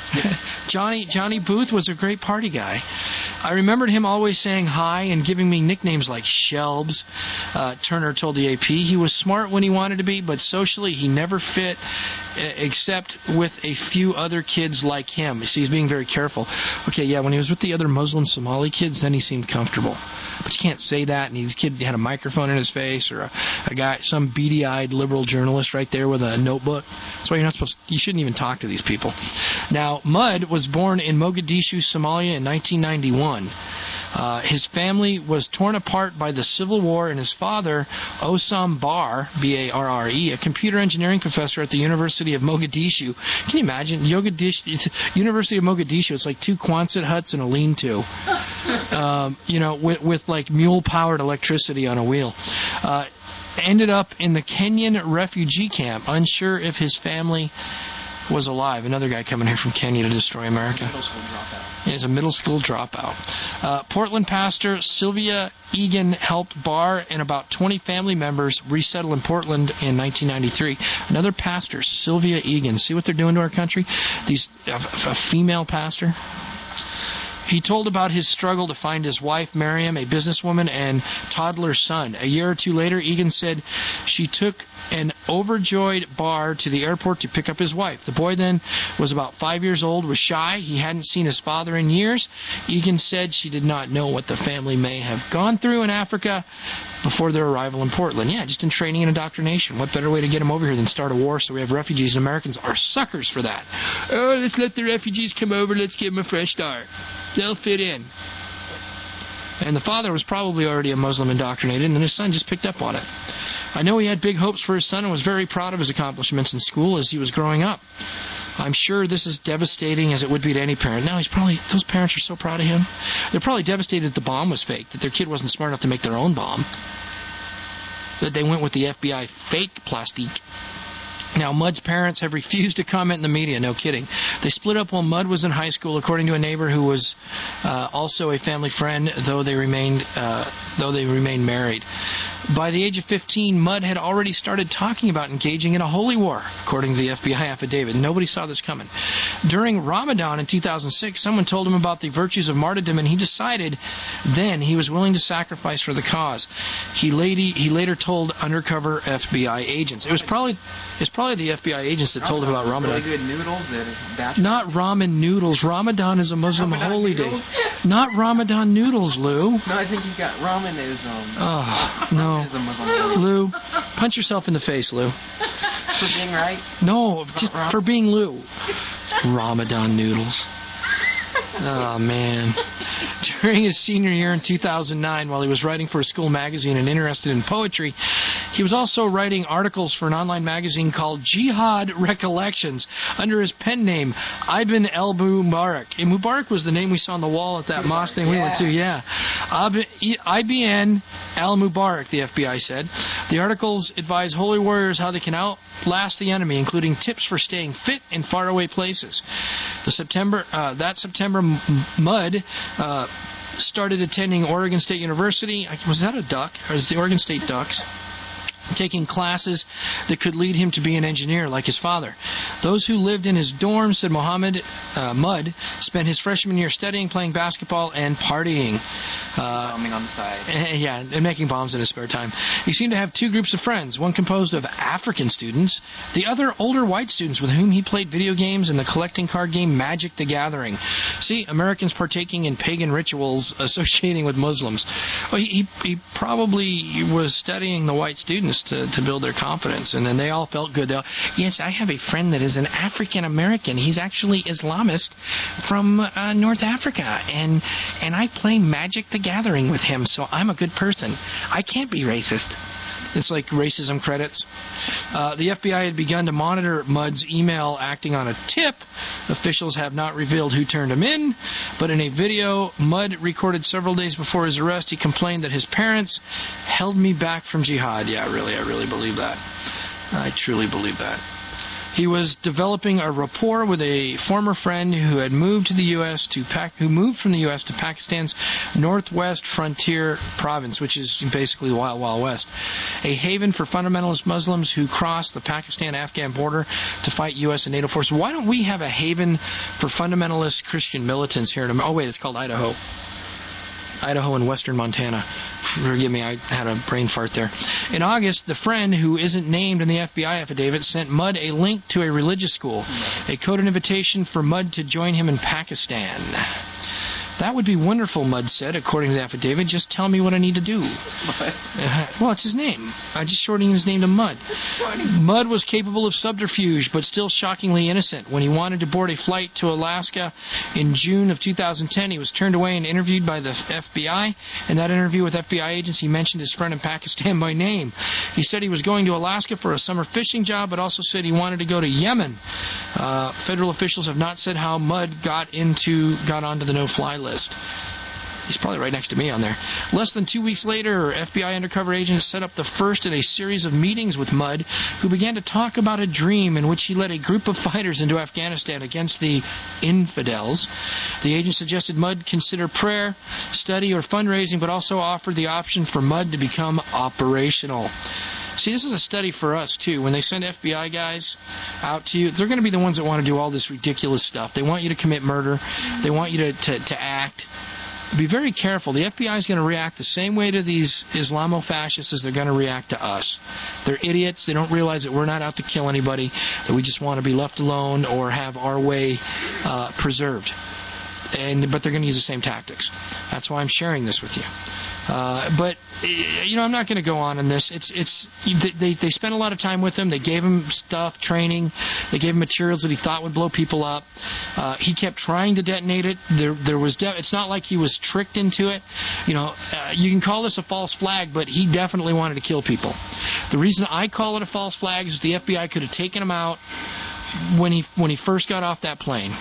Speaker 11: Johnny Johnny Booth was a great party guy. I remembered him always saying hi and giving me nicknames like Shelbs. Uh, Turner told the A P he was smart when he wanted to be, but socially he never fit except with a few other kids like him. See, he's being very careful. Okay, yeah, when he was with the other Muslim Somali kids, then he seemed comfortable. But you can't say that, and his kid had a microphone in his face, or a, a guy, some beady-eyed liberal journalist right there with a notebook. That's why you're not supposed to, you shouldn't even talk to these people. Now, Mudd was born in Mogadishu, Somalia in nineteen ninety-one. Uh, his family was torn apart by the Civil War, and his father, Osam Bar, B A R R E, a computer engineering professor at the University of Mogadishu. Can you imagine? Mogadishu, University of Mogadishu, it's like two Quonset huts and a lean-to. Um, you know, with, with like mule-powered electricity on a wheel. Uh, ended up in the Kenyan refugee camp, unsure if his family was alive. Another guy coming here from Kenya to destroy America.
Speaker 15: Middle school dropout.
Speaker 11: He's a middle school dropout. Uh, Portland pastor Sylvia Egan helped Barr and about twenty family members resettle in Portland in nineteen ninety-three. Another pastor, Sylvia Egan. See what they're doing to our country? These a, a female pastor. He told about his struggle to find his wife, Miriam, a businesswoman, and toddler son. A year or two later, Egan said she took an overjoyed Barr to the airport to pick up his wife. The boy then was about five years old, was shy. He hadn't seen his father in years. Egan said she did not know what the family may have gone through in Africa before their arrival in Portland. Yeah, just in training and indoctrination. What better way to get them over here than start a war so we have refugees? And Americans are suckers for that. Oh, let's let the refugees come over. Let's give them a fresh start. They'll fit in. And the father was probably already a Muslim indoctrinated, and then his son just picked up on it. I know he had big hopes for his son and was very proud of his accomplishments in school as he was growing up. I'm sure this is devastating as it would be to any parent. Now, he's probably, those parents are so proud of him. They're probably devastated that the bomb was fake, that their kid wasn't smart enough to make their own bomb, that they went with the F B I fake plastique. Now, Mudd's parents have refused to comment in the media. No kidding. They split up while Mudd was in high school, according to a neighbor who was uh, also a family friend, though they remained uh, though they remained married. By the age of fifteen, Mudd had already started talking about engaging in a holy war, according to the F B I affidavit. Nobody saw this coming. During Ramadan in two thousand six, someone told him about the virtues of martyrdom, and he decided then he was willing to sacrifice for the cause. He later, he later told undercover F B I agents. It was probably it's probably the F B I agents that told him about Ramadan.
Speaker 15: Really good noodles that
Speaker 11: Not ramen noodles. Ramadan is a Muslim
Speaker 15: Ramadan
Speaker 11: holy
Speaker 15: noodles?
Speaker 11: day. Not Ramadan noodles, Lou.
Speaker 15: No, I think you got ramen is um.
Speaker 11: Oh no.
Speaker 15: Is a Muslim
Speaker 11: Lou, punch yourself in the face, Lou.
Speaker 15: For being right?
Speaker 11: No, just for being Lou. Ramadan noodles. Oh, man. During his senior year in two thousand nine, while he was writing for a school magazine and interested in poetry, he was also writing articles for an online magazine called Jihad Recollections under his pen name, Ibn el-Mubarak. And Mubarak was the name we saw on the wall at that mosque thing we went to, yeah. I B N al-Mubarak, the F B I said. The articles advise holy warriors how they can outlast the enemy, including tips for staying fit in faraway places. The September, uh, that September, Mudd uh, started attending Oregon State University. Was that a duck? Or is the Oregon State Ducks? Taking classes that could lead him to be an engineer like his father. Those who lived in his dorm, said Mohammed uh, Mudd, spent his freshman year studying, playing basketball, and partying. Uh,
Speaker 15: Bombing on the side.
Speaker 11: And, yeah, and making bombs in his spare time. He seemed to have two groups of friends, one composed of African students, the other older white students with whom he played video games and the collecting card game Magic the Gathering. See, Americans partaking in pagan rituals associating with Muslims. Well, he, he probably was studying the white students To, to build their confidence, and then they all felt good. They'll, yes, I have a friend that is an African American. He's actually Islamist from uh, North Africa, and and I play Magic the Gathering with him, so I'm a good person. I can't be racist. It's like racism credits. Uh, the F B I had begun to monitor Mudd's email acting on a tip. Officials have not revealed who turned him in, but in a video Mudd recorded several days before his arrest, he complained that his parents held me back from jihad. Yeah, really, I really believe that. I truly believe that. He was developing a rapport with a former friend who had moved to the U S to Pac- who moved from the U S to Pakistan's Northwest Frontier Province, which is basically Wild Wild West, a haven for fundamentalist Muslims who crossed the Pakistan-Afghan border to fight U S and NATO forces. Why don't we have a haven for fundamentalist Christian militants here in America? Oh wait, it's called Idaho. Idaho and western Montana. Forgive me, I had a brain fart there. In August, the friend, who isn't named in the F B I affidavit, sent Mudd a link to a religious school, a coded invitation for Mudd to join him in Pakistan. That would be wonderful, Mudd said, according to the affidavit. Just tell me what I need to do. Uh, well, it's his name. I'm just shortening his name to Mudd. Mudd was capable of subterfuge, but still shockingly innocent. When he wanted to board a flight to Alaska in June of two thousand ten, he was turned away and interviewed by the F B I. In that interview with F B I agents, he mentioned his friend in Pakistan by name. He said he was going to Alaska for a summer fishing job, but also said he wanted to go to Yemen. Uh, federal officials have not said how Mudd got into got onto the no-fly list. He's probably right next to me on there. Less than two weeks later, F B I undercover agents set up the first in a series of meetings with Mudd, who began to talk about a dream in which he led a group of fighters into Afghanistan against the infidels. The agent suggested Mudd consider prayer, study, or fundraising, but also offered the option for Mudd to become operational. See, this is a study for us, too. When they send F B I guys out to you, they're going to be the ones that want to do all this ridiculous stuff. They want you to commit murder. They want you to, to, to act. Be very careful. The F B I is going to react the same way to these Islamo-fascists as they're going to react to us. They're idiots. They don't realize that we're not out to kill anybody, that we just want to be left alone or have our way uh, preserved. And but they're going to use the same tactics. That's why I'm sharing this with you. Uh, but you know, I'm not going to go on in this. It's it's they they spent a lot of time with him. They gave him stuff, training. They gave him materials that he thought would blow people up. Uh, he kept trying to detonate it. There there was de- it's not like he was tricked into it. You know, uh, you can call this a false flag, but he definitely wanted to kill people. The reason I call it a false flag is the F B I could have taken him out when he when he first got off that plane.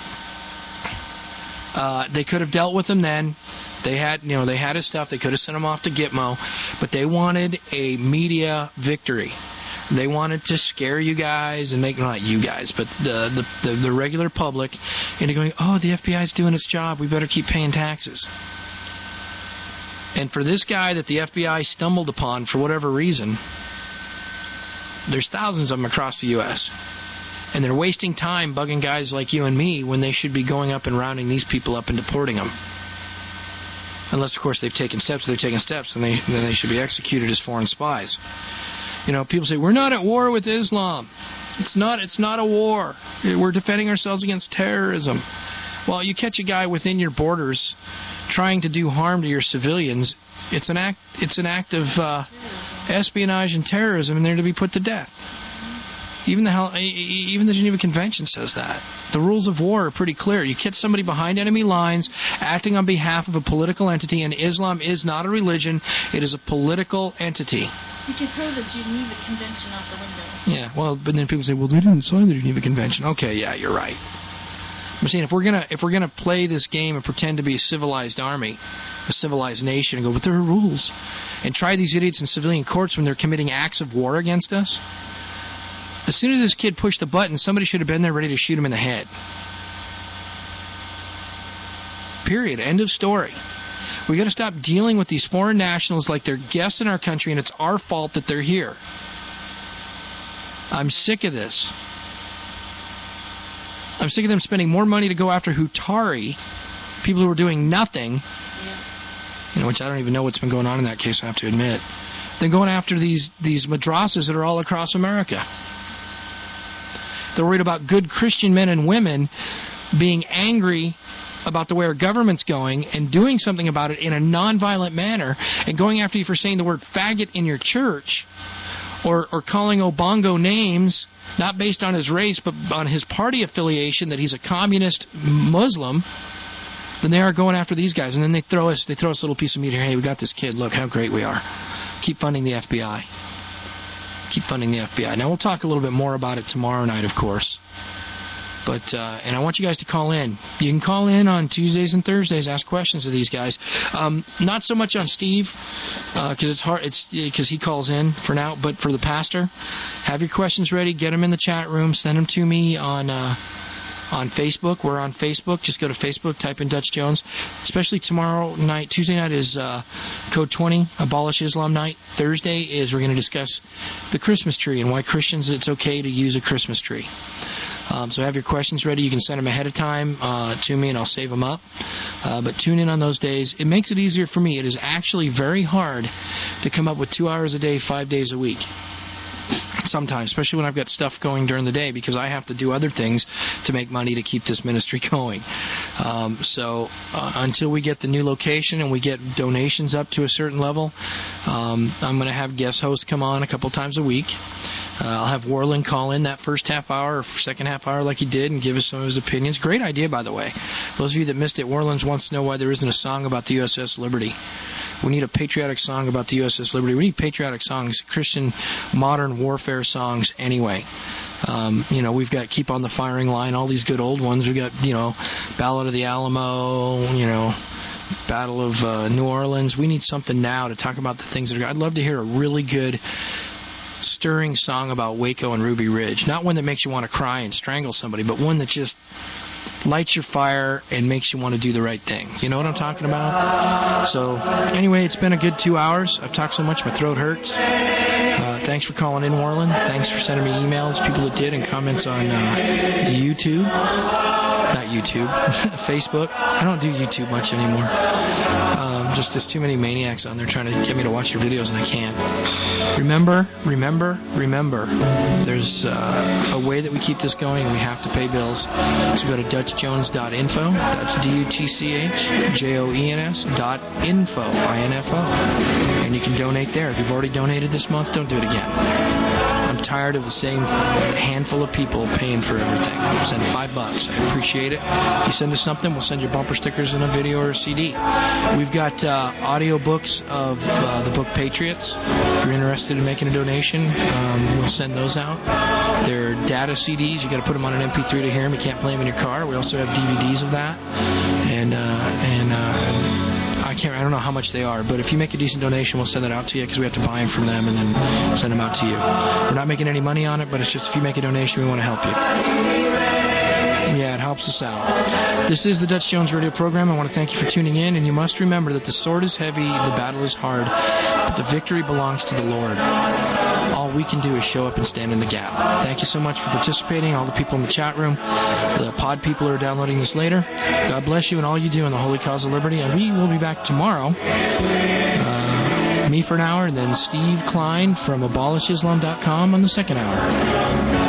Speaker 11: Uh, they could have dealt with him then. They had, you know, they had his stuff. They could have sent him off to Gitmo, but they wanted a media victory. They wanted to scare you guys and make, not you guys, but the the, the, the regular public into going, oh, the F B I is doing its job. We better keep paying taxes. And for this guy that the F B I stumbled upon for whatever reason, there's thousands of them across the U S And they're wasting time bugging guys like you and me when they should be going up and rounding these people up and deporting them. Unless, of course, they've taken steps. If they're taking steps, then they, then they should be executed as foreign spies. You know, people say, we're not at war with Islam. It's not, it's not a war. We're defending ourselves against terrorism. Well, you catch a guy within your borders trying to do harm to your civilians, it's an act, it's an act of uh, espionage and terrorism, and they're to be put to death. Even the even the Geneva Convention says that. The rules of war are pretty clear. You catch somebody behind enemy lines acting on behalf of a political entity, and Islam is not a religion. It is a political entity.
Speaker 8: You can throw the Geneva Convention out the window.
Speaker 11: Yeah, well, but then people say, well, they didn't sign the Geneva Convention. Okay, yeah, you're right. I'm saying if we're gonna if we're gonna play this game and pretend to be a civilized army, a civilized nation, and go, but there are rules, and try these idiots in civilian courts when they're committing acts of war against us. As soon as this kid pushed the button, somebody should have been there ready to shoot him in the head. Period. End of story. We got to stop dealing with these foreign nationals like they're guests in our country, and it's our fault that they're here. I'm sick of this. I'm sick of them spending more money to go after Hutari, people who are doing nothing,
Speaker 8: Yeah.
Speaker 11: you know, which I don't even know what's been going on in that case, I have to admit, than going after these, these madrasas that are all across America. They're worried about good Christian men and women being angry about the way our government's going and doing something about it in a nonviolent manner, and going after you for saying the word faggot in your church, or, or calling Obongo names, not based on his race, but on his party affiliation, that he's a communist Muslim, then they are going after these guys. And then they throw us they throw us a little piece of meat here. Hey, we got this kid. Look how great we are. Keep funding the F B I. Keep funding the F B I. Now, we'll talk a little bit more about it tomorrow night, of course. But uh, and I want you guys to call in. You can call in on Tuesdays and Thursdays, ask questions of these guys. Um, not so much on Steve, because uh, it's hard. It's because he calls in for now. But for the pastor, have your questions ready. Get them in the chat room. Send them to me on. Uh, On Facebook. We're on Facebook. Just go to Facebook, type in Dutch Jones. Especially tomorrow night. Tuesday night is uh, Code twenty, Abolish Islam night. Thursday is we're going to discuss the Christmas tree and why Christians, it's okay to use a Christmas tree. Um, so have your questions ready. You can send them ahead of time uh, to me, and I'll save them up. Uh, but tune in on those days. It makes it easier for me. It is actually very hard to come up with two hours a day, five days a week. Sometimes, especially when I've got stuff going during the day, because I have to do other things to make money to keep this ministry going. Um, so uh, until we get the new location and we get donations up to a certain level, um, I'm going to have guest hosts come on a couple times a week. Uh, I'll have Warland call in that first half hour or second half hour like he did and give us some of his opinions. Great idea, by the way. Those of you that missed it, Warland wants to know why there isn't a song about the U S S Liberty. We need a patriotic song about the U S S Liberty. We need patriotic songs, Christian modern warfare songs anyway. Um, you know, we've got Keep on the Firing Line, all these good old ones. We've got, you know, Ballad of the Alamo, you know, Battle of uh, New Orleans. We need something now to talk about the things that are... I'd love to hear a really good, stirring song about Waco and Ruby Ridge. Not one that makes you want to cry and strangle somebody, but one that just lights your fire and makes you want to do the right thing. You know what I'm talking about? So, anyway, it's been a good two hours. I've talked so much, my throat hurts. Uh, thanks for calling in, Warland. Thanks for sending me emails, people that did, and comments on uh, YouTube. Not YouTube. Facebook. I don't do YouTube much anymore. Um, just there's too many maniacs on there trying to get me to watch your videos, and I can't. Remember, remember, remember, there's uh, a way that we keep this going, and we have to pay bills. So go to Dutch Jones dot info. That's D U T C H J O E N S dot info, I N F O. And you can donate there. If you've already donated this month, don't do it again. I'm tired of the same handful of people paying for everything. Send five bucks. I appreciate it. If you send us something, we'll send you bumper stickers and a video or a C D. We've got uh, audio books of uh, the book Patriots. If you're interested in making a donation, um, we'll send those out. They're data C Ds. You got to put them on an M P three to hear them. You can't play them in your car. We also have D V Ds of that. And, uh, and, uh, I can't. I don't know how much they are, but if you make a decent donation, we'll send it out to you because we have to buy them from them and then send them out to you. We're not making any money on it, but it's just if you make a donation, we want to help you. Yeah, it helps us out. This is the Dutch Jones Radio Program. I want to thank you for tuning in, and you must remember that the sword is heavy, the battle is hard, but the victory belongs to the Lord. All we can do is show up and stand in the gap. Thank you so much for participating, all the people in the chat room, the pod people who are downloading this later. God bless you and all you do in the holy cause of liberty, and we will be back tomorrow. Uh, me for an hour, and then Steve Klein from abolish islam dot com on the second hour.